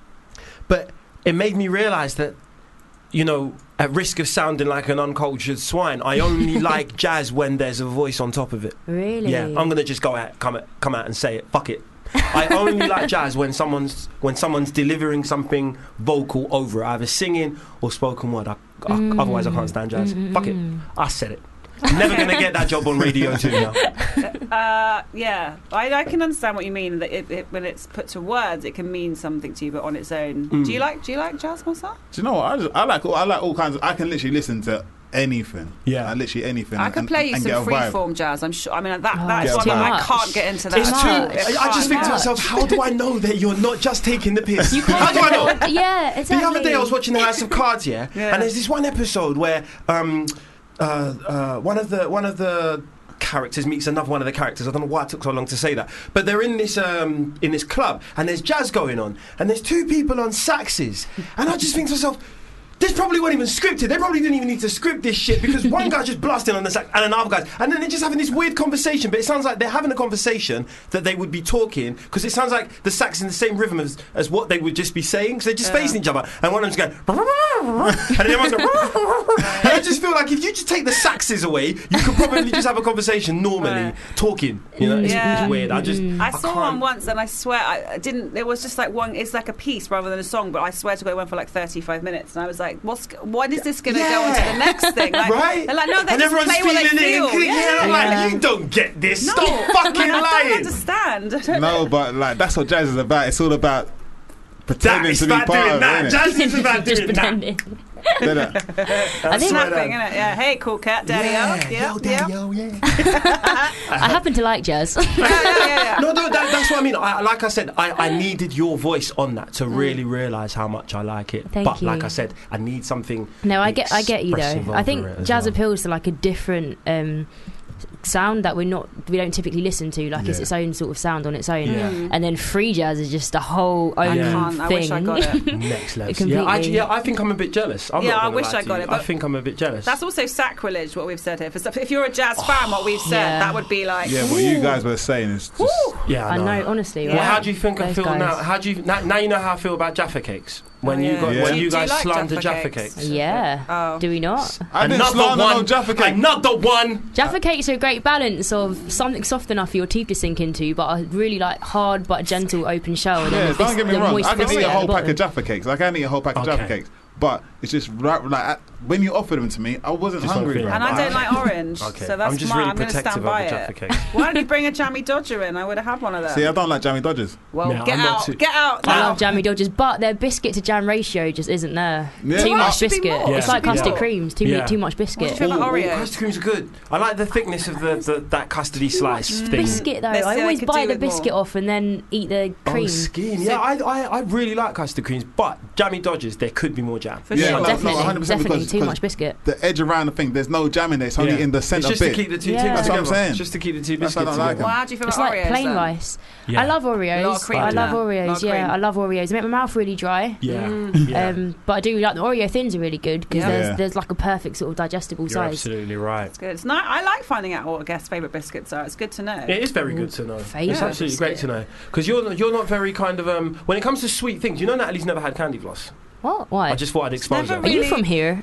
but it made me realise that, you know, at risk of sounding like an uncultured swine, I only like jazz when there's a voice on top of it. Really? Yeah, I'm gonna just go out, come out, come out and say it. Fuck it. I only like jazz when someone's when someone's delivering something vocal over it, either singing or spoken word. I, I, Mm. Otherwise, I can't stand jazz. Mm, mm, Fuck it. mm. I said it. I'm never gonna get that job on radio too now. Uh, yeah, I, I can understand what you mean. That it, it, when it's put to words, it can mean something to you, but on its own. Mm. Do you like Do you like jazz, Marcel? Do you know what? I, just, I like all, I like all kinds of. I can literally listen to anything. Yeah, like, literally anything. I could and, play you and some get a vibe. freeform jazz. I'm sure. I mean, that Oh, that is it's one too that I much. can't get into that. It's at too. all. I, I just think to myself, how do I know that you're not just taking the piss? You How do I know? can't. Yeah, exactly. The other day I was watching the House of Cards, yeah, Yeah. and there's this one episode where um, uh, uh, one of the one of the characters meets another one of the characters. I don't know why it took so long to say that, but they're in this um, in this club and there's jazz going on, and there's two people on saxes, and I just think to myself, this probably wasn't even scripted. They probably didn't even need to script this shit because one guy's just blasting on the sax and another guy's, and then they're just having this weird conversation. But it sounds like they're having a conversation that they would be talking because it sounds like the sax in the same rhythm as, as what they would just be saying. So they're just Yeah. facing each other, and one of them's going, and then everyone's going, and I just feel like if you just take the saxes away, you could probably just have a conversation normally, Right. talking. You know, it's, Yeah. it's weird. I just, I saw can't- one once, and I swear I I didn't. It was just like one. It's like a piece rather than a song, but I swear to God, it went for like thirty-five minutes, and I was like, "What's? When is this going to go on to the next thing?" Like, Right? They're like, "No, they and just everyone's play what they feeling it feel." and clicking Yeah. it. I'm like, you don't get this. No. Stop fucking Like, I don't lying. understand. I don't No, but like that's what jazz is about. It's all about pretending It's to be about part doing of that. it. Jazz is about Just doing that. pretending. Innit? I think Snapping, innit? Yeah. Hey, cool cat, daddy. Yeah. Yeah. Yo, yeah. I happen to like jazz. Yeah, yeah, yeah, yeah. No, no, that, that's what I mean. I, like I said, I, I needed your voice on that to really realise how much I like it. Thank but you. like I said, I need something. No, I get, I get you expressive though. I over think it as jazz well. appeals to like a different um, sound that we're not, we don't typically listen to. Like it's Yeah. its own sort of sound on its own. Yeah. And then free jazz is just a whole I own can't. thing. I wish I got it. Next level. Completely. Yeah, I, yeah, I think I'm a bit jealous. I'm Yeah, not I gonna wish lie I to got you. it, I but think I'm a bit jealous. That's also sacrilege, what we've said here. For stuff- If you're a jazz fan, what we've said, Yeah. that would be like. Yeah, what you guys were saying is just. yeah, I know, honestly. Well, right? how do you think I Those feel guys. now? How do you now, now you know how I feel about Jaffa cakes when Oh, you yeah. got Yeah. when Do you you- do you guys like slander Jaffa Jaffa cakes? cakes? Yeah. Oh. Do we not? I didn't Another slander no one. Jaffa cake. Another one. Jaffa cakes are a great balance of something soft enough for your teeth to sink into, but a really like hard but gentle open shell. And then Yeah, the bis- don't get me the wrong. moist I can biscuit eat a at whole the pack bottom. of Jaffa cakes. Like, I can eat a whole pack of Okay. Jaffa cakes. But it's just right, like I, when you offered them to me, I wasn't Just hungry. don't feel bro. And I don't like orange, Okay. so that's I'm just mine. really I'm going to protective stand over by Jaffa it. cakes. Why don't you bring a jammy Dodger in? I would have had one of them. See, I don't like jammy Dodgers. well, No, get I'm not out, too- get out I now. love jammy Dodgers, but their biscuit to jam ratio just isn't there. Yeah. Too Well, much it should be biscuit. more. Yeah. It's like Yeah. custard Yeah. creams. Too Yeah. too much What do biscuit. you feel about Ooh, ooh, Oreos? custard creams are good. I like the thickness of the, the that custardy slice thing. Biscuit though, Let's I say I always could buy do the with more. biscuit off and then eat the cream. Oh, skin. So- Yeah, I, I I really like custard creams, but jammy Dodgers there could be more jam. For Yeah, sure. no, no, definitely, one hundred percent definitely because- too because much biscuit. The edge around the thing, there's no jam in there. It's only Yeah. in the It's centre just bit. to keep the two Yeah. things That's what I'm together. saying. Just to keep the two That's why I biscuits don't like together. Well, how do you feel It's about like Oreos? plain then? rice. Yeah. I love Lot of Oreos. cream I in love there. Oreos. Lot of Yeah, cream. I love Oreos. They make my mouth really dry. Yeah. Mm. yeah. Um, but I do like the Oreo thins are really good because Yeah. there's Yeah. there's like a perfect sort of digestible You're size. absolutely right. It's good. It's nice. I like finding out what a guest's favourite biscuits are. It's good to know. It is very good to know. Favourite It's absolutely great to know because you're you're not very kind of um when it comes to sweet things. You know, Natalie's never had candy floss. What? Why? I just thought I'd expose her. never Are you really- from here?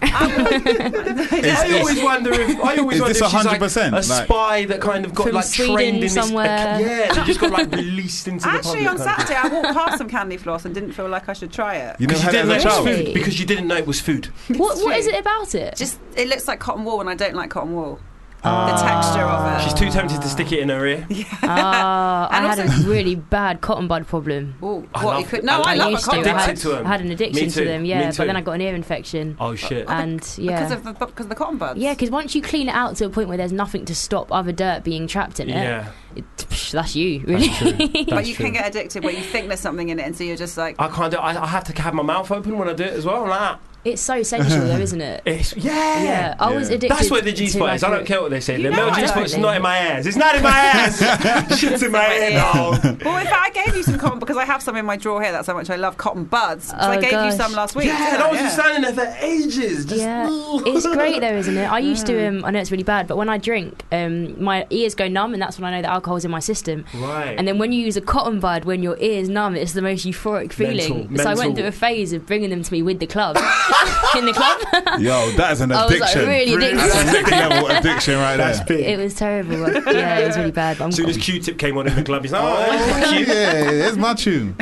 I always wonder if I always Is wonder this if she's like one hundred percent? a Like- spy that kind of got From like Sweden trained in this. somewhere. Yeah, they just got like released into the Actually, public. on kind of thing. Saturday, I walked past some candy floss and didn't feel like I should try it. You never Because you had didn't it know as it a was child? Really? food. Because you didn't know it was food. what What is true. it about it? Just it looks like cotton wool, and I don't like cotton wool. the texture of it. She's too tempted to stick it in her ear. Yeah. Ah, I And had also- a really bad cotton bud problem. Ooh, I what love you could? it. No, I, I love a used to. cotton I bud. had, to 'em. I had an addiction Me to too. them, Me yeah. too. But then I got an ear infection. Oh shit. And yeah. Because of the because of the cotton buds. Yeah, because once you clean it out to a point where there's nothing to stop other dirt being trapped in it, Yeah. it psh, that's you, really. That's true. But That's you true. can get addicted where you think there's something in it, and so you're just like, I can't do it. I, I have to have my mouth open when I do it as well. I'm like that. It's so sensual, though, isn't it? It's yeah. Yeah, I was addicted. That's where the G to, spot like, is. I don't care what they say. You The know male I G spot is don't. not in my ass. It's not in my ass. Shit's in my ear now. well, in fact, I gave you some cotton because I have some in my drawer here. That's how much I love cotton buds. So I Oh, gave gosh. you some last week. Yeah, didn't and I was yeah. just standing there for ages. Just, Yeah, it's great though, isn't it? I used to. Um, I know it's really bad, but when I drink, um, my ears go numb, and that's when I know that alcohol's in my system. Right. And then when you use a cotton bud, when your ear's numb, it's the most euphoric feeling. Mental, so I mental. went through a phase of bringing them to me with the club, in the club. Yo, that is an I was, like, addiction. really addicted. That's a next level addiction right That's there. big. It was terrible. Yeah, it was really bad. But I'm As soon as Q-Tip came on in the club, he's like, oh, Oh, fuck you. yeah, it's my tune.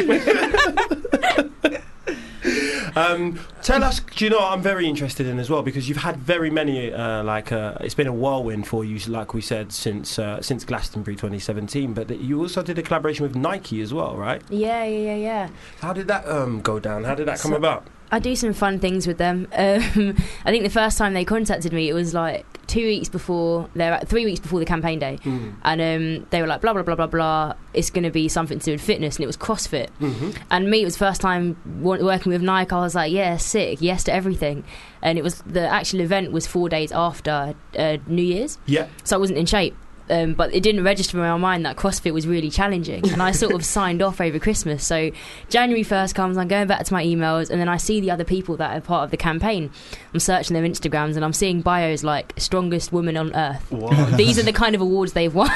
Um, tell us, do you know what I'm very interested in as well, because you've had very many, uh, like, uh, it's been a whirlwind for you, like we said, since uh, since Glastonbury twenty seventeen, but that you also did a collaboration with Nike as well, right? Yeah, yeah, yeah, yeah. How did that um, go down? How did that come So- about? I do some fun things with them. Um, I think the first time they contacted me, it was like two weeks before, their three weeks before the campaign day, Mm. and um, they were like, blah blah blah blah blah. It's going to be something to do with fitness, and it was CrossFit. Mm-hmm. And me, it was the first time w- working with Nike. I was like, yeah, sick, yes to everything. And it was the actual event was four days after uh, New Year's, Yeah. so I wasn't in shape. Um, but it didn't register in my mind that CrossFit was really challenging, and I sort of signed off over Christmas. So January first comes, I'm going back to my emails, and then I see the other people that are part of the campaign. I'm searching their Instagrams, and I'm seeing bios like strongest woman on earth. What? These are the kind of awards they've won.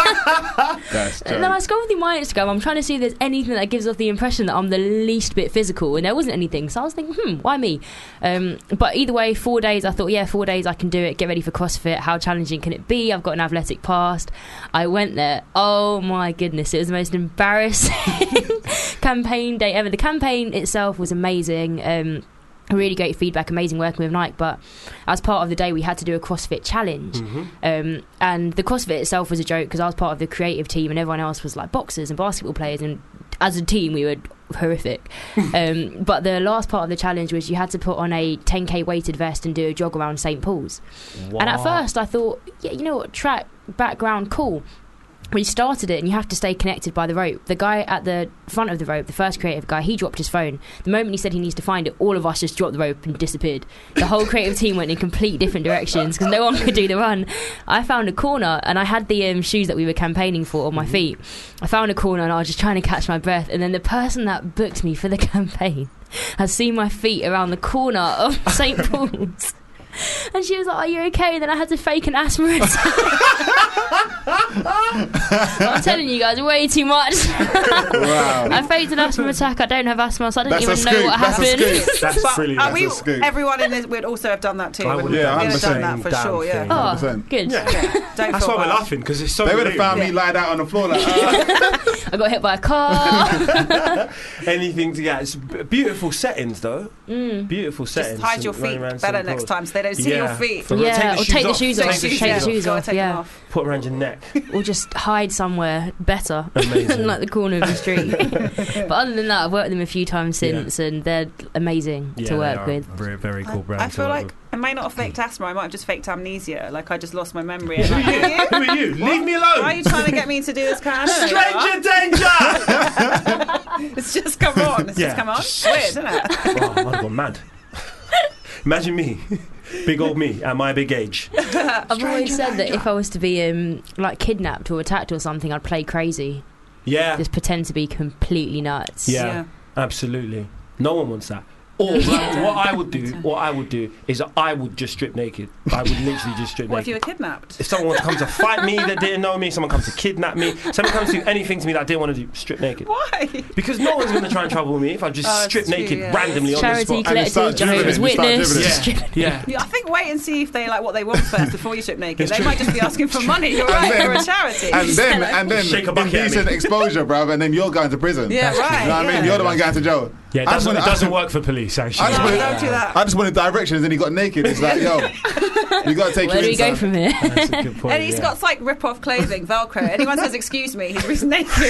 That's And then I scroll through my Instagram. I'm trying to see if there's anything that gives off the impression that I'm the least bit physical, and there wasn't anything. So I was thinking, hmm, why me? Um, but either way, four days. I thought, yeah, four days I can do it. Get ready for CrossFit. How challenging can it be? I've got an athletic past. I went there. Oh my goodness, it was the most embarrassing campaign day ever. The campaign itself was amazing. Um, really great feedback, amazing working with Nike, but as part of the day we had to do a CrossFit challenge. Mm-hmm. Um, and the CrossFit itself was a joke because I was part of the creative team and everyone else was like boxers and basketball players, and as a team we were horrific. um, but the last part of the challenge was you had to put on a ten K weighted vest and do a jog around Saint Paul's. And at first I thought, yeah, you know what, track background, cool. We started it and you have to stay connected by the rope. The guy at the front of the rope, the first creative guy, he dropped his phone. The moment he said he needs to find it, all of us just dropped the rope and disappeared. The whole creative team went in complete different directions because no one could do the run. I found a corner and I had the um, shoes that we were campaigning for on my feet. I found a corner and I was just trying to catch my breath, and then the person that booked me for the campaign has seen my feet around the corner of Saint Paul's. And she was like, are you okay? And then I had to fake an asthma attack. I'm telling you guys, way too much. Wow. I faked an asthma attack. I don't have asthma, so I didn't That's a even know scoop. what That's a happened. scoop. That's But brilliant. are we, That's a scoop. everyone in this would also have done that too. I Would would've have done yeah, the done same that for damn sure. thing. Yeah. Oh, one hundred percent. good. Yeah. Don't That's feel why we're bad. laughing, because it's so They would have relatable. found me lied out on the floor like, uh, I got hit by a car. Anything to get. It's b- beautiful settings, though. Mm. Beautiful settings. Just hide your and running feet around better Saint next Paul's. time so they don't see Yeah. your feet. For- Yeah, take the or take the off. shoes Take off. the shoes Take the off. shoes Gotta off, take them yeah. off. Put around your neck. Or just hide somewhere better. Amazing. like the corner of the street. But other than that, I've worked with them a few times since, and they're amazing Yeah, to they work are with. Very, very cool brand. I to feel work like with. I may not have faked asthma. I might have just faked amnesia. Like I just lost my memory. Who And are like, you? Who are you? Leave me alone. why are you trying to get me to do this kind of Stranger danger! It's just come on. It's Yeah, just come on. just- Weird, isn't it? Oh, I'd have gone mad. Imagine me, big old me, at my big age. I've always said that if I was to be um, like kidnapped or attacked or something, I'd play crazy. Yeah. Just pretend to be completely nuts. Yeah, Yeah. absolutely. No one wants that. Or like, what I would do, what I would do is I would just strip naked. I would literally just strip What if naked. you were kidnapped? If someone comes to fight me that didn't know me, someone comes to kidnap me, someone comes to do anything to me that I didn't want to do, strip naked. Why? Because no one's going to try and trouble me if I just Oh, that's strip true, naked yeah. randomly on Charity the spot. And you start collective, Jehovah's dribbling, you start Witness. dribbling. just strip- Yeah. Yeah, I think wait and see if they like what they want first before you strip naked. It's They true. might just be asking for money. You're right. then- You're a charity. and then and then Shake a bucket at indecent me. exposure, bruv, and then you're going to prison. Yeah, right, You know what I yeah. mean? You're the one going to jail. Yeah, it I just doesn't, wanted- it doesn't I- work for police, actually. I just, wanted, don't do that. I just wanted directions, and he got naked. It's like, yo, you got to take Where your do we go inside. from here? That's a good point. And he's yeah. got like rip-off clothing, Velcro. Anyone says "excuse me," he's, he's naked.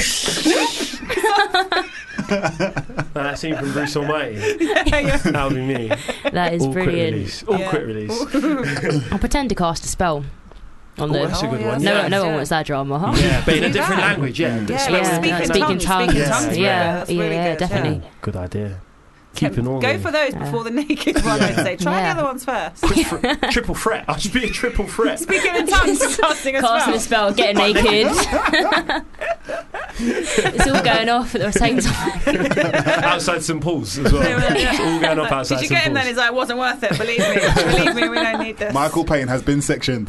That scene from Bruce Almighty. Yeah, yeah. That would be me. That is All quit brilliant. release. All Yeah. quit release. I'll pretend to cast a spell on Oh, the. that's a good Oh, one. yeah. No, Yeah. no one Yeah. wants that drama, huh? Yeah, but in a Do different that. language, yeah. Yeah, Spell like in speaking different speaking language. tongues. Speaking Yeah. tongues, Yeah, yeah, that's yeah, really yeah, good, definitely. Good idea. Keeping all Go those. for those Yeah. before the naked one, I'd say. Try Yeah. the other ones first. Quick fr- triple threat. I should be a triple threat. Speaking in tongues, casting a Casting a spell. spell, getting naked. It's all going off at the same time. Outside St Paul's as well. It's all going up outside Did you St get him then? Paul's. He's like, it wasn't worth it. Believe me. Believe me, we don't need this. Michael Payne has been sectioned.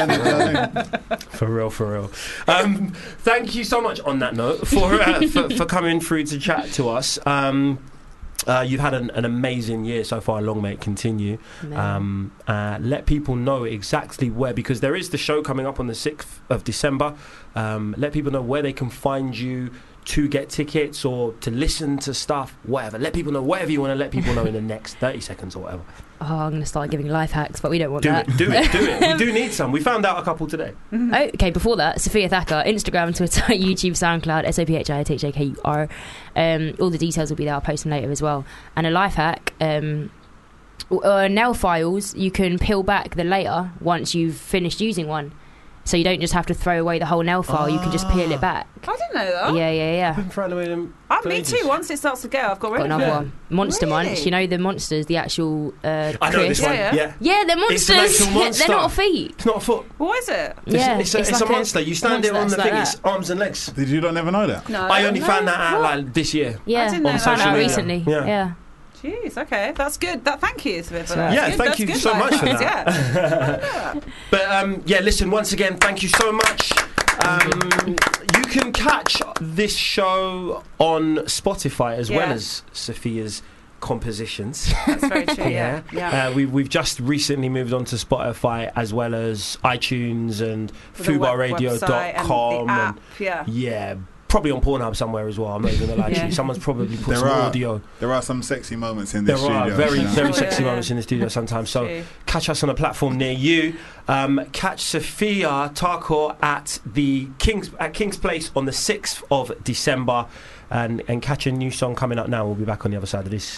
For real, for real. Um, thank you so much on that note for, uh, for for coming through to chat to us. Um, uh, you've had an, an amazing year so far. Long may it continue. Um, uh, let people know exactly where, because there is the show coming up on the sixth of December. Um, let people know where they can find you to get tickets or to listen to stuff, whatever. Let people know whatever you want to let people know in the next thirty seconds or whatever. Oh, I'm going to start giving life hacks, but we don't want Do that. it, do it, do it. We do need some. We found out a couple today. Oh, okay, before that, Sophia Thacker, Instagram, Twitter, YouTube, SoundCloud, S O P H I T H A K U R. Um, all the details will be there. I'll post them later as well. And a life hack, um, uh, nail files, you can peel back the layer once you've finished using one. So you don't just have to throw away the whole nail file, you can just peel it back. I didn't know that. Yeah, yeah, yeah. I've been throwing away them. Uh, for me ages. too. Once it starts to go, I've got rid Got of another it. one. Monster Really? Munch, you know the monsters, the actual uh, I know this crisp. one. Yeah, Yeah. yeah. Yeah, they're It's an monsters. actual monster. They're not a feet. It's not a foot. What is it? It's, Yeah, it's, a, it's it's a like a monster. You stand there on monster the that's thing, like it's arms and legs. Did you not never know that? No, I only no. found that out What? like this year. Yeah, didn't know I that. found out social media. recently. Yeah. Yeah. Jeez, okay, that's good. That thank you for That's that. right. Yeah, Good, thank that's you good so life much for hacks, that. Yeah. But um, yeah, listen, once again, thank you so much. Um, you can catch this show on Spotify as well Yeah. as Sophia's compositions. That's very true. Yeah, yeah. Uh, we, we've just recently moved on to Spotify as well as iTunes and With the web- fubarradio dot website and com. the app, yeah. yeah, probably on Pornhub somewhere as well. I'm not even gonna lie to Yeah. you. Someone's probably put There some are audio. there are some sexy moments in There this are studio. very, you know? very Oh, sexy yeah, moments yeah. in the studio sometimes. So True. catch us on a platform near you. Um, catch Sophia Tarko at the King's at King's Place on the sixth of December, and and catch a new song coming up now. We'll be back on the other side of this.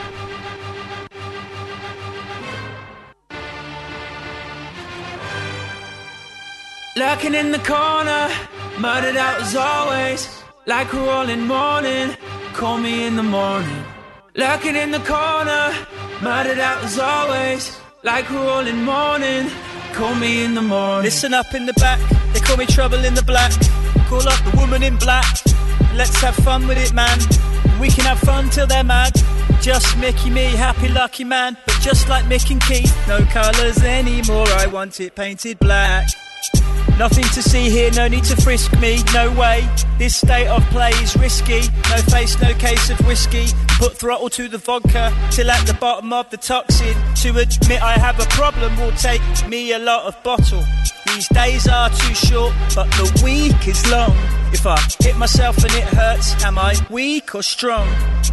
Lurking in the corner, murdered out as always. Like we're all in mourning, call me in the morning. Lurking in the corner, murdered out as always. Like we're all in mourning, call me in the morning. Listen up in the back, they call me trouble in the black. Call up the woman in black. Let's have fun with it, man. We can have fun till they're mad. Just Mickey, me, happy lucky man. But just like Mick and Keith, no colours anymore. I want it painted black. Nothing to see here, no need to frisk me, no way. This state of play is risky. No face, no case of whiskey. Put throttle to the vodka till at the bottom of the toxin. To admit I have a problem will take me a lot of bottle. These days are too short, but the week is long. If I hit myself and it hurts, am I weak or strong?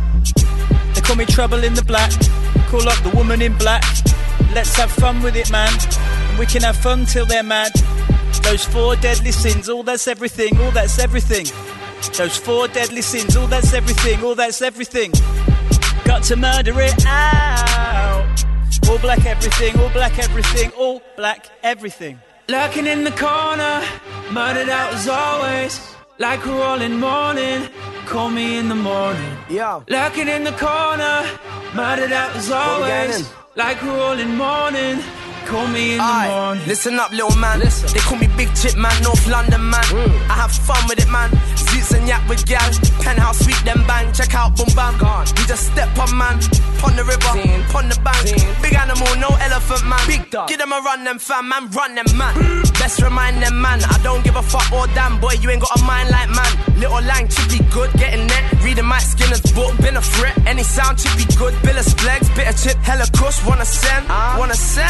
They call me trouble in the black. Call up the woman in black. Let's have fun with it, man. And we can have fun till they're mad. Those four deadly sins, all that's everything, all that's everything. Those four deadly sins, all that's everything, all that's everything. Got to murder it out. All black everything, all black everything, all black everything. Lurking in the corner, murdered out as always. Like we're all in mourning, call me in the morning. Yo. Lurking in the corner, murdered out as always. Like we're all in mourning, call me in the Aye, morning. listen up, little man. Listen. They call me Big Chip Man, North London man. Mm. I have fun with it, man. Zoots and yak with gal. Penthouse sweep them bang. Check out boom bam. Gone. We just step on man. Pon the river, Zine. Pon the bank. Zine. Big animal, no elephant man. Big dog. Give them a run, them fam, man. Run them man. Mm. Best remind them man. I don't give a fuck or damn boy. You ain't got a mind like man. Little lang should be good, getting net. Reading Mike Skinner's book, been a threat. Any sound should be good. Bill of Splegs, bit of chip, hella cuss. Wanna send, uh. wanna send, uh.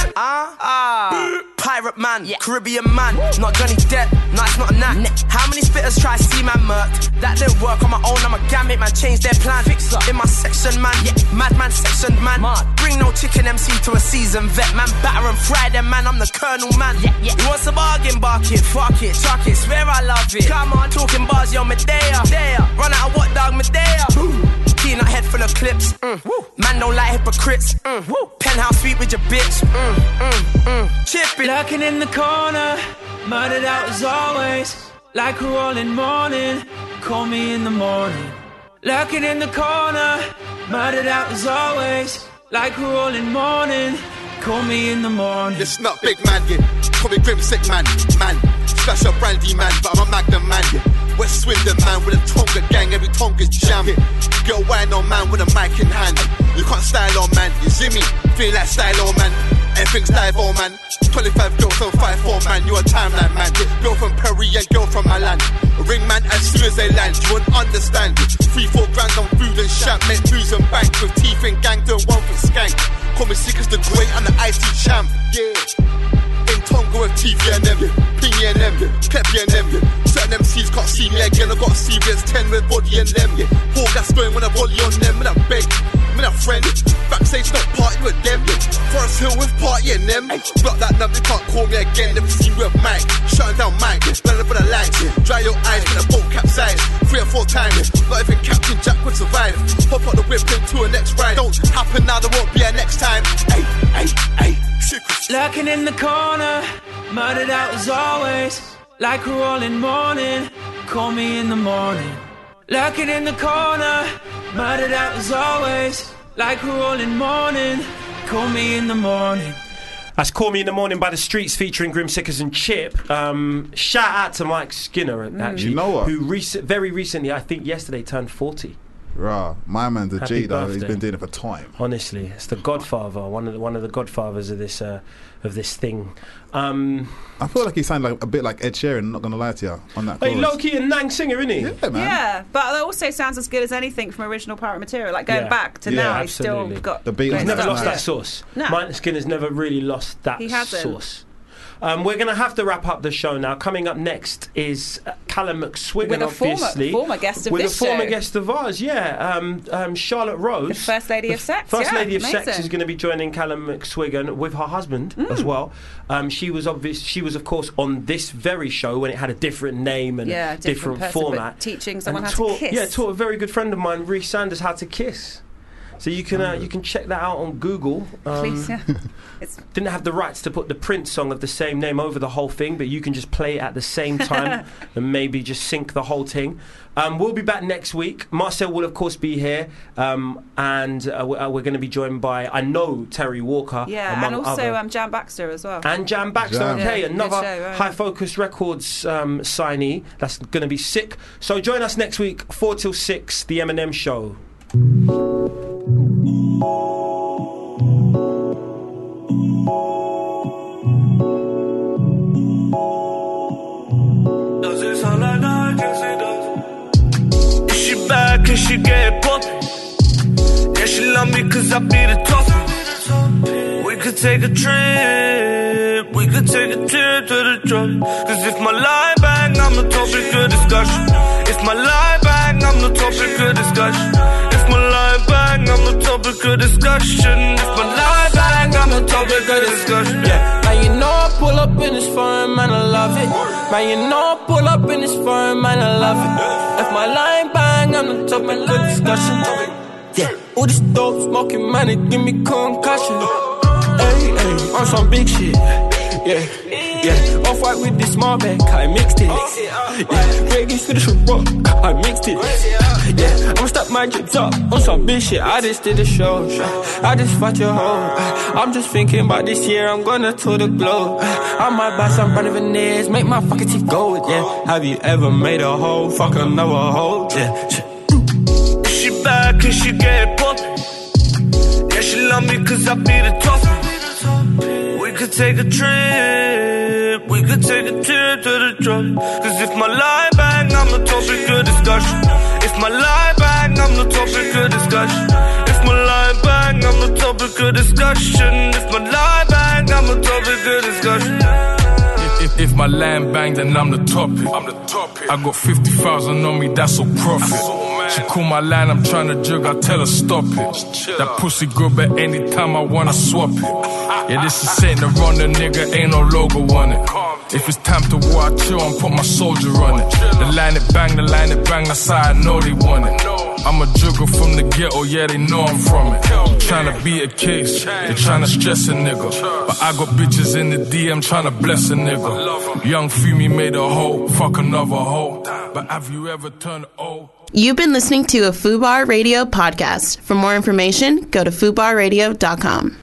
Ah, pirate man, Caribbean man, not Johnny Depp, no, it's not a knack. How many spitters try to see man murked? That didn't work on my own, I'm a gambit man, change their plan. Fix up in my section, man, yeah, madman sectioned man. Bring no chicken M C to a season vet, man, batter and fry them, man, I'm the colonel, man. Yeah, yeah. You want some bargain, bark it, fuck it, chuck it, swear I love it. Come on, talking bars, yo, Medea. Run out of what, dog, Medea? Peanut head full of clips, mm. Man don't like hypocrites, mm. Penthouse suite with your bitch, mm, mm, mm. Chip it. Lurking in the corner, murdered out as always. Like a rolling morning, call me in the morning. Lurking in the corner, murdered out as always. Like a rolling morning, call me in the morning. It's not big man, yeah. Call me grim sick man, man. Splash up brandy man, but I'm a magnum man, yeah. West Swindon man with a Tonga gang, every Tonga's jam. Yeah. Girl wine on man with a mic in hand. You can't style on man, you see me? Feel like style on man. Everything's dive on man. twenty-five girls on five four man, you a timeline man. Yeah. Girl from Perry and girl from Milan. Ring man as soon as they land, you won't understand. Three, four grand on food and shop, make moves and bank. With teeth and gang, doing one for skank. Call me sick as the great and the icy champ, yeah. In Tonga with T V and them, Pingy and them, Peppy and them, certain M Cs can't see me again, I got a C V S ten with body and them, yeah. Four gas going when I volley on them, when I beg, when I friend, backstage not party with them, yeah. Forest Hill with party and them, block that number, they can't call me again, never see me with Mike, shutting down Mike, blending for the lights, yeah. Dry your eyes when the boat capsize, three or four times, not even Captain Jack would survive, pop out the whip into a next ride, don't happen now, there won't be a next time, ay, ay, ay. Lurking in the corner, murdered out as always. Like a rolling morning, call me in the morning. Lurking in the corner, murdered out as always. Like a rolling morning, call me in the morning. That's Call Me in the Morning by The Streets featuring Grim Sickers and Chip. Um, shout out to Mike Skinner, actually, You know what? who rec- very recently, I think yesterday, turned forty. Rah, my man's a Happy G though. birthday. He's been doing it for time. Honestly, it's the Godfather, one of the, one of the Godfathers of this uh, of this thing. Um, I feel like he sounded like a bit like Ed Sheeran. Not gonna lie to you on that. hey, chorus. Low-key and Nang singer, isn't he? Yeah, man. Yeah, but it also sounds as good as anything from original pirate material. Like going Yeah. back to Yeah, now, absolutely. he's still got The beat great He's never stuff. lost Yeah. that sauce. No. Mike Skinner's never really lost that He hasn't. sauce. Um, we're going to have to wrap up the show now. Coming up next is uh, Callum McSwiggan, With a former- obviously. former guest of With this a former show. guest of ours, yeah. Um, um, Charlotte Rose. The First Lady of Sex, First yeah, Lady of Sex amazing. is going to be joining Callum McSwiggan with her husband Mm. as well. Um, she was obvious. She was, of course, on this very show when it had a different name and Yeah, a different different, person, but format. teaching someone And how to taught, kiss. Yeah, taught a very good friend of mine, Reece Sanders, how to kiss. So you can uh, you can check that out on Google. Um, Please, yeah. It's Didn't have the rights to put the Prince song of the same name over the whole thing, but you can just play it at the same time and maybe just sync the whole thing. Um, we'll be back next week. Marcel will, of course, be here, um, and uh, we're, uh, we're going to be joined by, I know, Terry Walker. yeah, among and also other. um, Jan Baxter as well. And Jam Baxter, Jam. okay, Yeah, good another show, right. High Focus Records um, signee. That's going to be sick. So join us next week, four till six, the M and M Show. Does it sound like that? Yes, it does. Is she bad? Can she get poppin'? Yeah, she love me cause I be the topic. We could take a trip. We could take a trip to the drop. Cause if my lie bang, I'm the topic of discussion. If my lie bang, I'm the topic of discussion. If my lie bang, I'm the topic of discussion. If my lie bang, I'm the topic of discussion. Yeah. Man, you know I pull up in this firm, man, I love it. Man, you know I pull up in this firm, man, I love it. If my line bang, I'm the topic of discussion. Yeah, all this dope smoking, man, it give me concussion. Hey, hey, on some big shit. Yeah, yeah, off white with this small bag, I mixed it. Yeah, reggae Swedish with rock, I mixed it. Yeah, I'ma stop my drips up on some big shit. I just did a show, I just fought your hoe. I'm just thinking about this year, I'm gonna tour the globe. I might buy some brand veneers, make my fucking teeth gold. Yeah, have you ever made a hoe fuck another hoe? Yeah. Is she bad? Can she get poppin'? Yeah, she love me cause I be the topic. We could take a trip. We could take a trip to the drop. Cause if my lie bang, I'm the topic of discussion. If my lie bang, I'm the topic of discussion. If my lie bang, bang, I'm a topic of discussion. If my line bang, I'm a topic of discussion. If, if my land bang, then I'm the topic. I'm the topic. I got fifty thousand on me, that's all profit. She call my line, I'm tryna jug, I tell her stop it. That pussy good, but anytime I wanna swap it. Yeah, this is Saint Laurent, the nigga, ain't no logo on it. If it's time to war, I chill and put my soldier on it. The line it bang, the line it bang, that's how I know they want it. I'm a jugger from the ghetto, yeah, they know I'm from it. Tryna be a case, they tryna stress a nigga. But I got bitches in the D M tryna bless a nigga. Young Fumi made a hoe, fuck another hoe. But have you ever turned old? You've been listening to a FUBAR Radio podcast. For more information, go to fubar radio dot com.